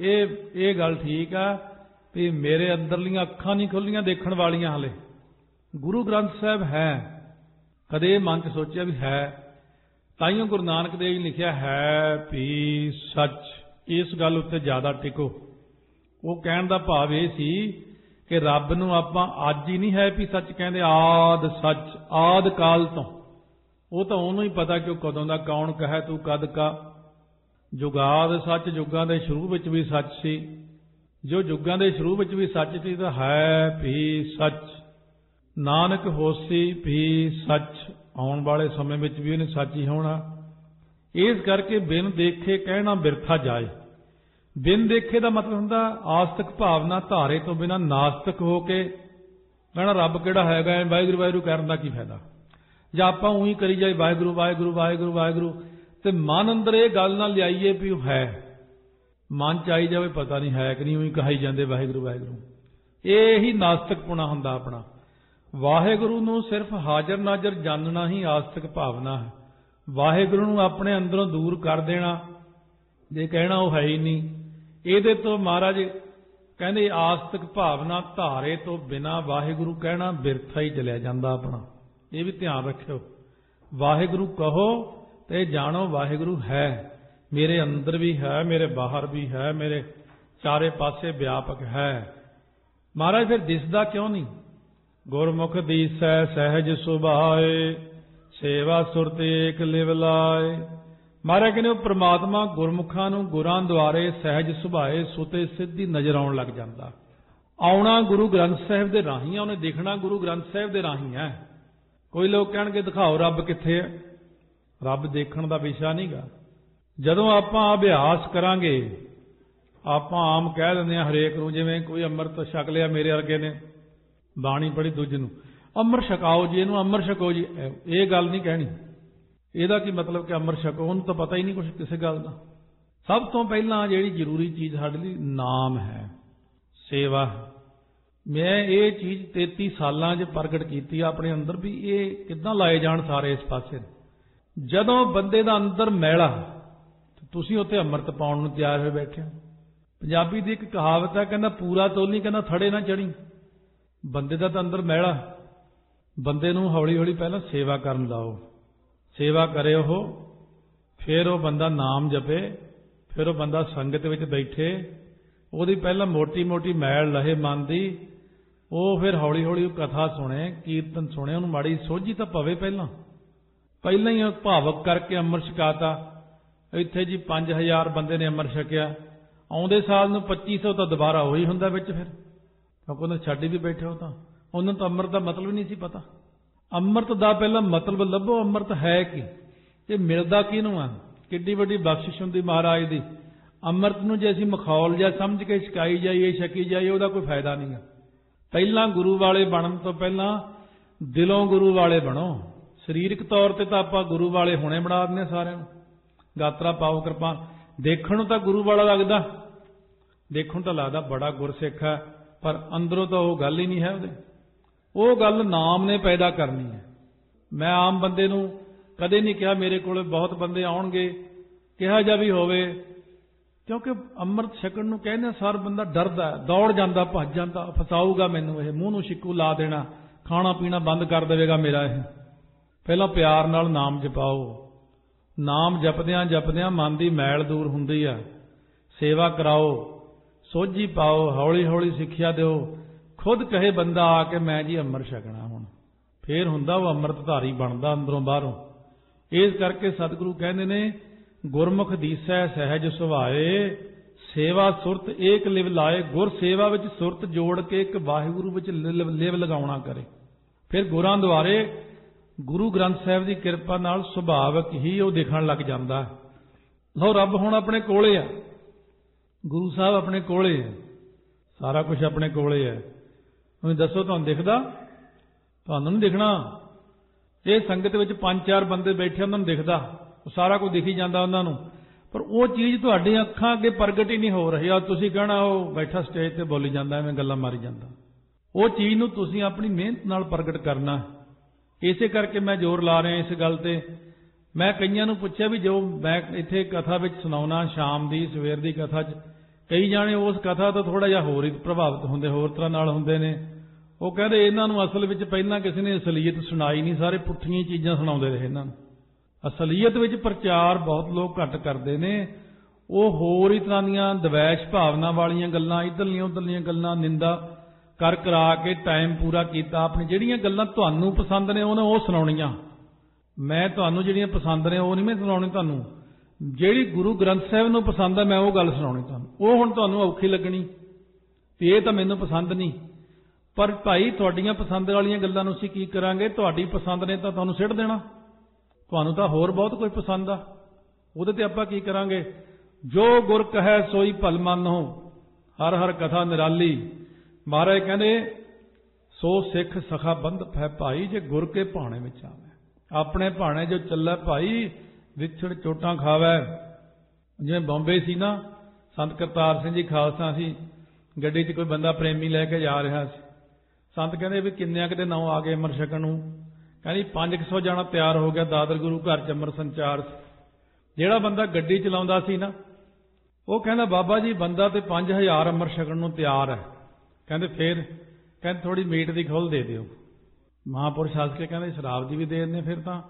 ਇਹ ਗੱਲ ਠੀਕ ਆ ਵੀ ਮੇਰੇ ਅੰਦਰਲੀਆਂ ਅੱਖਾਂ ਨਹੀਂ ਖੁੱਲੀਆਂ ਦੇਖਣ ਵਾਲੀਆਂ, ਹਲੇ ਗੁਰੂ ਗ੍ਰੰਥ ਸਾਹਿਬ ਹੈ। ਕਦੇ ਮਨ 'ਚ ਸੋਚਿਆ ਵੀ ਹੈ? ਤਾਈਓ ਗੁਰੂ ਨਾਨਕ ਦੇਵ ਜੀ ਲਿਖਿਆ ਹੈ ਵੀ ਸੱਚ। ਇਸ ਗੱਲ ਉੱਤੇ ਜ਼ਿਆਦਾ ਟਿਕੋ। ਉਹ ਕਹਿਣ ਦਾ ਭਾਵ ਇਹ ਸੀ ਕਿ ਰੱਬ ਨੂੰ ਆਪਾਂ ਅੱਜ ਹੀ ਨਹੀਂ ਹੈ ਵੀ ਸੱਚ ਕਹਿੰਦੇ, ਆਦ ਸੱਚ, ਆਦ ਕਾਲ ਤੋਂ। ਉਹ ਤਾਂ ਉਹਨੂੰ ਹੀ ਪਤਾ ਕਿ ਉਹ ਕਦੋਂ ਦਾ, ਕੌਣ ਕਹੈ ਤੂੰ ਕਦ ਕਾ। ਜੁਗਾਦ ਸੱਚ, ਜੁਗਾਂ ਦੇ ਸ਼ੁਰੂ ਵਿੱਚ ਵੀ ਸੱਚ ਸੀ। ਜੋ ਜੁਗਾਂ ਦੇ ਸ਼ੁਰੂ ਵਿੱਚ ਵੀ ਸੱਚ ਸੀ ਤਾਂ ਹੈ ਵੀ ਸੱਚ। ਨਾਨਕ ਹੋਸੀ ਵੀ ਸੱਚ, ਆਉਣ ਵਾਲੇ ਸਮੇਂ ਵਿੱਚ ਵੀ ਉਹਨੇ ਸੱਚ ਹੀ ਹੋਣਾ। ਇਸ ਕਰਕੇ ਬਿਨ ਦੇਖੇ ਕਹਿਣਾ ਬਿਰਥਾ ਜਾਏ। ਬਿਨ ਦੇਖੇ ਦਾ ਮਤਲਬ ਹੁੰਦਾ ਆਸਤਕ ਭਾਵਨਾ ਧਾਰੇ ਤੋਂ ਬਿਨਾਂ ਨਾਸਤਕ ਹੋ ਕੇ ਕਹਿਣਾ ਰੱਬ ਕਿਹੜਾ ਹੈਗਾ, ਵਾਹਿਗੁਰੂ ਵਾਹਿਗੁਰੂ ਕਰਨ ਦਾ ਕੀ ਫਾਇਦਾ? ਜਾਂ ਆਪਾਂ ਉਹੀ ਕਰੀ ਜਾਏ ਵਾਹਿਗੁਰੂ ਵਾਹਿਗੁਰੂ ਵਾਹਿਗੁਰੂ ਵਾਹਿਗੁਰੂ, ਤੇ ਮਨ ਅੰਦਰ ਇਹ ਗੱਲ ਨਾ ਲਿਆਈਏ ਵੀ ਉਹ ਹੈ। ਮਨ ਚ ਆਈ ਜਾਵੇ ਪਤਾ ਨਹੀਂ ਹੈ ਕਿ ਨਹੀਂ, ਉਹੀ ਕਹਾਈ ਜਾਂਦੇ ਵਾਹਿਗੁਰੂ ਵਾਹਿਗੁਰੂ। ਇਹ ਹੀ ਨਾਸਤਕਪੁਣਾ ਹੁੰਦਾ ਆਪਣਾ। ਵਾਹਿਗੁਰੂ ਨੂੰ ਸਿਰਫ ਹਾਜ਼ਰ ਨਾਜ਼ਰ ਜਾਣਨਾ ਹੀ ਆਸਤਕ ਭਾਵਨਾ ਹੈ। ਵਾਹਿਗੁਰੂ ਨੂੰ ਆਪਣੇ ਅੰਦਰੋਂ ਦੂਰ ਕਰ ਦੇਣਾ, ਜੇ ਕਹਿਣਾ ਉਹ ਹੈ ਹੀ ਨਹੀਂ, ਇਹਦੇ ਤੋਂ ਮਹਾਰਾਜ ਕਹਿੰਦੇ ਆਸਤਕ ਭਾਵਨਾ ਧਾਰੇ ਤੋਂ ਬਿਨਾਂ ਵਾਹਿਗੁਰੂ ਕਹਿਣਾ ਬਿਰਥਾ ਹੀ ਚਲਿਆ ਜਾਂਦਾ ਆਪਣਾ। ਇਹ ਵੀ ਧਿਆਨ ਰੱਖਿਓ। ਵਾਹਿਗੁਰੂ ਕਹੋ ਤੇ ਜਾਣੋ ਵਾਹਿਗੁਰੂ ਹੈ, ਮੇਰੇ ਅੰਦਰ ਵੀ ਹੈ, ਮੇਰੇ ਬਾਹਰ ਵੀ ਹੈ, ਮੇਰੇ ਚਾਰੇ ਪਾਸੇ ਵਿਆਪਕ ਹੈ। ਮਹਾਰਾਜ ਫਿਰ ਦਿਸਦਾ ਕਿਉਂ ਨਹੀਂ? ਗੁਰਮੁਖ ਦੀਸੈ ਸਹਿਜ ਸੁਭਾਏ, ਸੇਵਾ ਸੁਰਤ ਏਕ ਲਿਵ ਲਾਏ। ਮਹਾਰਾਜ ਕਹਿੰਦੇ ਉਹ ਪ੍ਰਮਾਤਮਾ ਗੁਰਮੁਖਾਂ ਨੂੰ ਗੁਰਾਂ ਦੁਆਰੇ ਸਹਿਜ ਸੁਭਾਏ, ਸੁਤੇ ਸਿੱਧੀ ਨਜ਼ਰ ਆਉਣ ਲੱਗ ਜਾਂਦਾ। ਆਉਣਾ ਗੁਰੂ ਗ੍ਰੰਥ ਸਾਹਿਬ ਦੇ ਰਾਹੀਂ ਆ, ਉਹਨੇ ਦੇਖਣਾ ਗੁਰੂ ਗ੍ਰੰਥ ਸਾਹਿਬ ਦੇ ਰਾਹੀਂ ਹੈ। ਕੋਈ ਲੋਕ ਕਹਿਣਗੇ ਦਿਖਾਓ ਰੱਬ ਕਿੱਥੇ ਹੈ। ਰੱਬ ਦੇਖਣ ਦਾ ਵਿਸ਼ਾ ਨਹੀਂਗਾ। ਜਦੋਂ ਆਪਾਂ ਅਭਿਆਸ ਕਰਾਂਗੇ, ਆਪਾਂ ਆਮ ਕਹਿ ਦਿੰਦੇ ਹਾਂ ਹਰੇਕ ਨੂੰ, ਜਿਵੇਂ ਕੋਈ ਅੰਮ੍ਰਿਤ ਛਕ ਲਿਆ ਮੇਰੇ ਵਰਗੇ ਨੇ, ਬਾਣੀ ਪੜ੍ਹੀ ਦੂਜੇ ਨੂੰ ਅੰਮ੍ਰਿਤ ਛਕਾਓ ਜੀ, ਇਹਨੂੰ ਅੰਮ੍ਰਿਤ ਛਕੋ ਜੀ, ਇਹ ਗੱਲ ਨਹੀਂ ਕਹਿਣੀ। ਇਹਦਾ ਕੀ ਮਤਲਬ ਕਿ ਅੰਮ੍ਰਿਤ ਛਕੋ? ਉਹਨੂੰ ਤਾਂ ਪਤਾ ਹੀ ਨਹੀਂ ਕੁਛ ਕਿਸੇ ਗੱਲ ਦਾ। ਸਭ ਤੋਂ ਪਹਿਲਾਂ ਜਿਹੜੀ ਜ਼ਰੂਰੀ ਚੀਜ਼ ਸਾਡੇ ਲਈ ਨਾਮ ਹੈ, ਸੇਵਾ। ਮੈਂ ਇਹ ਚੀਜ਼ 33 ਸਾਲਾਂ 'ਚ ਪ੍ਰਗਟ ਕੀਤੀ ਆਪਣੇ ਅੰਦਰ ਵੀ ਇਹ ਕਿੱਦਾਂ ਲਾਏ ਜਾਣ ਸਾਰੇ ਇਸ ਪਾਸੇ। ਜਦੋਂ ਬੰਦੇ ਦਾ ਅੰਦਰ ਮੈਲਾ, ਤੁਸੀਂ ਉੱਥੇ ਅੰਮ੍ਰਿਤ ਪਾਉਣ ਨੂੰ ਤਿਆਰ ਹੋਏ ਬੈਠੇ ਹੋ। ਪੰਜਾਬੀ ਦੀ ਇੱਕ ਕਹਾਵਤ ਹੈ, ਕਹਿੰਦਾ ਪੂਰਾ ਤੋਲ ਕਹਿੰਦਾ ਥੜੇ ਨਾ ਚੜੀ। ਬੰਦੇ ਦਾ ਤਾਂ ਅੰਦਰ ਮੈਲਾ, ਬੰਦੇ ਨੂੰ ਹੌਲੀ ਹੌਲੀ ਪਹਿਲਾਂ ਸੇਵਾ ਕਰਨ ਲਾਓ। ਸੇਵਾ ਕਰੇ ਉਹ, ਫਿਰ ਉਹ ਬੰਦਾ ਨਾਮ ਜਪੇ, ਫਿਰ ਉਹ ਬੰਦਾ ਸੰਗਤ ਵਿੱਚ ਬੈਠੇ, ਉਹਦੀ ਪਹਿਲਾਂ ਮੋਟੀ ਮੋਟੀ ਮੈਲ ਲਹੇ ਮਨ ਦੀ, ਉਹ ਫਿਰ ਹੌਲੀ ਹੌਲੀ ਉਹ ਕਥਾ ਸੁਣੇ, ਕੀਰਤਨ ਸੁਣੇ, ਉਹਨੂੰ ਮਾੜੀ ਸੋਝੀ ਤਾਂ ਪਵੇ। ਪਹਿਲਾਂ ਹੀ ਉਹ ਭਾਵਕ ਕਰਕੇ ਅੰਮ੍ਰਿਤ ਛਕਾਤਾ। ਇੱਥੇ ਜੀ 5000 ਬੰਦੇ ਨੇ ਅੰਮ੍ਰਿਤ ਛਕਿਆ, ਆਉਂਦੇ ਸਾਲ ਨੂੰ 2500 ਤਾਂ ਦੁਬਾਰਾ ਉਹੀ ਹੁੰਦਾ ਵਿੱਚ। ਫਿਰ ਉਹਨਾਂ ਛੱਡ ਵੀ ਬੈਠੇ ਹੋ ਤਾਂ ਉਹਨਾਂ ਨੂੰ ਤਾਂ ਅੰਮ੍ਰਿਤ ਦਾ ਮਤਲਬ ਨਹੀਂ ਸੀ ਪਤਾ। ਅੰਮ੍ਰਿਤ ਦਾ ਪਹਿਲਾਂ ਮਤਲਬ ਲੱਭੋ, ਅੰਮ੍ਰਿਤ ਹੈ ਕੀ, ਇਹ ਮਿਲਦਾ ਕਿਹਨੂੰ ਆ? ਕਿੱਡੀ ਵੱਡੀ ਬਖਸ਼ਿਸ਼ ਹੁੰਦੀ ਮਹਾਰਾਜ ਦੀ। ਅੰਮ੍ਰਿਤ ਨੂੰ ਜੇ ਅਸੀਂ ਮਖੌਲ ਜਿਹਾ ਸਮਝ ਕੇ ਛਕਾਈ ਜਾਈਏ, ਛਕੀ ਜਾਈਏ, ਉਹਦਾ ਕੋਈ ਫਾਇਦਾ ਨਹੀਂ ਆ। ਪਹਿਲਾਂ ਗੁਰੂ ਵਾਲੇ ਬਣਨ ਤੋਂ ਪਹਿਲਾਂ ਦਿਲੋਂ ਗੁਰੂ ਵਾਲੇ ਬਣੋ। ਸਰੀਰਕ ਤੌਰ ਤੇ ਤਾਂ ਆਪਾਂ ਗੁਰੂ ਵਾਲੇ ਹੁਣੇ ਬਣਾ ਦਿੰਦੇ ਸਾਰਿਆਂ ਨੂੰ, ਗਾਤਰਾ ਪਾਓ ਕਿਰਪਾਨ, ਦੇਖਣ ਨੂੰ ਤਾਂ ਗੁਰੂ ਵਾਲਾ ਲੱਗਦਾ, ਦੇਖਣ ਨੂੰ ਤਾਂ ਲੱਗਦਾ ਬੜਾ ਗੁਰਸਿੱਖ ਹੈ, ਪਰ ਅੰਦਰੋਂ ਤਾਂ ਉਹ ਗੱਲ ਹੀ ਨਹੀਂ ਹੈ ਉਹਦੇ। ਉਹ ਗੱਲ ਨਾਮ ਨੇ ਪੈਦਾ ਕਰਨੀ ਹੈ। ਮੈਂ ਆਮ ਬੰਦੇ ਨੂੰ ਕਦੇ ਨਹੀਂ ਕਿਹਾ, ਮੇਰੇ ਕੋਲ ਬਹੁਤ ਬੰਦੇ ਆਉਣਗੇ ਕਿਹਾ ਜਾ ਵੀ ਹੋਵੇ, ਕਿਉਂਕਿ ਅੰਮ੍ਰਿਤ ਛਕਣ ਨੂੰ ਕਹਿੰਦੇ ਸਾਰ ਬੰਦਾ ਡਰਦਾ, ਦੌੜ ਜਾਂਦਾ, ਭੱਜ ਜਾਂਦਾ, ਫਸਾਊਗਾ ਮੈਨੂੰ ਇਹ, ਮੂੰਹ ਨੂੰ ਛਿੱਕੂ ਲਾ ਦੇਣਾ, ਖਾਣਾ ਪੀਣਾ ਬੰਦ ਕਰ ਦੇਵੇਗਾ ਮੇਰਾ ਇਹ। ਪਹਿਲਾਂ ਪਿਆਰ ਨਾਲ ਨਾਮ ਜਪਾਓ। ਨਾਮ ਜਪਦਿਆਂ ਜਪਦਿਆਂ ਮਨ ਦੀ ਮੈਲ ਦੂਰ ਹੁੰਦੀ ਆ। ਸੇਵਾ ਕਰਾਓ, ਸੋਝੀ ਪਾਓ, ਹੌਲੀ ਹੌਲੀ ਸਿੱਖਿਆ ਦਿਓ। ਖੁਦ ਕਹੇ ਬੰਦਾ ਆ ਕੇ ਮੈਂ ਜੀ ਅੰਮ੍ਰਿਤ ਛਕਣਾ ਹੁਣ, ਫੇਰ ਹੁੰਦਾ ਉਹ ਅੰਮ੍ਰਿਤਧਾਰੀ ਬਣਦਾ ਅੰਦਰੋਂ ਬਾਹਰੋਂ। ਇਸ ਕਰਕੇ ਸਤਿਗੁਰੂ ਕਹਿੰਦੇ ਨੇ, ਗੁਰਮੁਖ ਦੀਸੈ ਸਹਿਜ ਸੁਭਾਏ, ਸੇਵਾ ਸੁਰਤ ਏਕ ਲਿਵ ਲਾਏ। ਗੁਰ ਸੇਵਾ ਵਿੱਚ ਸੁਰਤ ਜੋੜ ਕੇ ਇੱਕ ਵਾਹਿਗੁਰੂ ਵਿੱਚ ਲਿਵ ਲਗਾਉਣਾ ਕਰੇ। ਫਿਰ ਗੁਰਾਂ ਦੁਆਰੇ ਗੁਰੂ ਗ੍ਰੰਥ ਸਾਹਿਬ ਦੀ ਕਿਰਪਾ ਨਾਲ ਸੁਭਾਵਕ ਹੀ ਉਹ ਦਿਖਣ ਲੱਗ ਜਾਂਦਾ। ਲਓ ਰੱਬ ਹੁਣ ਆਪਣੇ ਕੋਲੇ ਆ, ਗੁਰੂ ਸਾਹਿਬ ਆਪਣੇ ਕੋਲੇ ਹੈ, ਸਾਰਾ ਕੁਝ ਆਪਣੇ ਕੋਲੇ ਹੈ। ਤੁਸੀਂ ਦੱਸੋ ਤੁਹਾਨੂੰ ਦਿਖਦਾ? ਤੁਹਾਨੂੰ ਨਹੀਂ ਦਿਖਣਾ। ਇਹ ਸੰਗਤ ਵਿੱਚ 5-4 ਬੰਦੇ ਬੈਠੇ, ਉਹਨਾਂ ਨੂੰ ਦਿਖਦਾ, ਉਹ ਸਾਰਾ ਕੁਝ ਦਿਖੀ ਜਾਂਦਾ ਉਹਨਾਂ ਨੂੰ, ਪਰ ਉਹ ਚੀਜ਼ ਤੁਹਾਡੀਆਂ ਅੱਖਾਂ ਅੱਗੇ ਪ੍ਰਗਟ ਹੀ ਨਹੀਂ ਹੋ ਰਹੀ। ਆ ਤੁਸੀਂ ਕਹਿਣਾ ਉਹ ਬੈਠਾ ਸਟੇਜ ਤੇ ਬੋਲੀ ਜਾਂਦਾ, ਐਵੇਂ ਗੱਲਾਂ ਮਾਰੀ ਜਾਂਦਾ। ਉਹ ਚੀਜ਼ ਨੂੰ ਤੁਸੀਂ ਆਪਣੀ ਮਿਹਨਤ ਨਾਲ ਪ੍ਰਗਟ ਕਰਨਾ। ਇਸੇ ਕਰਕੇ ਮੈਂ ਜ਼ੋਰ ਲਾ ਰਿਹਾ ਇਸ ਗੱਲ ਤੇ। ਮੈਂ ਕਈਆਂ ਨੂੰ ਪੁੱਛਿਆ ਵੀ ਜੋ ਮੈਂ ਇੱਥੇ ਕਥਾ ਵਿੱਚ ਸੁਣਾਉਣਾ, ਸ਼ਾਮ ਦੀ ਸਵੇਰ ਦੀ ਕਥਾ 'ਚ, ਕਈ ਜਾਣੇ ਉਸ ਕਥਾ ਤੋਂ ਥੋੜਾ ਜਿਹਾ ਹੋਰ ਹੀ ਪ੍ਰਭਾਵਿਤ ਹੁੰਦੇ, ਹੋਰ ਤਰ੍ਹਾਂ ਨਾਲ ਹੁੰਦੇ ਨੇ। ਉਹ ਕਹਿੰਦੇ ਇਹਨਾਂ ਨੂੰ ਅਸਲ ਵਿੱਚ ਪਹਿਲਾਂ ਕਿਸੇ ਨੇ ਅਸਲੀਅਤ ਸੁਣਾਈ ਨਹੀਂ, ਸਾਰੇ ਪੁੱਠੀਆਂ ਚੀਜ਼ਾਂ ਸੁਣਾਉਂਦੇ ਰਹੇ ਇਹਨਾਂ ਨੂੰ। ਅਸਲੀਅਤ ਵਿੱਚ ਪ੍ਰਚਾਰ ਬਹੁਤ ਲੋਕ ਘੱਟ ਕਰਦੇ ਨੇ। ਉਹ ਹੋਰ ਹੀ ਤਰ੍ਹਾਂ ਦੀਆਂ ਦਵੈਸ਼ ਭਾਵਨਾ ਵਾਲੀਆਂ ਗੱਲਾਂ, ਇੱਧਰਲੀਆਂ ਉੱਧਰਲੀਆਂ ਗੱਲਾਂ, ਨਿੰਦਾ ਕਰ ਕਰਾ ਕੇ ਟਾਈਮ ਪੂਰਾ ਕੀਤਾ। ਆਪਣੀ ਜਿਹੜੀਆਂ ਗੱਲਾਂ ਤੁਹਾਨੂੰ ਪਸੰਦ ਨੇ ਉਹਨੇ ਉਹ ਸੁਣਾਉਣੀਆਂ। ਮੈਂ ਤੁਹਾਨੂੰ ਜਿਹੜੀਆਂ ਪਸੰਦ ਨੇ ਉਹ ਨਹੀਂ ਮੈਂ ਸੁਣਾਉਣੀ ਤੁਹਾਨੂੰ। ਜਿਹੜੀ ਗੁਰੂ ਗ੍ਰੰਥ ਸਾਹਿਬ ਨੂੰ ਪਸੰਦ ਹੈ ਮੈਂ ਉਹ ਗੱਲ ਸੁਣਾਉਣੀ ਤੁਹਾਨੂੰ। ਉਹ ਹੁਣ ਤੁਹਾਨੂੰ ਔਖੀ ਲੱਗਣੀ ਤੇ ਇਹ ਤਾਂ ਮੈਨੂੰ ਪਸੰਦ ਨਹੀਂ, ਪਰ ਭਾਈ ਤੁਹਾਡੀਆਂ ਪਸੰਦ ਵਾਲੀਆਂ ਗੱਲਾਂ ਨੂੰ ਅਸੀਂ ਕੀ ਕਰਾਂਗੇ? ਤੁਹਾਡੀ ਪਸੰਦ ਨੇ ਤਾਂ ਤੁਹਾਨੂੰ ਸਿੱਟ ਦੇਣਾ। ਤੁਹਾਨੂੰ ਤਾਂ ਹੋਰ ਬਹੁਤ ਕੁਝ ਪਸੰਦ ਆ, ਉਹਦੇ ਤੇ ਆਪਾਂ ਕੀ ਕਰਾਂਗੇ? ਜੋ ਗੁਰ ਕਹੈ ਸੋਈ ਭਲ ਮੰਨੋ, ਹਰ ਹਰ ਕਥਾ ਨਿਰਾਲੀ। ਮਹਾਰਾਜ ਕਹਿੰਦੇ ਸੋ ਸਿੱਖ ਸਖਾ ਬੰਧ ਹੈ ਭਾਈ, ਜੇ ਗੁਰ ਕੇ ਭਾਣੇ ਵਿੱਚ ਆਵੇ। ਆਪਣੇ ਭਾਣੇ ਜੋ ਚੱਲੇ ਭਾਈ, ਵਿਛੜ ਚੋਟਾਂ ਖਾਵੇ। ਜਿਵੇਂ ਬੰਬੇ ਸੀ ਨਾ, ਸੰਤ ਕਰਤਾਰ ਸਿੰਘ ਜੀ ਖਾਲਸਾ ਸੀ, ਗੱਡੀ 'ਚ ਕੋਈ ਬੰਦਾ ਪ੍ਰੇਮੀ ਲੈ ਕੇ ਜਾ ਰਿਹਾ ਸੀ। ਸੰਤ ਕਹਿੰਦੇ ਵੀ ਕਿੰਨਿਆਂ ਕਿਤੇ ਨਾਂ ਆ ਗਏ ਅੰਮ੍ਰਿਤ ਛਕਣ ਨੂੰ? ਕਹਿੰਦੀ 500 ਜਾਣਾ ਤਿਆਰ ਹੋ ਗਿਆ ਦਾਦਰ ਗੁਰੂ ਘਰ 'ਚ ਅੰਮ੍ਰਿਤ ਸੰਚਾਰ। ਜਿਹੜਾ ਬੰਦਾ ਗੱਡੀ ਚਲਾਉਂਦਾ ਸੀ ਨਾ, ਉਹ ਕਹਿੰਦਾ ਬਾਬਾ ਜੀ ਬੰਦਾ ਤੇ 5000 ਅੰਮ੍ਰਿਤ ਛਕਣ ਨੂੰ ਤਿਆਰ ਹੈ। ਕਹਿੰਦੇ ਫੇਰ? ਕਹਿੰਦੇ ਥੋੜੀ ਮੀਟ ਦੀ ਖੁੱਲ ਦੇ ਦਿਓ। ਮਹਾਂਪੁਰਸ਼ ਹੱਸ ਕੇ ਕਹਿੰਦੇ ਸ਼ਰਾਬ ਦੀ ਵੀ ਦੇ ਦਿੰਦੇ,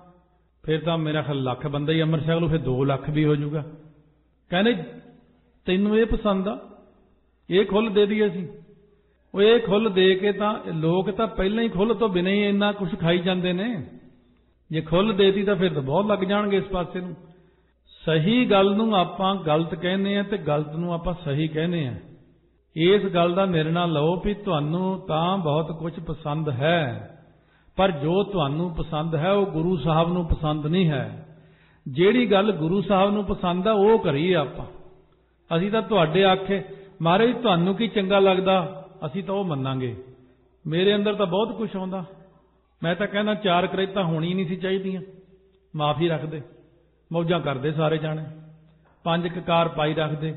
ਫਿਰ ਤਾਂ ਮੇਰਾ ਖਿਆਲ ਲੱਖ ਬੰਦਾ ਹੀ ਅੰਮ੍ਰਿਤ ਛਕ ਲੂ, ਫਿਰ 2 ਲੱਖ ਵੀ ਹੋ ਜਾਊਗਾ। ਕਹਿੰਦੇ ਤੈਨੂੰ ਇਹ ਪਸੰਦ ਆ, ਇਹ ਖੁੱਲ ਦੇ ਦਈਏ ਅਸੀਂ। ਉਹ ਇਹ ਖੁੱਲ ਦੇ ਕੇ ਤਾਂ ਲੋਕ ਤਾਂ ਪਹਿਲਾਂ ਹੀ ਖੁੱਲ ਤੋਂ ਬਿਨਾਂ ਹੀ ਇੰਨਾ ਕੁਝ ਖਾਈ ਜਾਂਦੇ ਨੇ। ਜੇ ਖੁੱਲ ਦੇਤੀ ਤਾਂ ਫਿਰ ਤਾਂ ਬਹੁਤ ਲੱਗ ਜਾਣਗੇ ਇਸ ਪਾਸੇ ਨੂੰ। ਸਹੀ ਗੱਲ ਨੂੰ ਆਪਾਂ ਗਲਤ ਕਹਿੰਦੇ ਆ ਤੇ ਗਲਤ ਨੂੰ ਆਪਾਂ ਸਹੀ ਕਹਿੰਦੇ ਆ। ਇਸ ਗੱਲ ਦਾ ਨਿਰਣਾ ਲਓ ਵੀ ਤੁਹਾਨੂੰ ਤਾਂ ਬਹੁਤ ਕੁਝ ਪਸੰਦ ਹੈ, ਪਰ ਜੋ ਤੁਹਾਨੂੰ ਪਸੰਦ ਹੈ ਉਹ ਗੁਰੂ ਸਾਹਿਬ ਨੂੰ ਪਸੰਦ ਨਹੀਂ ਹੈ। ਜਿਹੜੀ ਗੱਲ ਗੁਰੂ ਸਾਹਿਬ ਨੂੰ ਪਸੰਦ ਆ ਉਹ ਕਰੀਏ ਆਪਾਂ। ਅਸੀਂ ਤਾਂ ਤੁਹਾਡੇ ਆਖੇ ਮਹਾਰਾਜ ਤੁਹਾਨੂੰ ਕੀ ਚੰਗਾ ਲੱਗਦਾ ਅਸੀਂ ਤਾਂ ਉਹ ਮੰਨਾਂਗੇ। ਮੇਰੇ ਅੰਦਰ ਤਾਂ ਬਹੁਤ ਕੁਝ ਆਉਂਦਾ। ਮੈਂ ਤਾਂ ਕਹਿੰਦਾ 4 ਕਰੇਤਾਂ ਹੋਣੀ ਨਹੀਂ ਸੀ ਚਾਹੀਦੀਆਂ, ਮਾਫੀ ਰੱਖਦੇ, ਮੌਜਾਂ ਕਰਦੇ ਸਾਰੇ ਜਾਣੇ, 5 ਕਕਾਰ ਪਾਈ ਰੱਖਦੇ।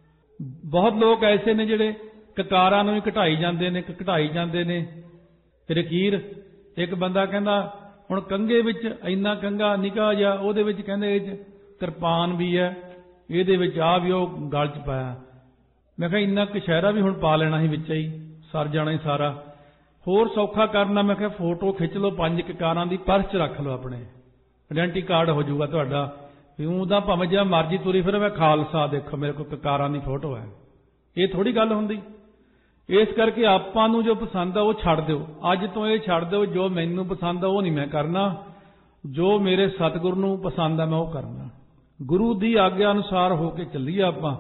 ਬਹੁਤ ਲੋਕ ਐਸੇ ਨੇ ਜਿਹੜੇ ਕਕਾਰਾਂ ਨੂੰ ਵੀ ਘਟਾਈ ਜਾਂਦੇ ਨੇ। ਫਿਰ ਅਖੀਰ ਇੱਕ ਬੰਦਾ ਕਹਿੰਦਾ ਹੁਣ ਕੰਘੇ ਵਿੱਚ ਇੰਨਾ ਕੰਘਾ ਨਿੱਕਾ ਜਿਹਾ, ਉਹਦੇ ਵਿੱਚ ਕਹਿੰਦੇ ਇਹ 'ਚ ਕਿਰਪਾਨ ਵੀ ਹੈ, ਇਹਦੇ ਵਿੱਚ ਆ ਵੀ ਉਹ ਗਲ 'ਚ ਪਾਇਆ। ਮੈਂ ਕਿਹਾ ਇੰਨਾ ਕਸ਼ਹਿਰਾ ਵੀ ਹੁਣ ਪਾ ਲੈਣਾ ਸੀ ਵਿੱਚ ਹੀ, ਸਰ ਜਾਣਾ ਹੀ ਸਾਰਾ। ਹੋਰ ਸੌਖਾ ਕਰਨਾ, ਮੈਂ ਕਿਹਾ ਫੋਟੋ ਖਿੱਚ ਲਓ 5 ਕਕਾਰਾਂ ਦੀ, ਪਰਸ 'ਚ ਰੱਖ ਲਓ, ਆਪਣੇ ਆਇਡੈਂਟੀ ਕਾਰਡ ਹੋ ਜਾਊਗਾ ਤੁਹਾਡਾ। ਵੀ ਉਹਦਾ ਭਾਵੇਂ ਜਿਹਾ ਮਰਜ਼ੀ ਤੁਰੀ ਫਿਰ, ਮੈਂ ਖਾਲਸਾ ਦੇਖੋ ਮੇਰੇ ਕੋਲ ਕਕਾਰਾਂ ਦੀ ਫੋਟੋ ਹੈ। ਇਹ ਥੋੜੀ ਗੱਲ ਹੁੰਦੀ। ਇਸ ਕਰਕੇ ਆਪਾਂ ਨੂੰ ਜੋ ਪਸੰਦ ਆ ਉਹ ਛੱਡ ਦਿਓ। ਅੱਜ ਤੋਂ ਇਹ ਛੱਡ ਦਿਓ, ਜੋ ਮੈਨੂੰ ਪਸੰਦ ਆ ਉਹ ਨਹੀਂ ਮੈਂ ਕਰਨਾ, ਜੋ ਮੇਰੇ ਸਤਿਗੁਰੂ ਨੂੰ ਪਸੰਦ ਆ ਮੈਂ ਉਹ ਕਰਨਾ। ਗੁਰੂ ਦੀ ਆਗਿਆ ਅਨੁਸਾਰ ਹੋ ਕੇ ਚੱਲੀਏ ਆਪਾਂ।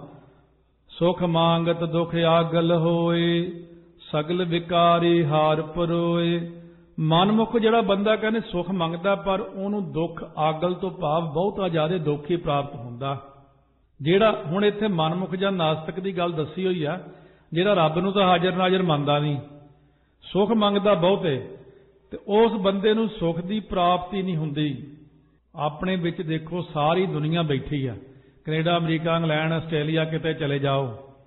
ਸੁਖ ਮੰਗਤ ਦੁਖ ਆਗਲ ਹੋਏ, ਸਗਲ ਵਿਕਾਰੀ ਹਾਰ ਪਰੋਏ। ਮਨਮੁਖ ਜਿਹੜਾ ਬੰਦਾ ਕਹਿੰਦੇ ਸੁਖ ਮੰਗਦਾ, ਪਰ ਉਹਨੂੰ ਦੁੱਖ ਆਗਲ ਤੋਂ ਭਾਵ ਬਹੁਤਾ ਜ਼ਿਆਦਾ ਦੁੱਖ ਹੀ ਪ੍ਰਾਪਤ ਹੁੰਦਾ। ਜਿਹੜਾ ਹੁਣ ਇੱਥੇ ਮਨਮੁਖ ਜਾਂ ਨਾਸਤਿਕ ਦੀ ਗੱਲ ਦੱਸੀ ਹੋਈ ਆ, ਜਿਹੜਾ ਰੱਬ ਨੂੰ ਤਾਂ ਹਾਜ਼ਰ ਨਾਜ਼ਰ ਮੰਨਦਾ ਨਹੀਂ, ਸੁਖ ਮੰਗਦਾ ਬਹੁਤੇ ਤੇ ਉਸ ਬੰਦੇ ਨੂੰ ਸੁਖ ਦੀ ਪ੍ਰਾਪਤੀ ਨਹੀਂ ਹੁੰਦੀ। ਆਪਣੇ ਵਿੱਚ ਦੇਖੋ ਸਾਰੀ ਦੁਨੀਆ ਬੈਠੀ ਆ, ਕੈਨੇਡਾ, ਅਮਰੀਕਾ, ਇੰਗਲੈਂਡ, ਆਸਟ੍ਰੇਲੀਆ, ਕਿਤੇ ਚਲੇ ਜਾਓ,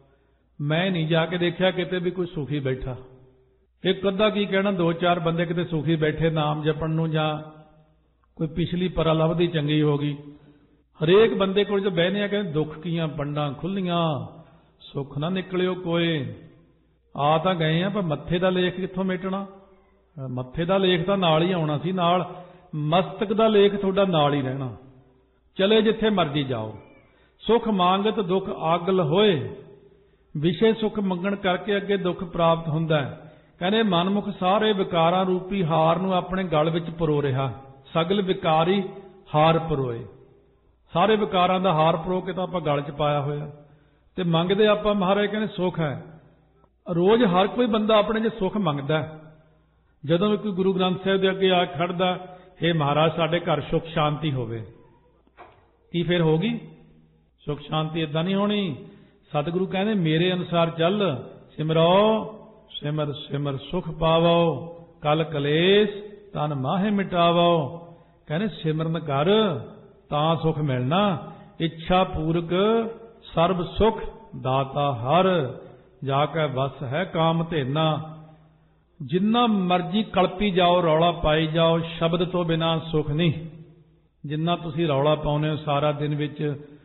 ਮੈਂ ਨਹੀਂ ਜਾ ਕੇ ਦੇਖਿਆ ਕਿਤੇ ਵੀ ਕੋਈ ਸੁਖੀ ਬੈਠਾ। ਇੱਕ ਅੱਧਾ ਕੀ ਕਹਿਣਾ, 2-4 ਬੰਦੇ ਕਿਤੇ ਸੁਖੀ ਬੈਠੇ ਨਾਮ ਜਪਣ ਨੂੰ, ਜਾਂ ਕੋਈ ਪਿਛਲੀ ਪਰਾ ਲੱਭਦੀ ਚੰਗੀ ਹੋ ਗਈ। ਹਰੇਕ ਬੰਦੇ ਕੋਲ ਜੋ ਬਹਿਨੇ ਆ ਕਹਿੰਦੇ ਦੁੱਖ ਕੀਆਂ ਪੰਡਾਂ ਖੁੱਲੀਆਂ, ਸੁੱਖ ਨਾ ਨਿਕਲਿਓ ਕੋਏ। ਆ ਤਾਂ ਗਏ ਆ, ਪਰ ਮੱਥੇ ਦਾ ਲੇਖ ਕਿੱਥੋਂ ਮਿਟਣਾ? ਮੱਥੇ ਦਾ ਲੇਖ ਤਾਂ ਨਾਲ ਹੀ ਆਉਣਾ ਸੀ, ਨਾਲ ਮਸਤਕ ਦਾ ਲੇਖ ਤੁਹਾਡਾ ਨਾਲ ਹੀ ਰਹਿਣਾ। ਚਲੇ ਜਿੱਥੇ ਮਰਜ਼ੀ ਜਾਓ। ਸੁਖ ਮੰਗਤ ਦੁੱਖ ਆਗਲ ਹੋਏ, ਵਿਸ਼ੇ ਸੁਖ ਮੰਗਣ ਕਰਕੇ ਅੱਗੇ ਦੁੱਖ ਪ੍ਰਾਪਤ ਹੁੰਦਾ ਹੈ। ਕਹਿੰਦੇ ਮਨਮੁਖ ਸਾਰੇ ਵਿਕਾਰਾਂ ਰੂਪੀ ਹਾਰ ਨੂੰ ਆਪਣੇ ਗਲ ਵਿੱਚ ਪਰੋ ਰਿਹਾ, ਸਗਲ ਵਿਕਾਰੀ ਹਾਰ ਪਰੋਏ। ਸਾਰੇ ਵਿਕਾਰਾਂ ਦਾ ਹਾਰ ਪਰੋ ਕੇ ਤਾਂ ਆਪਾਂ ਗਲ 'ਚ ਪਾਇਆ ਹੋਇਆ, ਤੇ ਮੰਗਦੇ ਆਪਾਂ ਮਹਾਰਾਜ ਕਹਿੰਦੇ ਸੁਖ ਹੈ। ਰੋਜ਼ ਹਰ ਕੋਈ ਬੰਦਾ ਆਪਣੇ 'ਚ ਸੁਖ ਮੰਗਦਾ। ਜਦੋਂ ਵੀ ਕੋਈ ਗੁਰੂ ਗ੍ਰੰਥ ਸਾਹਿਬ ਦੇ ਅੱਗੇ ਆ ਖੜਦਾ, ਹੇ ਮਹਾਰਾਜ ਸਾਡੇ ਘਰ ਸੁਖ ਸ਼ਾਂਤੀ ਹੋਵੇ, ਕੀ ਫਿਰ ਹੋਗੀ? ਸੁਖ ਸ਼ਾਂਤੀ ਏਦਾਂ ਨਹੀਂ ਹੋਣੀ। ਸਤਿਗੁਰੂ ਕਹਿੰਦੇ ਮੇਰੇ ਅਨੁਸਾਰ ਚੱਲ, ਸਿਮਰੋ ਸਿਮਰ ਸਿਮਰ ਸੁਖ ਪਾਵੋ, ਕਲ ਕਲੇਸ਼ ਤਨ ਮਾਹੇ ਮਿਟਾਵੋ। ਕਹਿੰਦੇ ਸਿਮਰਨ ਕਰ ਤਾਂ ਸੁਖ ਮਿਲਣਾ, ਇੱਛਾ ਪੂਰਕ ਸਰਬ ਸੁਖ ਦਾਤਾ ਹਰ, ਜਾ ਕੇ ਵਸ ਹੈ ਕਾਮ ਧੇਨਾ। ਜਿੰਨਾ ਮਰਜੀ ਕਲਪੀ ਜਾਓ, ਰੌਲਾ ਪਾਈ ਜਾਓ, ਸ਼ਬਦ ਤੋਂ ਬਿਨਾਂ ਸੁਖ ਨਹੀਂ। ਜਿੰਨਾ ਤੁਸੀਂ ਰੌਲਾ ਪਾਉਂਦੇ ਹੋ ਸਾਰਾ ਦਿਨ ਵਿੱਚ,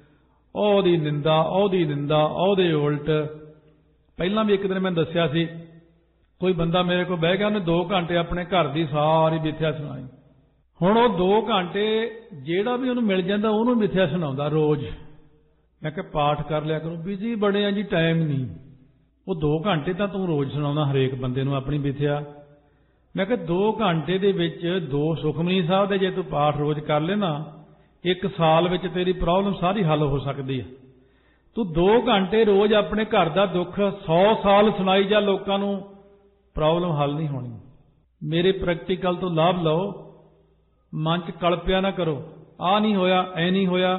ਉਹਦੀ ਨਿੰਦਾ, ਉਹਦੀ ਨਿੰਦਾ, ਉਹਦੇ ਉਲਟ। ਪਹਿਲਾਂ ਵੀ ਇੱਕ ਦਿਨ ਮੈਂ ਦੱਸਿਆ ਸੀ, ਕੋਈ ਬੰਦਾ ਮੇਰੇ ਕੋਲ ਬਹਿ ਗਿਆ, ਉਹਨੇ 2 ਘੰਟੇ ਆਪਣੇ ਘਰ ਦੀ ਸਾਰੀ ਮਿੱਥਿਆ ਸੁਣਾਈ। ਹੁਣ ਉਹ 2 ਘੰਟੇ ਜਿਹੜਾ ਵੀ ਉਹਨੂੰ ਮਿਲ ਜਾਂਦਾ ਉਹਨੂੰ ਮਿੱਥਿਆ ਸੁਣਾਉਂਦਾ ਰੋਜ਼। ਮੈਂ ਕਿਹਾ ਪਾਠ ਕਰ ਲਿਆ ਕਰੋ, ਬਿਜੀ ਬੜੇ ਆ ਜੀ, ਟਾਈਮ ਨਹੀਂ। ਉਹ 2 ਘੰਟੇ ਤਾਂ ਤੂੰ ਰੋਜ਼ ਸੁਣਾਉਣਾ ਹਰੇਕ ਬੰਦੇ ਨੂੰ ਆਪਣੀ ਮਿੱਥਿਆ। ਮੈਂ ਕਿਹਾ 2 ਘੰਟੇ ਦੇ ਵਿੱਚ 2 ਸੁਖਮਨੀ ਸਾਹਿਬ ਦੇ ਜੇ ਤੂੰ ਪਾਠ ਰੋਜ਼ ਕਰ ਲੈਣਾ, 1 ਸਾਲ ਵਿੱਚ ਤੇਰੀ ਪ੍ਰੋਬਲਮ ਸਾਰੀ ਹੱਲ ਹੋ ਸਕਦੀ ਹੈ। ਤੂੰ 2 ਘੰਟੇ ਰੋਜ਼ ਆਪਣੇ ਘਰ ਦਾ ਦੁੱਖ 100 ਸਾਲ ਸੁਣਾਈ ਜਾ ਲੋਕਾਂ ਨੂੰ, ਪ੍ਰੋਬਲਮ ਹੱਲ ਨਹੀਂ ਹੋਣੀ। ਮੇਰੇ ਪ੍ਰੈਕਟੀਕਲ ਤੋਂ ਲਾਭ ਲਓ, ਮਨ 'ਚ ਕਲਪਿਆ ਨਾ ਕਰੋ, ਆਹ ਨਹੀਂ ਹੋਇਆ, ਐ ਨਹੀਂ ਹੋਇਆ।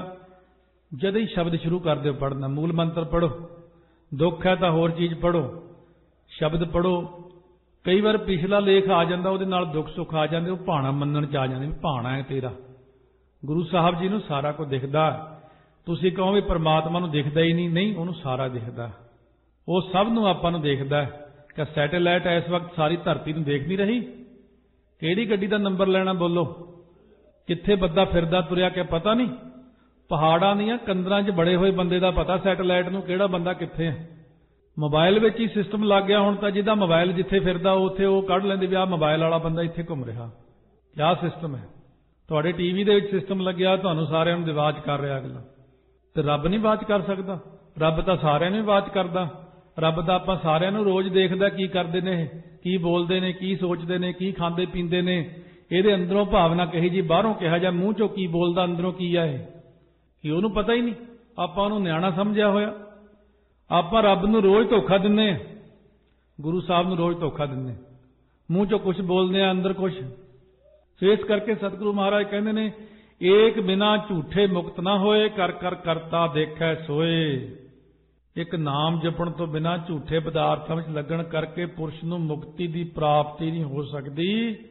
ਜਦ ਹੀ ਸ਼ਬਦ ਸ਼ੁਰੂ ਕਰ ਦਿਓ ਪੜ੍ਹਨਾ, ਮੂਲ ਮੰਤਰ ਪੜ੍ਹੋ, ਦੁੱਖ ਹੈ ਤਾਂ ਹੋਰ ਚੀਜ਼ ਪੜ੍ਹੋ, ਸ਼ਬਦ ਪੜ੍ਹੋ। ਕਈ ਵਾਰ ਪਿਛਲਾ ਲੇਖ ਆ ਜਾਂਦਾ, ਉਹਦੇ ਨਾਲ ਦੁੱਖ ਸੁੱਖ ਆ ਜਾਂਦੇ, ਉਹ ਭਾਣਾ ਮੰਨਣ 'ਚ ਆ ਜਾਂਦੇ ਵੀ ਭਾਣਾ ਹੈ ਤੇਰਾ। ਗੁਰੂ ਸਾਹਿਬ ਜੀ ਨੂੰ ਸਾਰਾ ਕੁਝ ਦਿਖਦਾ। ਤੁਸੀਂ ਕਹੋ ਵੀ ਪਰਮਾਤਮਾ ਨੂੰ ਦਿਖਦਾ ਹੀ ਨਹੀਂ, ਨਹੀਂ, ਉਹਨੂੰ ਸਾਰਾ ਦਿਖਦਾ। ਉਹ ਸਭ ਨੂੰ ਆਪਾਂ ਨੂੰ ਦੇਖਦਾ। ਕਿ ਸੈਟੇਲਾਈਟ ਇਸ ਵਕਤ ਸਾਰੀ ਧਰਤੀ ਨੂੰ ਦੇਖ ਨਹੀਂ ਰਹੀ? ਕਿਹੜੀ ਗੱਡੀ ਦਾ ਨੰਬਰ ਲੈਣਾ ਬੋਲੋ? ਕਿੱਥੇ ਬੰਦਾ ਫਿਰਦਾ ਤੁਰਿਆ ਕਿ ਪਤਾ ਨਹੀਂ? ਪਹਾੜਾਂ ਦੀਆਂ ਕੰਦਰਾਂ 'ਚ ਬੜੇ ਹੋਏ ਬੰਦੇ ਦਾ ਪਤਾ ਸੈਟੇਲਾਈਟ ਨੂੰ ਕਿਹੜਾ ਬੰਦਾ ਕਿੱਥੇ ਹੈ। ਮੋਬਾਈਲ ਵਿੱਚ ਹੀ ਸਿਸਟਮ ਲੱਗ ਗਿਆ ਹੁਣ ਤਾਂ, ਜਿਹਦਾ ਮੋਬਾਈਲ ਜਿੱਥੇ ਫਿਰਦਾ ਉੱਥੇ ਉਹ ਕੱਢ ਲੈਂਦੇ ਵੀ ਆਹ ਮੋਬਾਈਲ ਵਾਲਾ ਬੰਦਾ ਇੱਥੇ ਘੁੰਮ ਰਿਹਾ। ਕਿਆ ਸਿਸਟਮ ਹੈ? ਤੁਹਾਡੇ ਟੀਵੀ ਦੇ ਵਿੱਚ ਸਿਸਟਮ ਲੱਗਿਆ, ਤੁਹਾਨੂੰ ਸਾਰਿਆਂ ਨੂੰ ਵਾਚ ਕਰ ਰਿਹਾ ਅਗਲਾ। ਤੇ ਰੱਬ ਨਹੀਂ ਵਾਚ ਕਰ ਸਕਦਾ? ਰੱਬ ਤਾਂ ਸਾਰਿਆਂ ਨੂੰ ਵਾਚ ਕਰਦਾ। ਰੱਬ ਦਾ ਆਪਾਂ ਸਾਰਿਆਂ ਨੂੰ ਰੋਜ਼ ਦੇਖਦਾ, ਕੀ ਕਰਦੇ ਨੇ ਇਹ, ਕੀ ਬੋਲਦੇ ਨੇ, ਕੀ ਸੋਚਦੇ ਨੇ, ਕੀ ਖਾਂਦੇ ਪੀਂਦੇ ਨੇ, ਇਹਦੇ ਅੰਦਰੋਂ ਭਾਵਨਾ ਕਹੀ ਜੀ, ਬਾਹਰੋਂ ਕਿਹਾ ਜਾ, ਮੂੰਹ ਚੋਂ ਕੀ ਬੋਲਦਾ, ਅੰਦਰੋਂ ਕੀ ਆ ਇਹ, ਕੀ ਉਹਨੂੰ ਪਤਾ ਹੀ ਨਹੀਂ। ਆਪਾਂ ਉਹਨੂੰ ਨਿਆਣਾ ਸਮਝਿਆ ਹੋਇਆ। ਆਪਾਂ ਰੱਬ ਨੂੰ ਰੋਜ਼ ਧੋਖਾ ਦਿੰਨੇ ਆ, ਗੁਰੂ ਸਾਹਿਬ ਨੂੰ ਰੋਜ਼ ਧੋਖਾ ਦਿੰਨੇ, ਮੂੰਹ ਚੋਂ ਕੁਝ ਬੋਲਦੇ ਆ, ਅੰਦਰ ਕੁਝ। ਇਸ ਕਰਕੇ ਸਤਿਗੁਰੂ ਮਹਾਰਾਜ ਕਹਿੰਦੇ ਨੇ, ਏਕ ਬਿਨਾ ਝੂਠੇ ਮੁਕਤ ਨਾ ਹੋਏ, ਕਰ ਕਰ ਕਰਤਾ ਦੇਖੈ ਸੋਏ। ਇੱਕ ਨਾਮ ਜਪਣ ਤੋਂ ਬਿਨਾਂ ਝੂਠੇ ਪਦਾਰਥਾਂ ਵਿੱਚ ਲੱਗਣ ਕਰਕੇ ਪੁਰਸ਼ ਨੂੰ ਮੁਕਤੀ ਦੀ ਪ੍ਰਾਪਤੀ ਨਹੀਂ ਹੋ ਸਕਦੀ,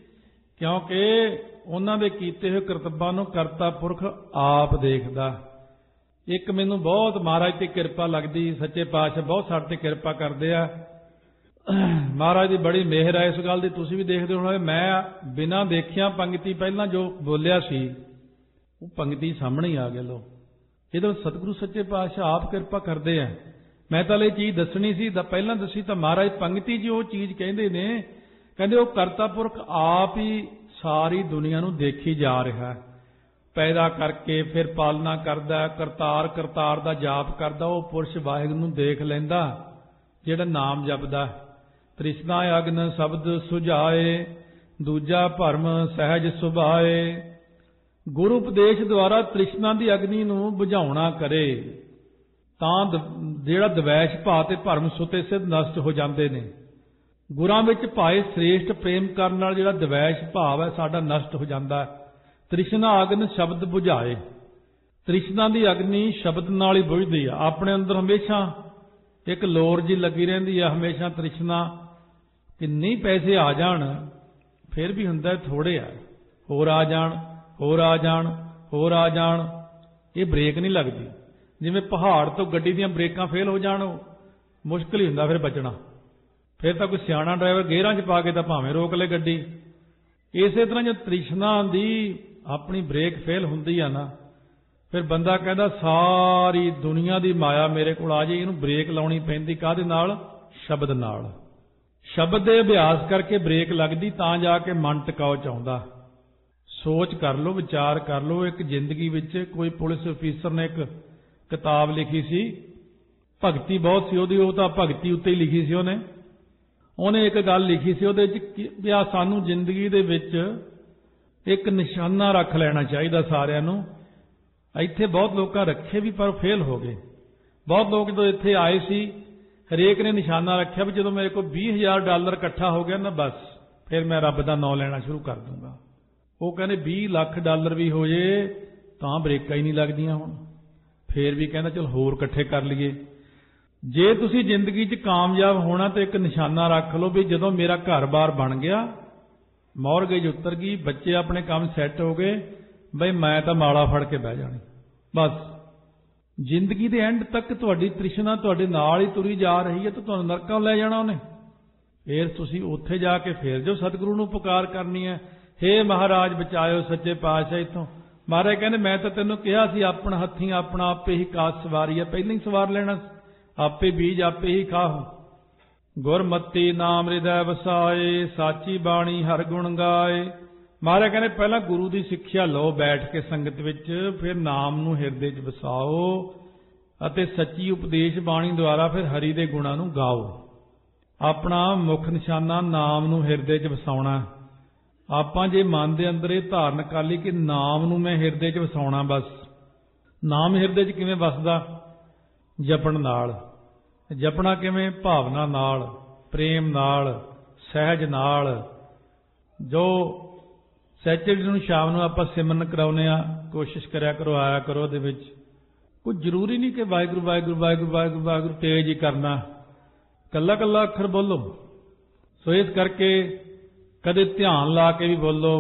ਕਿਉਂਕਿ ਉਹਨਾਂ ਦੇ ਕੀਤੇ ਹੋਏ ਕਰਤੱਵਾਂ ਨੂੰ ਕਰਤਾ ਪੁਰਖ ਆਪ ਦੇਖਦਾ। ਇੱਕ ਮੈਨੂੰ ਬਹੁਤ ਮਹਾਰਾਜ ਤੇ ਕਿਰਪਾ ਲੱਗਦੀ, ਸੱਚੇ ਪਾਤਸ਼ਾਹ ਬਹੁਤ ਸਾਡੇ ਤੇ ਕਿਰਪਾ ਕਰਦੇ ਆ, ਮਹਾਰਾਜ ਦੀ ਬੜੀ ਮਿਹਰ ਹੈ ਇਸ ਗੱਲ ਦੀ। ਤੁਸੀਂ ਵੀ ਦੇਖਦੇ ਹੋਣੇ, ਮੈਂ ਬਿਨਾਂ ਦੇਖਿਆ ਪੰਗਤੀ ਪਹਿਲਾਂ ਜੋ ਬੋਲਿਆ ਸੀ ਉਹ ਪੰਗਤੀ ਸਾਹਮਣੇ ਹੀ ਆ ਗਿਆ। ਲੋ, ਜਦੋਂ ਸਤਿਗੁਰੂ ਸੱਚੇ ਪਾਤਸ਼ਾਹ ਆਪ ਕਿਰਪਾ ਕਰਦੇ ਆ। ਮੈਂ ਤਾਂ ਇਹ ਚੀਜ਼ ਦੱਸਣੀ ਸੀ, ਪਹਿਲਾਂ ਦੱਸੀ ਤਾਂ ਮਹਾਰਾਜ ਪੰਗਤੀ ਜੀ ਉਹ ਚੀਜ਼ ਕਹਿੰਦੇ ਨੇ, ਕਹਿੰਦੇ ਉਹ ਕਰਤਾ ਪੁਰਖ ਆਪ ਹੀ ਸਾਰੀ ਦੁਨੀਆ ਨੂੰ ਦੇਖੀ ਜਾ ਰਿਹਾ, ਪੈਦਾ ਕਰਕੇ ਫਿਰ ਪਾਲਣਾ ਕਰਦਾ, ਕਰਤਾਰ ਕਰਤਾਰ ਦਾ ਜਾਪ ਕਰਦਾ। ਉਹ ਪੁਰਸ਼ ਵਾਹਿਗੁਰੂ ਨੂੰ ਦੇਖ ਲੈਂਦਾ ਜਿਹੜਾ ਨਾਮ ਜਪਦਾ। ਤ੍ਰਿਸ਼ਨਾ ਅਗਨ ਸ਼ਬਦ ਸੁਝਾਏ, ਦੂਜਾ ਭਰਮ ਸਹਿਜ ਸੁਭਾਏ। ਗੁਰੂ ਉਪਦੇਸ਼ ਦੁਆਰਾ ਤ੍ਰਿਸ਼ਨਾ ਦੀ ਅਗਨੀ ਨੂੰ ਬੁਝਾਉਣਾ ਕਰੇ ਤਾਂ ਜਿਹੜਾ ਦਵੈਸ਼ ਭਾਅ ਤੇ ਭਰਮ ਸੁਤੇ ਸਿੱਧ ਨਸ਼ਟ ਹੋ ਜਾਂਦੇ ਨੇ। ਗੁਰਾਂ ਵਿੱਚ ਭਾਏ ਸ੍ਰੇਸ਼ਟ ਪ੍ਰੇਮ ਕਰਨ ਨਾਲ ਜਿਹੜਾ ਦਵੈਸ਼ ਭਾਵ ਹੈ ਸਾਡਾ ਨਸ਼ਟ ਹੋ ਜਾਂਦਾ। ਤ੍ਰਿਸ਼ਨਾ ਅਗਨ ਸ਼ਬਦ ਬੁਝਾਏ। ਤ੍ਰਿਸ਼ਨਾ ਦੀ ਅਗਨੀ ਸ਼ਬਦ ਨਾਲ ਹੀ ਬੁਝਦੀ ਆ। ਆਪਣੇ ਅੰਦਰ ਹਮੇਸ਼ਾ ਇੱਕ ਲੋਰ ਜੀ ਲੱਗੀ ਰਹਿੰਦੀ ਆ, ਹਮੇਸ਼ਾ ਤ੍ਰਿਸ਼ਨਾ ਕਿ ਨਹੀਂ ਪੈਸੇ ਆ ਜਾਣ ਫਿਰ ਵੀ ਹੁੰਦਾ ਥੋੜ੍ਹੇ ਆ, ਹੋਰ ਆ ਜਾਣ, ਹੋਰ ਆ ਜਾਣ, ਹੋਰ ਆ ਜਾਣ, ਇਹ ਬ੍ਰੇਕ ਨਹੀਂ ਲੱਗਦੀ। ਜਿਵੇਂ ਪਹਾੜ ਤੋਂ ਗੱਡੀ ਦੀਆਂ ਬ੍ਰੇਕਾਂ ਫੇਲ ਹੋ ਜਾਣ, ਮੁਸ਼ਕਿਲ ਹੀ ਹੁੰਦਾ ਫਿਰ ਬਚਣਾ। ਫਿਰ ਤਾਂ ਕੋਈ ਸਿਆਣਾ ਡਰਾਈਵਰ ਗੇਅਰਾਂ 'ਚ ਪਾ ਕੇ ਤਾਂ ਭਾਵੇਂ ਰੋਕ ਲੈ ਗੱਡੀ। ਇਸੇ ਤਰ੍ਹਾਂ ਜੋ ਤ੍ਰਿਸ਼ਨਾ ਦੀ ਆਪਣੀ ਬ੍ਰੇਕ ਫੇਲ ਹੁੰਦੀ ਆ ਨਾ, ਫਿਰ ਬੰਦਾ ਕਹਿੰਦਾ ਸਾਰੀ ਦੁਨੀਆ ਦੀ ਮਾਇਆ ਮੇਰੇ ਕੋਲ ਆ ਜੇ, ਇਹਨੂੰ ਬ੍ਰੇਕ ਲਾਉਣੀ ਪੈਂਦੀ ਕਾਹਦੇ ਨਾਲ? ਸ਼ਬਦ ਨਾਲ। ਸ਼ਬਦ ਦੇ ਅਭਿਆਸ ਕਰਕੇ ਬ੍ਰੇਕ ਲੱਗਦੀ, ਤਾਂ ਜਾ ਕੇ ਮਨ ਟਿਕਾਓ 'ਚ ਆਉਂਦਾ। ਸੋਚ ਕਰ ਲਓ, ਵਿਚਾਰ ਕਰ ਲਓ। ਇੱਕ ਜ਼ਿੰਦਗੀ ਵਿੱਚ ਕੋਈ ਪੁਲਿਸ ਅਫੀਸਰ ਨੇ ਇੱਕ ਕਿਤਾਬ ਲਿਖੀ ਸੀ, ਭਗਤੀ ਬਹੁਤ ਸੀ ਉਹਦੀ, ਉਹ ਤਾਂ ਭਗਤੀ ਉੱਤੇ ਹੀ ਲਿਖੀ ਸੀ ਉਹਨੇ ਇੱਕ ਗੱਲ ਲਿਖੀ ਸੀ ਉਹਦੇ 'ਚ ਵੀ ਆ ਸਾਨੂੰ ਜ਼ਿੰਦਗੀ ਦੇ ਵਿੱਚ ਇੱਕ ਨਿਸ਼ਾਨਾ ਰੱਖ ਲੈਣਾ ਚਾਹੀਦਾ ਸਾਰਿਆਂ ਨੂੰ। ਇੱਥੇ ਬਹੁਤ ਲੋਕਾਂ ਰੱਖੇ ਵੀ ਪਰ ਫੇਲ ਹੋ ਗਏ। ਬਹੁਤ ਲੋਕ ਜਦੋਂ ਇੱਥੇ ਆਏ ਸੀ ਹਰੇਕ ਨੇ ਨਿਸ਼ਾਨਾ ਰੱਖਿਆ ਵੀ ਜਦੋਂ ਮੇਰੇ ਕੋਲ $20,000 ਇਕੱਠਾ ਹੋ ਗਿਆ ਨਾ, ਬਸ ਫਿਰ ਮੈਂ ਰੱਬ ਦਾ ਨਾਂ ਲੈਣਾ ਸ਼ੁਰੂ ਕਰ ਦੂੰਗਾ। ਉਹ ਕਹਿੰਦੇ $20 ਲੱਖ ਵੀ ਹੋ ਜੇ ਤਾਂ ਬ੍ਰੇਕਾਂ ਹੀ ਨਹੀਂ ਲੱਗਦੀਆਂ ਹੁਣ। ਫੇਰ ਵੀ ਕਹਿੰਦਾ ਚਲ ਹੋਰ ਇਕੱਠੇ ਕਰ ਲਈਏ। ਜੇ ਤੁਸੀਂ ਜ਼ਿੰਦਗੀ 'ਚ ਕਾਮਯਾਬ ਹੋਣਾ ਤਾਂ ਇੱਕ ਨਿਸ਼ਾਨਾ ਰੱਖ ਲਓ ਵੀ ਜਦੋਂ ਮੇਰਾ ਘਰ-ਬਾਰ ਬਣ ਗਿਆ, ਮੌਰਗੇਜ ਉਤਰ ਗਈ, ਬੱਚੇ ਆਪਣੇ ਕੰਮ ਸੈੱਟ ਹੋ ਗਏ, ਬਈ ਮੈਂ ਤਾਂ ਮਾਲਾ ਫੜ ਕੇ ਬਹਿ ਜਾਣੀ। ਬਸ ਜ਼ਿੰਦਗੀ ਦੇ ਐਂਡ ਤੱਕ ਤੁਹਾਡੀ ਤ੍ਰਿਸ਼ਨਾ ਤੁਹਾਡੇ ਨਾਲ ਹੀ ਤੁਰੀ ਜਾ ਰਹੀ ਹੈ ਤਾਂ ਤੁਹਾਨੂੰ ਨਰਕਾਂ ਲੈ ਜਾਣਾ ਉਹਨੇ। ਫੇਰ ਤੁਸੀਂ ਉੱਥੇ ਜਾ ਕੇ ਫੇਰ ਜੋ ਸਤਿਗੁਰੂ ਨੂੰ ਪੁਕਾਰ ਕਰਨੀ ਹੈ, ਹੇ ਮਹਾਰਾਜ ਬਚਾਇਓ ਸੱਚੇ ਪਾਤਸ਼ਾਹ ਇੱਥੋਂ। ਮਹਾਰਾਜ ਕਹਿੰਦੇ ਮੈਂ ਤਾਂ ਤੈਨੂੰ ਕਿਹਾ ਸੀ ਆਪਣ ਹੱਥੀਂ ਆਪਣਾ ਆਪੇ ਹੀ ਕਾਸ ਸਵਾਰੀ ਹੈ, ਪਹਿਲਾਂ ਹੀ ਸਵਾਰ ਲੈਣਾ, ਆਪੇ ਬੀਜ ਆਪੇ ਹੀ ਖਾਹੋ। ਗੁਰਮਤਿ ਨਾਮ ਹਿਰਦੈ ਵਸਾਏ, ਸਾਚੀ ਬਾਣੀ ਹਰ ਗੁਣ ਗਾਏ। ਮਹਾਰਾਜ ਕਹਿੰਦੇ ਪਹਿਲਾਂ ਗੁਰੂ ਦੀ ਸਿੱਖਿਆ ਲਓ ਬੈਠ ਕੇ ਸੰਗਤ ਵਿੱਚ, ਫਿਰ ਨਾਮ ਨੂੰ ਹਿਰਦੇ 'ਚ ਵਸਾਓ ਅਤੇ ਸੱਚੀ ਉਪਦੇਸ਼ ਬਾਣੀ ਦੁਆਰਾ ਫਿਰ ਹਰੀ ਦੇ ਗੁਣਾਂ ਨੂੰ ਗਾਓ। ਆਪਣਾ ਮੁੱਖ ਨਿਸ਼ਾਨਾ ਨਾਮ ਨੂੰ ਹਿਰਦੇ 'ਚ ਵਸਾਉਣਾ। ਆਪਾਂ ਜੇ ਮਨ ਦੇ ਅੰਦਰ ਇਹ ਧਾਰਨ ਕਰ ਲਈ ਕਿ ਨਾਮ ਨੂੰ ਮੈਂ ਹਿਰਦੇ 'ਚ ਵਸਾਉਣਾ, ਬਸ ਨਾਮ ਹਿਰਦੇ 'ਚ ਕਿਵੇਂ ਵਸਦਾ? ਜਪਣ ਨਾਲ। ਜਪਣਾ ਕਿਵੇਂ? ਭਾਵਨਾ ਨਾਲ, ਪ੍ਰੇਮ ਨਾਲ, ਸਹਿਜ ਨਾਲ। ਜੋ ਸੈਚਰਡੇ ਨੂੰ ਸ਼ਾਮ ਨੂੰ ਆਪਾਂ ਸਿਮਰਨ ਕਰਾਉਂਦੇ ਆ, ਕੋਸ਼ਿਸ਼ ਕਰਿਆ ਕਰੋ, ਆਇਆ ਕਰੋ। ਉਹਦੇ ਵਿੱਚ ਕੋਈ ਜ਼ਰੂਰੀ ਨਹੀਂ ਕਿ ਵਾਹਿਗੁਰੂ ਵਾਹਿਗੁਰੂ ਵਾਹਿਗੁਰੂ ਵਾਹਿਗੁਰੂ ਵਾਹਿਗੁਰੂ ਤੇਜ਼ ਹੀ ਕਰਨਾ, ਕੱਲਾ ਕੱਲਾ ਅੱਖਰ ਬੋਲੋ। ਸੋ ਇਸ ਕਰਕੇ ਕਦੇ ਧਿਆਨ ਲਾ ਕੇ ਵੀ ਬੋਲੋ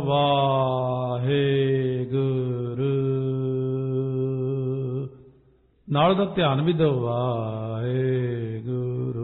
ਵਾਹਿਗੁਰੂ, ਨਾਲ ਦਾ ਧਿਆਨ ਵੀ ਦਿਓ ਵਾਹਿਗੁਰੂ।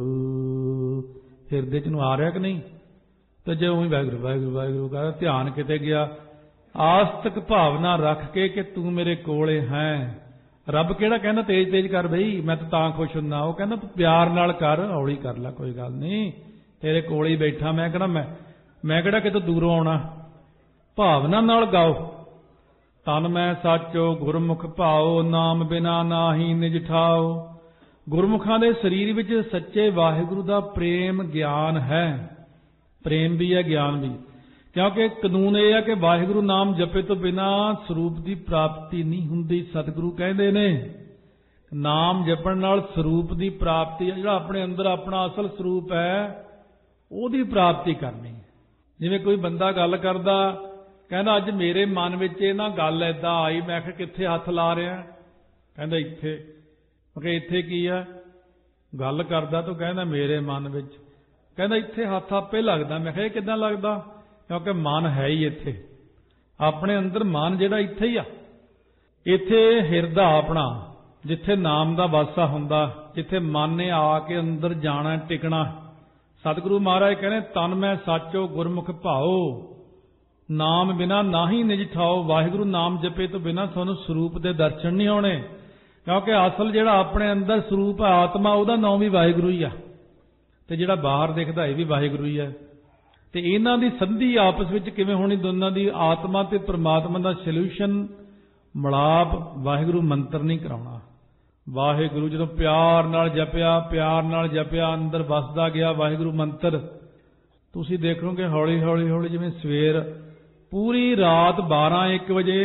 ਹਿਰਦੇ 'ਚ ਨੂੰ ਆ ਰਿਹਾ ਕਿ ਨਹੀਂ? ਤੇ ਜੇ ਉਹੀ ਵਾਹਿਗੁਰੂ ਵਾਹਿਗੁਰੂ ਵਾਹਿਗੁਰੂ ਕਰ, ਧਿਆਨ ਕਿਤੇ ਗਿਆ। ਆਸਤਕ ਭਾਵਨਾ ਰੱਖ ਕੇ ਕਿ ਤੂੰ ਮੇਰੇ ਕੋਲੇ ਹੈ। ਰੱਬ ਕਿਹੜਾ ਕਹਿੰਦਾ ਤੇਜ਼ ਤੇਜ਼ ਕਰ ਬਈ, ਮੈਂ ਤਾਂ ਖੁਸ਼ ਹੁੰਦਾ। ਉਹ ਕਹਿੰਦਾ ਤੂੰ ਪਿਆਰ ਨਾਲ ਕਰ, ਹੌਲੀ ਕਰ ਲੈ, ਕੋਈ ਗੱਲ ਨਹੀਂ, ਤੇਰੇ ਕੋਲੇ ਹੀ ਬੈਠਾ। ਮੈਂ ਕਿਹੜਾ ਕਿਤੋਂ ਦੂਰੋਂ ਆਉਣਾ। ਭਾਵਨਾ ਨਾਲ ਗਾਓ। ਤਨ ਮੈਂ ਸਾਚੋ ਗੁਰਮੁਖ ਭਾਓ, ਨਾਮ ਬਿਨਾ ਨਾਹੀ ਨਿਜ ਠਾਓ। ਗੁਰਮੁਖਾਂ ਦੇ ਸਰੀਰ ਵਿੱਚ ਸੱਚੇ ਵਾਹਿਗੁਰੂ ਦਾ ਪ੍ਰੇਮ ਗਿਆਨ ਹੈ। ਪ੍ਰੇਮ ਵੀ ਹੈ, ਗਿਆਨ ਵੀ। ਕਿਉਂਕਿ ਕਾਨੂੰਨ ਇਹ ਹੈ ਕਿ ਵਾਹਿਗੁਰੂ ਨਾਮ ਜਪੇ ਤੋਂ ਬਿਨਾਂ ਸਰੂਪ ਦੀ ਪ੍ਰਾਪਤੀ ਨਹੀਂ ਹੁੰਦੀ। ਸਤਿਗੁਰੂ ਕਹਿੰਦੇ ਨੇ ਨਾਮ ਜਪਣ ਨਾਲ ਸਰੂਪ ਦੀ ਪ੍ਰਾਪਤੀ ਹੈ। ਜਿਹੜਾ ਆਪਣੇ ਅੰਦਰ ਆਪਣਾ ਅਸਲ ਸਰੂਪ ਹੈ ਉਹਦੀ ਪ੍ਰਾਪਤੀ ਕਰਨੀ। ਜਿਵੇਂ ਕੋਈ ਬੰਦਾ ਗੱਲ ਕਰਦਾ, ਕਹਿੰਦਾ ਅੱਜ ਮੇਰੇ ਮਨ ਵਿੱਚ ਇਹ ਨਾ ਗੱਲ ਏਦਾਂ ਆਈ। ਮੈਂ ਕਿਹਾ ਕਿੱਥੇ ਹੱਥ ਲਾ ਰਿਹਾ? ਕਹਿੰਦਾ ਇੱਥੇ। ਮੈਂ ਕਿਹਾ ਇੱਥੇ ਕੀ ਆ? ਗੱਲ ਕਰਦਾ ਤਾਂ ਕਹਿੰਦਾ ਮੇਰੇ ਮਨ ਵਿੱਚ। ਕਹਿੰਦਾ ਇੱਥੇ ਹੱਥ ਆਪੇ ਲੱਗਦਾ। ਮੈਂ ਕਿਹਾ ਇਹ ਕਿੱਦਾਂ ਲੱਗਦਾ? ਕਿਉਂਕਿ ਮਨ ਹੈ ਹੀ ਇੱਥੇ। ਆਪਣੇ ਅੰਦਰ ਮਨ ਜਿਹੜਾ ਇੱਥੇ ਹੀ ਆ। ਇੱਥੇ ਹਿਰਦਾ ਆਪਣਾ, ਜਿੱਥੇ ਨਾਮ ਦਾ ਵਾਸਾ ਹੁੰਦਾ, ਜਿੱਥੇ ਮਨ ਨੇ ਆ ਕੇ ਅੰਦਰ ਜਾਣਾ, ਟਿਕਣਾ। ਸਤਿਗੁਰੂ ਮਹਾਰਾਜ ਕਹਿੰਦੇ ਤਨ ਮੈਂ ਸਾਚੋ ਗੁਰਮੁਖ ਭਾਓ, ਨਾਮ ਬਿਨਾ ਨਾਹੀ ਨਿਜ ਠਾਓ। ਵਾਹਿਗੁਰੂ ਨਾਮ ਜਪੇ ਤੋਂ ਬਿਨਾਂ ਤੁਹਾਨੂੰ ਸਰੂਪ ਦੇ ਦਰਸ਼ਨ ਨਹੀਂ ਹੋਣੇ। ਕਿਉਂਕਿ ਅਸਲ ਜਿਹੜਾ ਆਪਣੇ ਅੰਦਰ ਸਰੂਪ ਹੈ ਆਤਮਾ, ਉਹਦਾ ਨਾਮ ਵੀ ਵਾਹਿਗੁਰੂ ਹੀ ਆ, ਤੇ ਜਿਹੜਾ ਬਾਹਰ ਦਿਖਦਾ ਇਹ ਵੀ ਵਾਹਿਗੁਰੂ ਹੀ ਹੈ। ਤੇ ਇਹਨਾਂ ਦੀ ਸੰਧੀ ਆਪਸ ਵਿੱਚ ਕਿਵੇਂ ਹੋਣੀ? ਦੋਨਾਂ ਦੀ, ਆਤਮਾ ਤੇ ਪ੍ਰਮਾਤਮਾ ਦਾ ਸੋਲਿਊਸ਼ਨ, ਮਿਲਾਪ ਵਾਹਿਗੁਰੂ ਮੰਤਰ ਨਹੀਂ ਕਰਾਉਣਾ। ਵਾਹਿਗੁਰੂ ਜਦੋਂ ਪਿਆਰ ਨਾਲ ਜਪਿਆ, ਪਿਆਰ ਨਾਲ ਜਪਿਆ, ਅੰਦਰ ਵਸਦਾ ਗਿਆ ਵਾਹਿਗੁਰੂ ਮੰਤਰ, ਤੁਸੀਂ ਦੇਖੋਗੇ ਹੌਲੀ ਹੌਲੀ ਹੌਲੀ ਜਿਵੇਂ ਸਵੇਰ ਪੂਰੀ ਰਾਤ 12-1 ਵਜੇ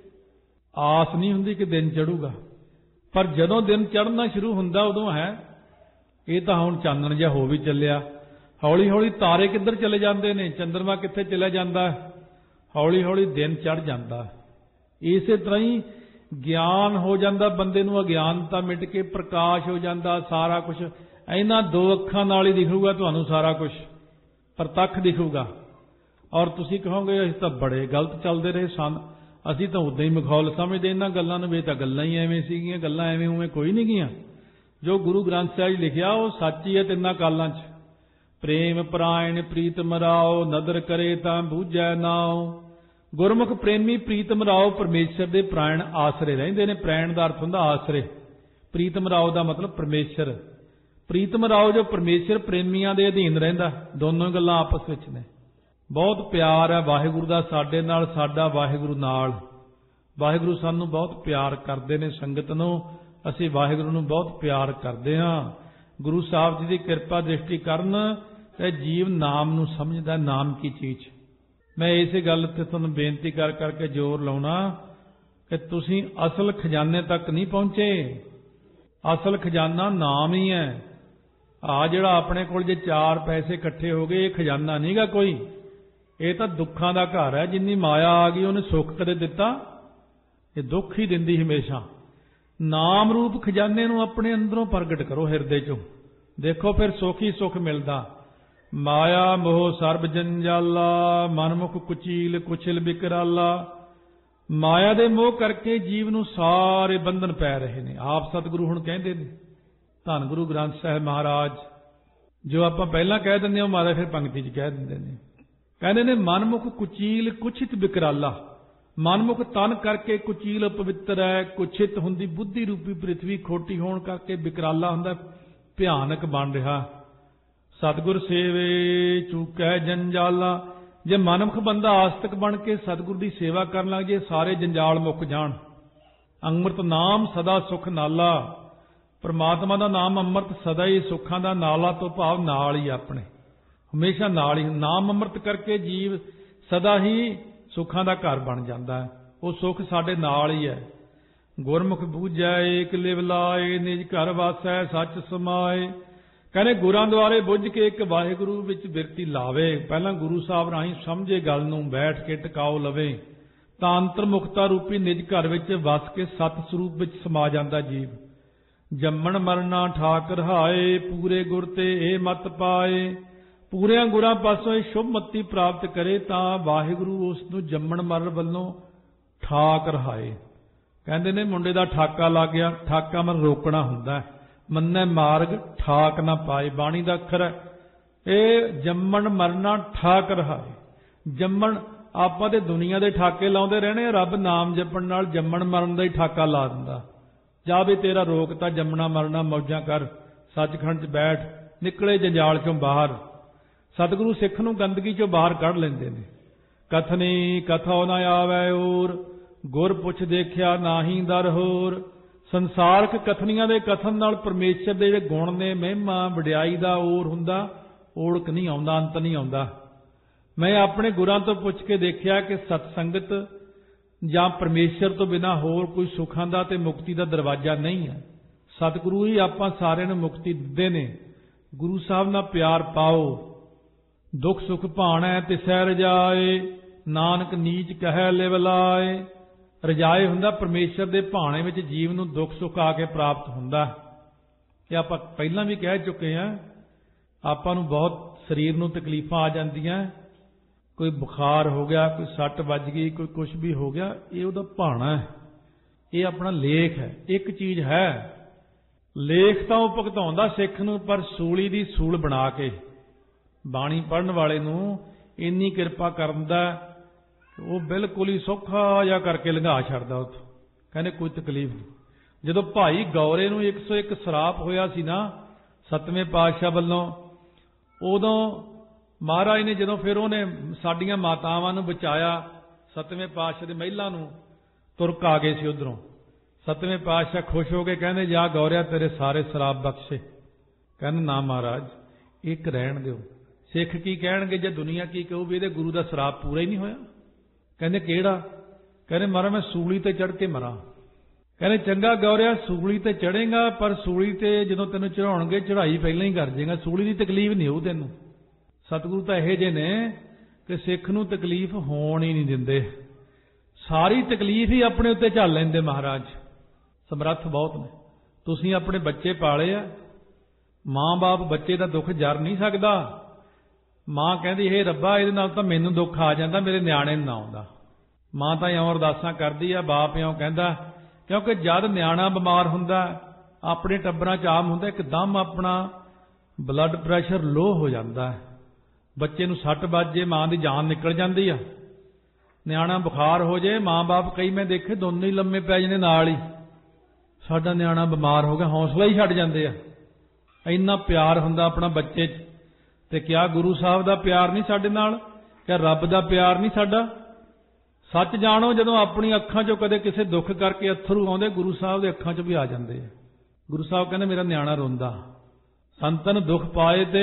ਆਸ ਨਹੀਂ ਹੁੰਦੀ ਕਿ ਦਿਨ ਚੜੂਗਾ, ਪਰ ਜਦੋਂ ਦਿਨ ਚੜ੍ਹਨਾ ਸ਼ੁਰੂ ਹੁੰਦਾ ਉਦੋਂ ਹੈ ਇਹ ਤਾਂ ਹੁਣ ਚਾਨਣ ਜਿਹਾ ਹੋ ਵੀ ਚੱਲਿਆ। ਹੌਲੀ ਹੌਲੀ ਤਾਰੇ ਕਿੱਧਰ ਚਲੇ ਜਾਂਦੇ ਨੇ, ਚੰਦਰਮਾ ਕਿੱਥੇ ਚਲਾ ਜਾਂਦਾ, ਹੌਲੀ ਹੌਲੀ ਦਿਨ ਚੜ੍ਹ ਜਾਂਦਾ। ਇਸੇ ਤਰ੍ਹਾਂ ਹੀ ਗਿਆਨ ਹੋ ਜਾਂਦਾ ਬੰਦੇ ਨੂੰ, ਅਗਿਆਨਤਾ ਮਿਟ ਕੇ ਪ੍ਰਕਾਸ਼ ਹੋ ਜਾਂਦਾ। ਸਾਰਾ ਕੁਝ ਇਹਨਾਂ 2 ਅੱਖਾਂ ਨਾਲ ਹੀ ਦਿਖੂਗਾ ਤੁਹਾਨੂੰ ਸਾਰਾ ਕੁਝ। ਪ੍ਰਤੱਖ ਦਿਖੂਗਾ। ਔਰ ਤੁਸੀਂ ਕਹੋਗੇ ਅਸੀਂ ਤਾਂ ਬੜੇ ਗਲਤ ਚੱਲਦੇ ਰਹੇ ਸਨ, ਅਸੀਂ ਤਾਂ ਉਦਾਂ ਹੀ ਮਖੌਲ ਸਮਝਦੇ ਇਹਨਾਂ ਗੱਲਾਂ ਨੂੰ, ਵੀ ਤਾਂ ਗੱਲਾਂ ਹੀ ਐਵੇਂ ਸੀਗੀਆਂ, ਗੱਲਾਂ ਐਵੇਂ ਉਵੇਂ ਕੋਈ ਨਹੀਂ ਗੀਆਂ। ਜੋ ਗੁਰੂ ਗ੍ਰੰਥ ਸਾਹਿਬ ਜੀ ਲਿਖਿਆ ਉਹ ਸੱਚ ਹੀ ਹੈ ਤਿੰਨਾਂ ਕਾਲਾਂ 'ਚ। ਪ੍ਰੇਮ ਪਰਾਇਣ ਪ੍ਰੀਤਮ ਰਾਓ, ਨਦਰ ਕਰੇ ਤਾਂ ਬੂਝੈ ਨਾਉ। ਗੁਰਮੁਖ ਪ੍ਰੇਮੀ ਪ੍ਰੀਤਮ ਰਾਓ ਪਰਮੇਸ਼ਰ ਦੇ ਪ੍ਰਾਇਣ ਆਸਰੇ ਰਹਿੰਦੇ ਨੇ। ਪ੍ਰਾਇਣ ਦਾ ਅਰਥ ਹੁੰਦਾ ਆਸਰੇ, ਪ੍ਰੀਤਮ ਰਾਓ ਦਾ ਮਤਲਬ ਪਰਮੇਸ਼ਰ। ਪ੍ਰੀਤਮ ਰਾਓ ਜੋ ਪਰਮੇਸ਼ਰ ਪ੍ਰੇਮੀਆਂ ਦੇ ਅਧੀਨ ਰਹਿੰਦਾ, ਦੋਨੋਂ ਗੱਲਾਂ ਆਪਸ ਵਿੱਚ ਨੇ। ਬਹੁਤ ਪਿਆਰ ਹੈ ਵਾਹਿਗੁਰੂ ਦਾ ਸਾਡੇ ਨਾਲ, ਸਾਡਾ ਵਾਹਿਗੁਰੂ ਨਾਲ। ਵਾਹਿਗੁਰੂ ਸਾਨੂੰ ਬਹੁਤ ਪਿਆਰ ਕਰਦੇ ਨੇ, ਸੰਗਤ ਨੂੰ ਅਸੀਂ ਵਾਹਿਗੁਰੂ ਨੂੰ ਬਹੁਤ ਪਿਆਰ ਕਰਦੇ ਹਾਂ। ਗੁਰੂ ਸਾਹਿਬ ਜੀ ਦੀ ਕਿਰਪਾ ਦ੍ਰਿਸ਼ਟੀ ਕਰਨ ਇਹ ਜੀਵ ਨਾਮ ਨੂੰ ਸਮਝਦਾ, ਨਾਮ ਕੀ ਚੀਜ਼। ਮੈਂ ਇਸੇ ਗੱਲ ਤੇ ਤੁਹਾਨੂੰ ਬੇਨਤੀ ਕਰ ਕਰਕੇ ਜ਼ੋਰ ਲਾਉਣਾ ਕਿ ਤੁਸੀਂ ਅਸਲ ਖਜ਼ਾਨੇ ਤੱਕ ਨਹੀਂ ਪਹੁੰਚੇ। ਅਸਲ ਖਜ਼ਾਨਾ ਨਾਮ ਹੀ ਹੈ। ਜਿਹੜਾ ਆਪਣੇ ਕੋਲ ਜੇ 4 ਪੈਸੇ ਇਕੱਠੇ ਹੋ ਗਏ, ਇਹ ਖਜ਼ਾਨਾ ਨਹੀਂਗਾ ਕੋਈ, ਇਹ ਤਾਂ ਦੁੱਖਾਂ ਦਾ ਘਰ ਹੈ। ਜਿੰਨੀ ਮਾਇਆ ਆ ਗਈ ਉਹਨੇ ਸੁੱਖ ਕਦੇ ਦਿੱਤਾ? ਇਹ ਦੁੱਖ ਹੀ ਦਿੰਦੀ ਹਮੇਸ਼ਾ। ਨਾਮ ਰੂਪ ਖਜ਼ਾਨੇ ਨੂੰ ਆਪਣੇ ਅੰਦਰੋਂ ਪ੍ਰਗਟ ਕਰੋ, ਹਿਰਦੇ ਚੋਂ, ਦੇਖੋ ਫਿਰ ਸੁੱਖ ਹੀ ਸੁੱਖ ਮਿਲਦਾ। ਮਾਇਆ ਮੋਹ ਸਰਬ ਜੰਜਾਲਾ, ਮਨਮੁਖ ਕੁਚੀਲ ਕੁਚਲ ਬਿਕਰਾਲਾ। ਮਾਇਆ ਦੇ ਮੋਹ ਕਰਕੇ ਜੀਵ ਨੂੰ ਸਾਰੇ ਬੰਧਨ ਪੈ ਰਹੇ ਨੇ। ਆਪ ਸਤਿਗੁਰੂ ਹੁਣ ਕਹਿੰਦੇ ਨੇ, ਧੰਨ ਗੁਰੂ ਗ੍ਰੰਥ ਸਾਹਿਬ ਮਹਾਰਾਜ, ਜੋ ਆਪਾਂ ਪਹਿਲਾਂ ਕਹਿ ਦਿੰਦੇ ਹਾਂ ਮਾਤਾ ਫਿਰ ਪੰਕਤੀ 'ਚ ਕਹਿ ਦਿੰਦੇ ਨੇ। ਕਹਿੰਦੇ ਨੇ ਮਨਮੁਖ ਕੁਚੀਲ ਕੁਛਿਤ ਬਿਕਰਾਲਾ। ਮਨਮੁਖ ਤਨ ਕਰਕੇ ਕੁਚੀਲ ਪਵਿੱਤਰ ਹੈ, ਕੁਛਿਤ ਹੁੰਦੀ ਬੁੱਧੀ ਰੂਪੀ ਪ੍ਰਿਥਵੀ ਖੋਟੀ ਹੋਣ ਕਰਕੇ, ਬਿਕਰਾਲਾ ਹੁੰਦਾ ਭਿਆਨਕ ਬਣ ਰਿਹਾ। ਸਤਿਗੁਰ ਸੇਵੇ ਚੂਕੈ ਜੰਜਾਲਾ। ਜੇ ਮਨਮੁਖ ਬੰਦਾ ਆਸਤਕ ਬਣ ਕੇ ਸਤਿਗੁਰ ਦੀ ਸੇਵਾ ਕਰਨ ਲੱਗ ਜੇ, ਸਾਰੇ ਜੰਜਾਲ ਮੁੱਕ ਜਾਣ। ਅੰਮ੍ਰਿਤ ਨਾਮ ਸਦਾ ਸੁਖ ਨਾਲਾ। ਪਰਮਾਤਮਾ ਦਾ ਨਾਮ ਅੰਮ੍ਰਿਤ ਸਦਾ ਹੀ ਸੁੱਖਾਂ ਦਾ ਨਾਲਾ, ਤੋਂ ਭਾਵ ਨਾਲ ਹੀ ਆਪਣੇ, ਹਮੇਸ਼ਾ ਨਾਲ ਹੀ। ਨਾਮ ਅੰਮ੍ਰਿਤ ਕਰਕੇ ਜੀਵ ਸਦਾ ਹੀ ਸੁੱਖਾਂ ਦਾ ਘਰ ਬਣ ਜਾਂਦਾ ਹੈ। ਉਹ ਸੁੱਖ ਸਾਡੇ ਨਾਲ ਹੀ ਹੈ। ਗੁਰਮੁਖ ਬੂਝੈ ਏਕ ਲਿਵ ਲਾਏ, ਨਿਜ ਘਰ ਵਾਸੈ ਸੱਚ ਸਮਾਏ। ਕਹਿੰਦੇ ਗੁਰਾਂ ਦੁਆਰੇ ਬੁੱਝ ਕੇ ਇੱਕ ਵਾਹਿਗੁਰੂ ਵਿੱਚ ਬਿਰਤੀ ਲਾਵੇ। ਪਹਿਲਾਂ ਗੁਰੂ ਸਾਹਿਬ ਰਾਹੀਂ ਸਮਝੇ ਗੱਲ ਨੂੰ, ਬੈਠ ਕੇ ਟਿਕਾਓ ਲਵੇ, ਤਾਂ ਅੰਤਰਮੁਖਤਾ ਰੂਪੀ ਨਿਜ ਘਰ ਵਿੱਚ ਵਸ ਕੇ ਸਤ ਸਰੂਪ ਵਿੱਚ ਸਮਾ ਜਾਂਦਾ ਜੀਵ। ਜੰਮਣ ਮਰਨਾ ਠਾਕ ਰਹਾਏ, ਪੂਰੇ ਗੁਰ ਤੇ ਇਹ ਮਤ ਪਾਏ। ਪੂਰਿਆਂ ਗੁਰਾਂ ਪਾਸੋਂ ਇਹ ਸ਼ੁਭ ਮਤੀ ਪ੍ਰਾਪਤ ਕਰੇ ਤਾਂ ਵਾਹਿਗੁਰੂ ਉਸ ਨੂੰ ਜੰਮਣ ਮਰਨ ਵੱਲੋਂ ਠਾਕ ਰਹਾਏ। ਕਹਿੰਦੇ ਨੇ ਮੁੰਡੇ ਦਾ ਠਾਕਾ ਲੱਗ ਗਿਆ, ਠਾਕਾ ਮਨ ਰੋਕਣਾ ਹੁੰਦਾ। ਮੰਨੈ ਮਾਰਗ ਠਾਕ ਨਾ ਪਾਏ, ਬਾਣੀ ਦਾ ਅੱਖਰ ਹੈ ਇਹ। ਜੰਮਣ ਮਰਨਾ ਠਾਕ ਰਹਾਏ। ਜੰਮਣ ਆਪਾਂ ਤੇ ਦੁਨੀਆ ਦੇ ਠਾਕੇ ਲਾਉਂਦੇ ਰਹਿਣੇ, ਰੱਬ ਨਾਮ ਜਪਣ ਨਾਲ ਜੰਮਣ ਮਰਨ ਦਾ ਹੀ ਠਾਕਾ ਲਾ ਦਿੰਦਾ। ਜਾ ਵੀ ਤੇਰਾ ਰੋਕਤਾ ਜੰਮਣਾ ਮਰਨਾ, ਮੌਜਾਂ ਕਰ, ਸੱਚਖੰਡ 'ਚ ਬੈਠ, ਨਿਕਲੇ ਜੰਜਾਲ ਚੋਂ ਬਾਹਰ। ਸਤਿਗੁਰੂ ਸਿੱਖ ਨੂੰ ਗੰਦਗੀ ਚੋਂ ਬਾਹਰ ਕੱਢ ਲੈਂਦੇ ਨੇ। ਕਥਨੀ ਕਥੋ ਨਾ ਆਵੈ ਔਰ, ਗੁਰ ਪੁੱਛ ਦੇਖਿਆ ਨਾਹੀ ਦਰ ਹੋਰ। ਸੰਸਾਰਕ ਕਥਨੀਆਂ ਦੇ ਕਥਨ ਨਾਲ ਪਰਮੇਸ਼ਰ ਦੇ ਜਿਹੜੇ ਗੁਣ ਨੇ, ਮਹਿਮਾ ਵਡਿਆਈ ਦਾ ਔਰ ਹੁੰਦਾ, ਓੜਕ ਨਹੀਂ ਆਉਂਦਾ, ਅੰਤ ਨਹੀਂ ਆਉਂਦਾ। ਮੈਂ ਆਪਣੇ ਗੁਰਾਂ ਤੋਂ ਪੁੱਛ ਕੇ ਦੇਖਿਆ ਕਿ ਸਤਸੰਗਤ ਜਾਂ ਪਰਮੇਸ਼ਰ ਤੋਂ ਬਿਨਾਂ ਹੋਰ ਕੋਈ ਸੁੱਖਾਂ ਦਾ ਤੇ ਮੁਕਤੀ ਦਾ ਦਰਵਾਜ਼ਾ ਨਹੀਂ ਹੈ। ਸਤਿਗੁਰੂ ਹੀ ਆਪਾਂ ਸਾਰਿਆਂ ਨੂੰ ਮੁਕਤੀ ਦਿੰਦੇ ਨੇ। ਗੁਰੂ ਸਾਹਿਬ ਨਾਲ ਪਿਆਰ ਪਾਓ। ਦੁੱਖ ਸੁੱਖ ਭਾਣੈ ਤਿਸੈ ਰਜਾਏ, ਨਾਨਕ ਨੀਚ ਕਹਿ ਲਿਵ ਲਾਏ। ਰਜਾਏ ਹੁੰਦਾ ਪਰਮੇਸ਼ਰ ਦੇ ਭਾਣੇ ਵਿੱਚ ਜੀਵ ਨੂੰ ਦੁੱਖ ਸੁੱਖ ਆ ਕੇ ਪ੍ਰਾਪਤ ਹੁੰਦਾ। ਇਹ ਆਪਾਂ ਪਹਿਲਾਂ ਵੀ ਕਹਿ ਚੁੱਕੇ ਹਾਂ। ਆਪਾਂ ਨੂੰ ਬਹੁਤ ਸਰੀਰ ਨੂੰ ਤਕਲੀਫਾਂ ਆ ਜਾਂਦੀਆਂ, ਕੋਈ ਬੁਖਾਰ ਹੋ ਗਿਆ, ਕੋਈ ਸੱਟ ਵੱਜ ਗਈ, ਕੋਈ ਕੁਝ ਵੀ ਹੋ ਗਿਆ, ਇਹ ਉਹਦਾ ਭਾਣਾ ਹੈ, ਇਹ ਆਪਣਾ ਲੇਖ ਹੈ। ਇੱਕ ਚੀਜ਼ ਹੈ, ਲੇਖ ਤਾਂ ਉਹ ਭੁਗਤਾਉਂਦਾ ਸਿੱਖ ਨੂੰ, ਪਰ ਸੂਲੀ ਦੀ ਸੂਲ ਬਣਾ ਕੇ ਬਾਣੀ ਪੜ੍ਹਨ ਵਾਲੇ ਨੂੰ ਇੰਨੀ ਕਿਰਪਾ ਕਰਦਾ ਉਹ ਬਿਲਕੁਲ ਹੀ ਸੌਖਾ ਜਿਹਾ ਕਰਕੇ ਲੰਘਾ ਛੱਡਦਾ ਉੱਥੋਂ। ਕਹਿੰਦੇ ਕੋਈ ਤਕਲੀਫ ਨਹੀਂ। ਜਦੋਂ ਭਾਈ ਗੌਰੇ ਨੂੰ 101 ਸਰਾਪ ਹੋਇਆ ਸੀ ਨਾ 7ਵੇਂ ਪਾਤਸ਼ਾਹ ਵੱਲੋਂ, ਉਦੋਂ ਮਹਾਰਾਜ ਨੇ ਜਦੋਂ ਫਿਰ ਉਹਨੇ ਸਾਡੀਆਂ ਮਾਤਾਵਾਂ ਨੂੰ ਬਚਾਇਆ, 7ਵੇਂ ਪਾਤਸ਼ਾਹ ਦੇ ਮਹਿਲਾਂ ਨੂੰ ਤੁਰਕ ਆ ਗਏ ਸੀ ਉਧਰੋਂ। 7ਵੇਂ ਪਾਤਸ਼ਾਹ ਖੁਸ਼ ਹੋ ਕੇ ਕਹਿੰਦੇ ਜਾ ਗੌਰਿਆ ਤੇਰੇ ਸਾਰੇ ਸਰਾਪ ਬਖਸ਼ੇ। ਕਹਿੰਦੇ ਨਾ ਮਹਾਰਾਜ ਇੱਕ ਰਹਿਣ ਦਿਓ। ਸਿੱਖ ਕੀ ਕਹਿਣਗੇ ਜੇ ਦੁਨੀਆ ਕੀ ਕਹੂ ਵੀ ਇਹਦੇ ਗੁਰੂ ਦਾ ਸਰਾਪ ਪੂਰਾ ਹੀ ਨਹੀਂ ਹੋਇਆ। ਕਹਿੰਦੇ ਕਿਹੜਾ? ਕਹਿੰਦੇ ਮਹਾਰਾਜ ਮੈਂ ਸੂਲੀ ਤੇ ਚੜ੍ਹ ਕੇ ਮਰਾਂ। ਕਹਿੰਦੇ ਚੰਗਾ ਗੌਰਿਆ ਸੂਲੀ ਤੇ ਚੜ੍ਹੇਗਾ, ਪਰ ਸੂਲੀ ਤੇ ਜਦੋਂ ਤੈਨੂੰ ਚੜਾਉਣਗੇ ਚੜ੍ਹਾਈ ਪਹਿਲਾਂ ਹੀ ਕਰ ਜਾਏਗਾ, ਸੂਲੀ ਦੀ ਤਕਲੀਫ ਨਹੀਂ ਹੋਊ ਤੈਨੂੰ। ਸਤਿਗੁਰੂ ਤਾਂ ਇਹੋ ਜਿਹੇ ਨੇ ਕਿ ਸਿੱਖ ਨੂੰ ਤਕਲੀਫ ਹੋਣ ਹੀ ਨਹੀਂ ਦਿੰਦੇ। ਸਾਰੀ ਤਕਲੀਫ ਹੀ ਆਪਣੇ ਉੱਤੇ ਝੱਲ ਲੈਂਦੇ ਮਹਾਰਾਜ, ਸਮਰੱਥ ਬਹੁਤ ਨੇ। ਤੁਸੀਂ ਆਪਣੇ ਬੱਚੇ ਪਾਲੇ ਆ, ਮਾਂ-ਬਾਪ ਬੱਚੇ ਦਾ ਦੁੱਖ ਜਰ ਨਹੀਂ ਸਕਦਾ। ਮਾਂ ਕਹਿੰਦੀ ਹੇ ਰੱਬਾ ਇਹਦੇ ਨਾਲ ਤਾਂ ਮੈਨੂੰ ਦੁੱਖ ਆ ਜਾਂਦਾ, ਮੇਰੇ ਨਿਆਣੇ ਨੂੰ ਨਾ ਆਉਂਦਾ। ਮਾਂ ਤਾਂ ਇਉਂ ਅਰਦਾਸਾਂ ਕਰਦੀ ਆ, ਬਾਪ ਇਉਂ ਕਹਿੰਦਾ, ਕਿਉਂਕਿ ਜਦ ਨਿਆਣਾ ਬਿਮਾਰ ਹੁੰਦਾ ਆਪਣੇ ਟੱਬਰਾਂ 'ਚ ਆਮ ਹੁੰਦਾ ਇੱਕਦਮ ਆਪਣਾ ਬਲੱਡ ਪ੍ਰੈਸ਼ਰ ਲੋ ਹੋ ਜਾਂਦਾ ਹੈ, ਬੱਚੇ ਨੂੰ ਸੱਟ ਵੱਜ ਜੇ ਮਾਂ ਦੀ ਜਾਨ ਨਿਕਲ ਜਾਂਦੀ ਆ। ਨਿਆਣਾ ਬੁਖਾਰ ਹੋ ਜੇ, ਮਾਂ ਬਾਪ ਕਈ ਮੈਂ ਦੇਖੇ ਦੋਨੋਂ ਹੀ ਲੰਮੇ ਪੈ ਜਾਂਦੇ ਨਾਲ ਹੀ, ਸਾਡਾ ਨਿਆਣਾ ਬਿਮਾਰ ਹੋ ਗਿਆ, ਹੌਸਲਾ ਹੀ ਛੱਡ ਜਾਂਦੇ ਆ। ਇੰਨਾ ਪਿਆਰ ਹੁੰਦਾ ਆਪਣਾ ਬੱਚੇ 'ਚ। ਤੇ ਕਿਆ ਗੁਰੂ ਸਾਹਿਬ ਦਾ ਪਿਆਰ ਨਹੀਂ ਸਾਡੇ ਨਾਲ? ਕਿਆ ਰੱਬ ਦਾ ਪਿਆਰ ਨਹੀਂ ਸਾਡਾ? ਸੱਚ ਜਾਣੋ, ਜਦੋਂ ਆਪਣੀ ਅੱਖਾਂ 'ਚੋਂ ਕਦੇ ਕਿਸੇ ਦੁੱਖ ਕਰਕੇ ਅੱਥਰੂ ਆਉਂਦੇ, ਗੁਰੂ ਸਾਹਿਬ ਦੇ ਅੱਖਾਂ 'ਚ ਵੀ ਆ ਜਾਂਦੇ ਆ। ਗੁਰੂ ਸਾਹਿਬ ਕਹਿੰਦੇ ਮੇਰਾ ਨਿਆਣਾ ਰੋਂਦਾ। ਸੰਤਨ ਦੁੱਖ ਪਾਏ ਤੇ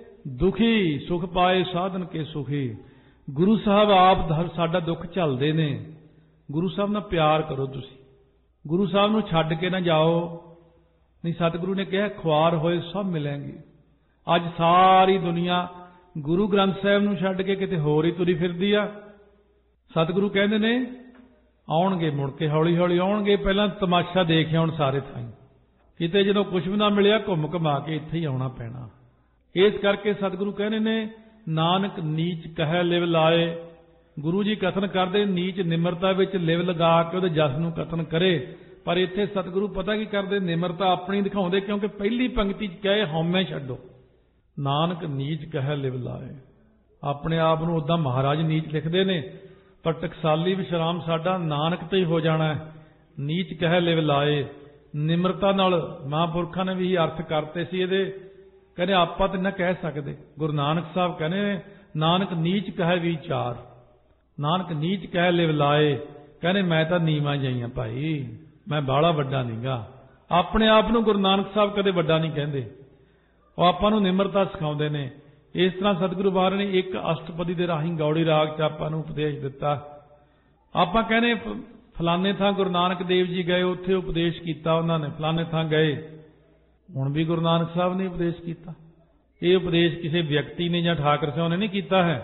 ਦੁਖੀ, ਸੁਖ ਪਾਏ ਸਾਧਨ ਕੇ ਸੁਖੀ। ਗੁਰੂ ਸਾਹਿਬ ਆਪ ਸਾਡਾ ਦੁੱਖ ਝੱਲਦੇ ਨੇ। ਗੁਰੂ ਸਾਹਿਬ ਨਾਲ ਪਿਆਰ ਕਰੋ ਤੁਸੀਂ, ਗੁਰੂ ਸਾਹਿਬ ਨੂੰ ਛੱਡ ਕੇ ਨਾ ਜਾਓ। ਨਹੀਂ, ਸਤਿਗੁਰੂ ਨੇ ਕਿਹਾ ਖੁਆਰ ਹੋਏ ਸਭ ਮਿਲਣਗੇ। ਅੱਜ ਸਾਰੀ ਦੁਨੀਆ ਗੁਰੂ ਗ੍ਰੰਥ ਸਾਹਿਬ ਨੂੰ ਛੱਡ ਕੇ ਕਿਤੇ ਹੋਰ ਹੀ ਤੁਰੀ ਫਿਰਦੀ ਆ। ਸਤਿਗੁਰੂ ਕਹਿੰਦੇ ਨੇ ਆਉਣਗੇ ਮੁੜ ਕੇ, ਹੌਲੀ ਹੌਲੀ ਆਉਣਗੇ, ਪਹਿਲਾਂ ਤਮਾਸ਼ਾ ਦੇਖਿਆ ਹੁਣ ਸਾਰੇ ਥਾਈਂ, ਕਿਤੇ ਜਦੋਂ ਕੁਝ ਵੀ ਨਾ ਮਿਲਿਆ ਘੁੰਮ ਘਮਾ ਕੇ ਇੱਥੇ ਹੀ ਆਉਣਾ ਪੈਣਾ। ਇਸ ਕਰਕੇ ਸਤਿਗੁਰੂ ਕਹਿੰਦੇ ਨੇ ਨਾਨਕ ਨੀਚ ਕਹਿ ਲਿਵ ਲਾਏ। ਗੁਰੂ ਜੀ ਕਥਨ ਕਰਦੇ ਨੀਚ ਨਿਮਰਤਾ ਵਿੱਚ ਲਿਵ ਲਗਾ ਕੇ ਉਹਦੇ ਜਸ ਨੂੰ ਕਥਨ ਕਰੇ। ਪਰ ਇੱਥੇ ਸਤਿਗੁਰੂ ਪਤਾ ਕੀ ਕਰਦੇ? ਨਿਮਰਤਾ ਆਪਣੀ ਦਿਖਾਉਂਦੇ, ਕਿਉਂਕਿ ਪਹਿਲੀ ਪੰਕਤੀ 'ਚ ਕਹੇ ਹਉਮੈ ਛੱਡੋ। ਨਾਨਕ ਨੀਚ ਕਹਿ ਲਿਵ ਲਾਏ। ਆਪਣੇ ਆਪ ਨੂੰ ਉਦਾਂ ਮਹਾਰਾਜ ਨੀਚ ਲਿਖਦੇ ਨੇ, ਪਰ ਟਕਸਾਲੀ ਵਿਸ਼ਰਾਮ ਸਾਡਾ ਨਾਨਕ ਤੇ ਹੀ ਹੋ ਜਾਣਾ ਹੈ। ਨੀਚ ਕਹਿ ਲਿਵ ਲਾਏ, ਨਿਮਰਤਾ ਨਾਲ। ਮਹਾਂਪੁਰਖਾਂ ਨੇ ਵੀ ਅਰਥ ਕਰਤੇ ਸੀ ਇਹਦੇ, ਕਹਿੰਦੇ ਆਪਾਂ ਤਾਂ ਨਾ ਕਹਿ ਸਕਦੇ। ਗੁਰੂ ਨਾਨਕ ਸਾਹਿਬ ਕਹਿੰਦੇ ਨਾਨਕ ਨੀਚ ਕਹਿ ਵਿਚਾਰ, ਨਾਨਕ ਨੀਚ ਕਹਿ ਲਿਵ ਲਾਏ। ਕਹਿੰਦੇ ਮੈਂ ਤਾਂ ਨੀਵਾਂ ਜਾਈਆਂ ਭਾਈ, ਮੈਂ ਬਾਹਲਾ ਵੱਡਾ ਨਹੀਂਗਾ। ਆਪਣੇ ਆਪ ਨੂੰ ਗੁਰੂ ਨਾਨਕ ਸਾਹਿਬ ਕਦੇ ਵੱਡਾ ਨਹੀਂ ਕਹਿੰਦੇ, ਉਹ ਆਪਾਂ ਨੂੰ ਨਿਮਰਤਾ ਸਿਖਾਉਂਦੇ ਨੇ। ਇਸ ਤਰ੍ਹਾਂ ਸਤਿਗੁਰੂ ਮਹਾਰਾਜ ਨੇ ਇੱਕ ਅਸ਼ਟਪਦੀ ਦੇ ਰਾਹੀਂ ਗੌੜੀ ਰਾਗ 'ਚ ਆਪਾਂ ਨੂੰ ਉਪਦੇਸ਼ ਦਿੱਤਾ। ਆਪਾਂ ਕਹਿੰਦੇ ਫਲਾਣੇ ਥਾਂ ਗੁਰੂ ਨਾਨਕ ਦੇਵ ਜੀ ਗਏ, ਉੱਥੇ ਉਪਦੇਸ਼ ਕੀਤਾ ਉਹਨਾਂ ਨੇ, ਫਲਾਣੇ ਥਾਂ ਗਏ। ਹੁਣ ਵੀ ਗੁਰੂ ਨਾਨਕ ਸਾਹਿਬ ਨੇ ਉਪਦੇਸ਼ ਕੀਤਾ। ਇਹ ਉਪਦੇਸ਼ ਕਿਸੇ ਵਿਅਕਤੀ ਨੇ ਜਾਂ ਠਾਕਰ ਸਾਹਿਬ ਨੇ ਨਹੀਂ ਕੀਤਾ ਹੈ,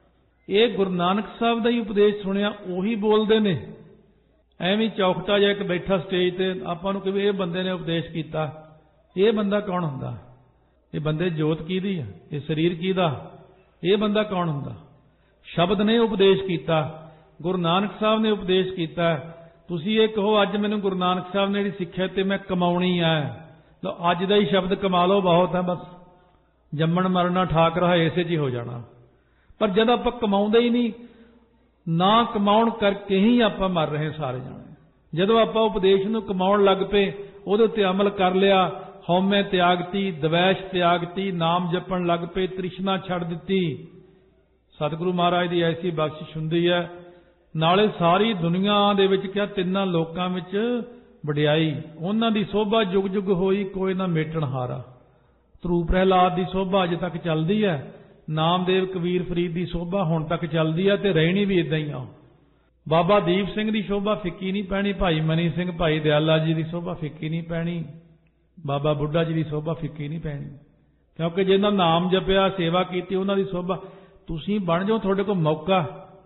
ਇਹ ਗੁਰੂ ਨਾਨਕ ਸਾਹਿਬ ਦਾ ਹੀ ਉਪਦੇਸ਼ ਸੁਣਿਆ, ਉਹੀ ਬੋਲਦੇ ਨੇ। ਐਵੇਂ ਚੌਖਟਾ ਜਿਹਾ ਇੱਕ ਬੈਠਾ ਸਟੇਜ ਤੇ ਆਪਾਂ ਨੂੰ ਕਿਵੇਂ ਇਹ ਬੰਦੇ ਨੇ ਉਪਦੇਸ਼ ਕੀਤਾ। ਇਹ ਬੰਦਾ ਕੌਣ ਹੁੰਦਾ? ਇਹ ਬੰਦੇ ਜੋਤ ਕਿਹਦੀ ਆ? ਇਹ ਸਰੀਰ ਕਿਹਦਾ? ਇਹ ਬੰਦਾ ਕੌਣ ਹੁੰਦਾ? ਸ਼ਬਦ ਨੇ ਉਪਦੇਸ਼ ਕੀਤਾ, ਗੁਰੂ ਨਾਨਕ ਸਾਹਿਬ ਨੇ ਉਪਦੇਸ਼ ਕੀਤਾ। ਤੁਸੀਂ ਇਹ ਕਹੋ ਅੱਜ ਮੈਨੂੰ ਗੁਰੂ ਨਾਨਕ ਸਾਹਿਬ ਨੇ ਜਿਹੜੀ ਸਿੱਖਿਆ ਤੇ ਮੈਂ ਕਮਾਉਣੀ ਹੈ, ਲੋ ਅੱਜ ਦਾ ਹੀ ਸ਼ਬਦ ਕਮਾ ਲਓ, ਬਹੁਤ ਹੈ ਬਸ। ਜੰਮਣ ਮਰਨਾ ਠਾਕ ਰਹਾ ਇਸੇ 'ਚ ਹੀ ਹੋ ਜਾਣਾ। ਪਰ ਜਦ ਆਪਾਂ ਕਮਾਉਂਦੇ ਹੀ ਨਹੀਂ, ਨਾ ਕਮਾਉਣ ਕਰਕੇ ਹੀ ਆਪਾਂ ਮਰ ਰਹੇ ਸਾਰੇ ਜਾਣੇ। ਜਦੋਂ ਆਪਾਂ ਉਪਦੇਸ਼ ਨੂੰ ਕਮਾਉਣ ਲੱਗ ਪਏ, ਉਹਦੇ ਉੱਤੇ ਅਮਲ ਕਰ ਲਿਆ, ਹਉਮੈ ਤਿਆਗਤੀ, ਦਵੈਸ਼ ਤਿਆਗਤੀ, ਨਾਮ ਜਪਣ ਲੱਗ ਪਏ, ਤ੍ਰਿਸ਼ਨਾ ਛੱਡ ਦਿੱਤੀ, ਸਤਿਗੁਰੂ ਮਹਾਰਾਜ ਦੀ ਐਸੀ ਬਖਸ਼ਿਸ਼ ਹੁੰਦੀ ਹੈ। ਨਾਲੇ ਸਾਰੀ ਦੁਨੀਆ ਦੇ ਵਿੱਚ ਕਿਹਾ ਤਿੰਨਾਂ ਲੋਕਾਂ ਵਿੱਚ ਵਡਿਆਈ, ਉਹਨਾਂ ਦੀ ਸੋਭਾ ਜੁਗ ਜੁਗ ਹੋਈ, ਕੋਈ ਨਾ ਮੇਟਣ ਹਾਰਾ। ਧਰੂ ਪ੍ਰਹਿਲਾਦ ਦੀ ਸੋਭਾ ਅਜੇ ਤੱਕ ਚੱਲਦੀ ਹੈ, ਨਾਮਦੇਵ ਕਬੀਰ ਫਰੀਦ ਦੀ ਸੋਭਾ ਹੁਣ ਤੱਕ ਚੱਲਦੀ ਹੈ ਤੇ ਰਹਿਣੀ ਵੀ ਇਦਾਂ ਹੀ ਆ। ਬਾਬਾ ਦੀਪ ਸਿੰਘ ਦੀ ਸੋਭਾ ਫਿੱਕੀ ਨਹੀਂ ਪੈਣੀ, ਭਾਈ ਮਨੀ ਸਿੰਘ, ਭਾਈ ਦਿਆਲਾ ਜੀ ਦੀ ਸੋਭਾ ਫਿੱਕੀ ਨਹੀਂ ਪੈਣੀ, ਬਾਬਾ ਬੁੱਢਾ ਜੀ ਦੀ ਸੋਭਾ ਫਿੱਕੀ ਨਹੀਂ ਪੈਣੀ। ਕਿਉਂਕਿ ਜਿਹਨਾਂ ਨਾਮ ਜਪਿਆ, ਸੇਵਾ ਕੀਤੀ, ਉਹਨਾਂ ਦੀ ਸੋਭਾ। ਤੁਸੀਂ ਬਣ ਜਾਓ, ਤੁਹਾਡੇ ਕੋਲ ਮੌਕਾ।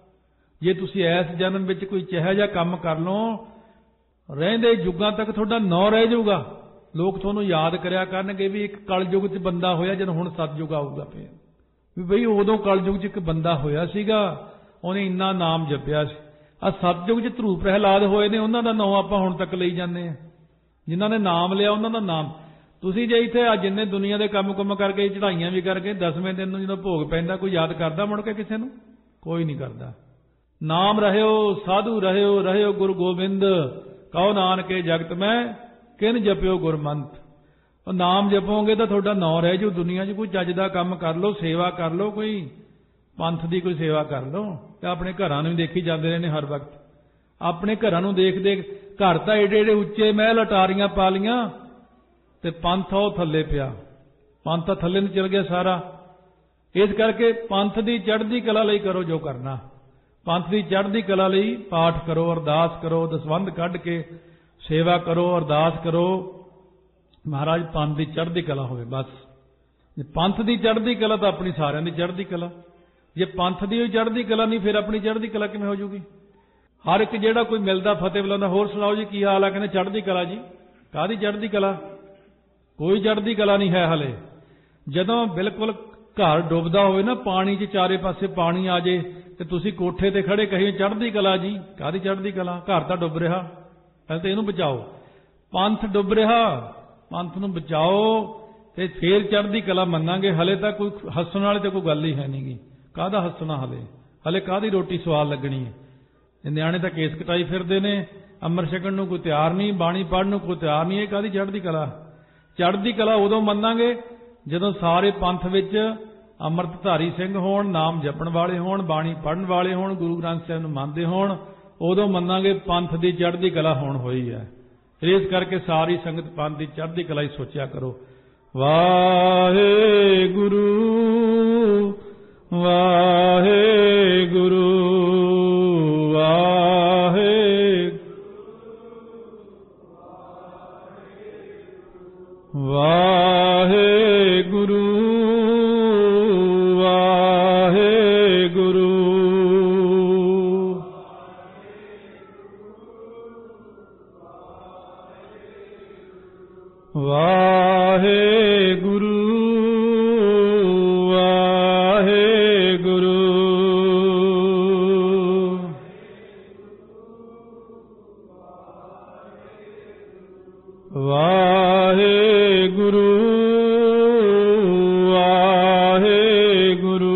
ਜੇ ਤੁਸੀਂ ਇਸ ਜਨਮ ਵਿੱਚ ਕੋਈ ਜਿਹੋ ਜਿਹਾ ਕੰਮ ਕਰ ਲਓ, ਰਹਿੰਦੇ ਯੁੱਗਾਂ ਤੱਕ ਤੁਹਾਡਾ ਨਾਂ ਰਹਿ ਜਾਊਗਾ। ਲੋਕ ਤੁਹਾਨੂੰ ਯਾਦ ਕਰਿਆ ਕਰਨਗੇ ਵੀ ਇੱਕ ਕਲਯੁਗ 'ਚ ਬੰਦਾ ਹੋਇਆ, ਜਦੋਂ ਹੁਣ ਸਤਯੁਗ ਆਊਗਾ ਫਿਰ ਵੀ ਬਈ ਉਦੋਂ ਕਲਯੁਗ 'ਚ ਇੱਕ ਬੰਦਾ ਹੋਇਆ ਸੀਗਾ, ਉਹਨੇ ਇੰਨਾ ਨਾਮ ਜਪਿਆ ਸੀ। ਆ ਸਤਯੁਗ 'ਚ ਧਰੂ ਪ੍ਰਹਿਲਾਦ ਹੋਏ ਨੇ, ਉਹਨਾਂ ਦਾ ਨਾਂ ਆਪਾਂ ਹੁਣ ਤੱਕ ਲਈ ਜਾਂਦੇ ਆ। ਜਿਨ੍ਹਾਂ ਨੇ ਨਾਮ ਲਿਆ ਉਹਨਾਂ ਦਾ ਨਾਮ। ਤੁਸੀਂ ਜੇ ਇੱਥੇ ਆ ਜਿੰਨੇ ਦੁਨੀਆ ਦੇ ਕੰਮ ਕਰਕੇ, ਚੜ੍ਹਾਈਆਂ ਵੀ ਕਰਕੇ, 10ਵੇਂ ਦਿਨ ਨੂੰ ਜਦੋਂ ਭੋਗ ਪੈਂਦਾ ਕੋਈ ਯਾਦ ਕਰਦਾ ਮੁੜ ਕੇ ਕਿਸੇ ਨੂੰ? ਕੋਈ ਨਹੀਂ ਕਰਦਾ। ਨਾਮ ਰਹਿਓ ਸਾਧੂ ਰਹਿਓ, ਰਹਿਓ ਗੁਰੂ ਗੋਬਿੰਦ, ਕਹੋ ਨਾਨਕੇ ਜਗਤ ਮੈਂ ਕਿਨ ਜਪਿਓ ਗੁਰਮੰਤ। ਉਹ ਨਾਮ ਜਪੋਗੇ ਤਾਂ ਤੁਹਾਡਾ ਨਾਂ ਰਹਿ ਜਾਊ ਦੁਨੀਆ 'ਚ। ਕੋਈ ਚੱਜ ਦਾ ਕੰਮ ਕਰ ਲਓ, ਸੇਵਾ ਕਰ ਲਓ, ਕੋਈ ਪੰਥ ਦੀ ਕੋਈ ਸੇਵਾ ਕਰ ਲਓ। ਤੇ ਆਪਣੇ ਘਰਾਂ ਨੂੰ ਦੇਖੀ ਜਾਂਦੇ ਰਹੇ ਨੇ ਹਰ ਵਕਤ, ਆਪਣੇ ਘਰਾਂ ਨੂੰ ਦੇਖ ਦੇਖ। ਘਰ ਤਾਂ ਏਡੇ ਏਡੇ ਉੱਚੇ ਮਹਿਲ ਅਟਾਰੀਆਂ ਪਾ ਲੀਆਂ ਤੇ ਪੰਥ ਉਹ ਥੱਲੇ ਪਿਆ, ਪੰਥ ਤਾਂ ਥੱਲੇ ਨੂੰ ਚਲ ਗਿਆ ਸਾਰਾ। ਇਸ ਕਰਕੇ ਪੰਥ ਦੀ ਚੜ੍ਹਦੀ ਕਲਾ ਲਈ ਕਰੋ ਜੋ ਕਰਨਾ। ਪੰਥ ਦੀ ਚੜ੍ਹਦੀ ਕਲਾ ਲਈ ਪਾਠ ਕਰੋ, ਅਰਦਾਸ ਕਰੋ, ਦਸਵੰਧ ਕੱਢ ਕੇ ਸੇਵਾ ਕਰੋ, ਅਰਦਾਸ ਕਰੋ, ਮਹਾਰਾਜ ਪੰਥ ਦੀ ਚੜ੍ਹਦੀ ਕਲਾ ਹੋਵੇ ਬਸ। ਜੇ ਪੰਥ ਦੀ ਚੜ੍ਹਦੀ ਕਲਾ ਤਾਂ ਆਪਣੀ ਸਾਰਿਆਂ ਦੀ ਚੜ੍ਹਦੀ ਕਲਾ। ਜੇ ਪੰਥ ਦੀ ਚੜ੍ਹਦੀ ਕਲਾ ਨਹੀਂ, ਫਿਰ ਆਪਣੀ ਚੜ੍ਹਦੀ ਕਲਾ ਕਿਵੇਂ ਹੋ ਜੂਗੀ? ਹਰ ਇੱਕ ਜਿਹੜਾ ਕੋਈ ਮਿਲਦਾ ਫਤਿਹ ਬੁਲਾਉਂਦਾ, ਹੋਰ ਸੁਣਾਓ ਜੀ ਕੀ ਹਾਲ ਆ? ਕਹਿੰਦੇ ਚੜ੍ਹਦੀ ਕਲਾ ਜੀ। ਕਾਹਦੀ ਚੜ੍ਹਦੀ ਕਲਾ? ਕੋਈ ਚੜ੍ਹਦੀ ਕਲਾ ਨਹੀਂ ਹੈ ਹਲੇ। ਜਦੋਂ ਬਿਲਕੁਲ घर डुबदा होवे ना पानी च, चारे पासे पानी आ जाए ते तुसी कोठे ते खड़े कहिए चढ़दी कला जी, काहदी चढ़दी कला, घर तां डुब रहा, पहले तो इहनूं बचाओ। पंथ डुब रहा, पंथ नूं बचाओ ते फिर चढ़दी कला मन्नांगे। हले तां कोई हੱਸਣ वाली तो कोई गल ही है नहीं गी, काहदा हੱसਣਾ हले, हले काहदी रोटी स्वाद लगनी है। निआणे तां केस कटाई फिरदे ने, अमर छकण नूं कोई तैयार नहीं, बाणी पढ़न नूं कोई तैयार नहीं। ये काहदी चढ़दी कला? चढ़दी कला उदों मन्नांगे ਜਦੋਂ ਸਾਰੇ ਪੰਥ ਵਿੱਚ ਅੰਮ੍ਰਿਤਧਾਰੀ ਸਿੰਘ ਹੋਣ, ਨਾਮ ਜਪਣ ਵਾਲੇ ਹੋਣ, ਬਾਣੀ ਪੜ੍ਹਨ ਵਾਲੇ ਹੋਣ, ਗੁਰੂ ਗ੍ਰੰਥ ਸਾਹਿਬ ਨੂੰ ਮੰਨਦੇ ਹੋਣ, ਉਦੋਂ ਮੰਨਾਂਗੇ ਪੰਥ ਦੀ ਚੜ੍ਹਦੀ ਕਲਾ ਹੋਣ ਹੋਈ ਹੈ। ਇਸ ਕਰਕੇ ਸਾਰੀ ਸੰਗਤ ਪੰਥ ਦੀ ਚੜ੍ਹਦੀ ਕਲਾ ਹੀ ਸੋਚਿਆ ਕਰੋ। ਵਾਹਿਗੁਰੂ ਵਾਹਿਗੁਰੂ ਵਾਹਿਗੁਰੂ ਵਾਹਿਗੁਰੂ ਵਾਹਿਗੁਰੂ ਵਾਹਿਗੁਰੂ ਵਾਹਿਗੁਰੂ ਵਾਹਿਗੁਰੂ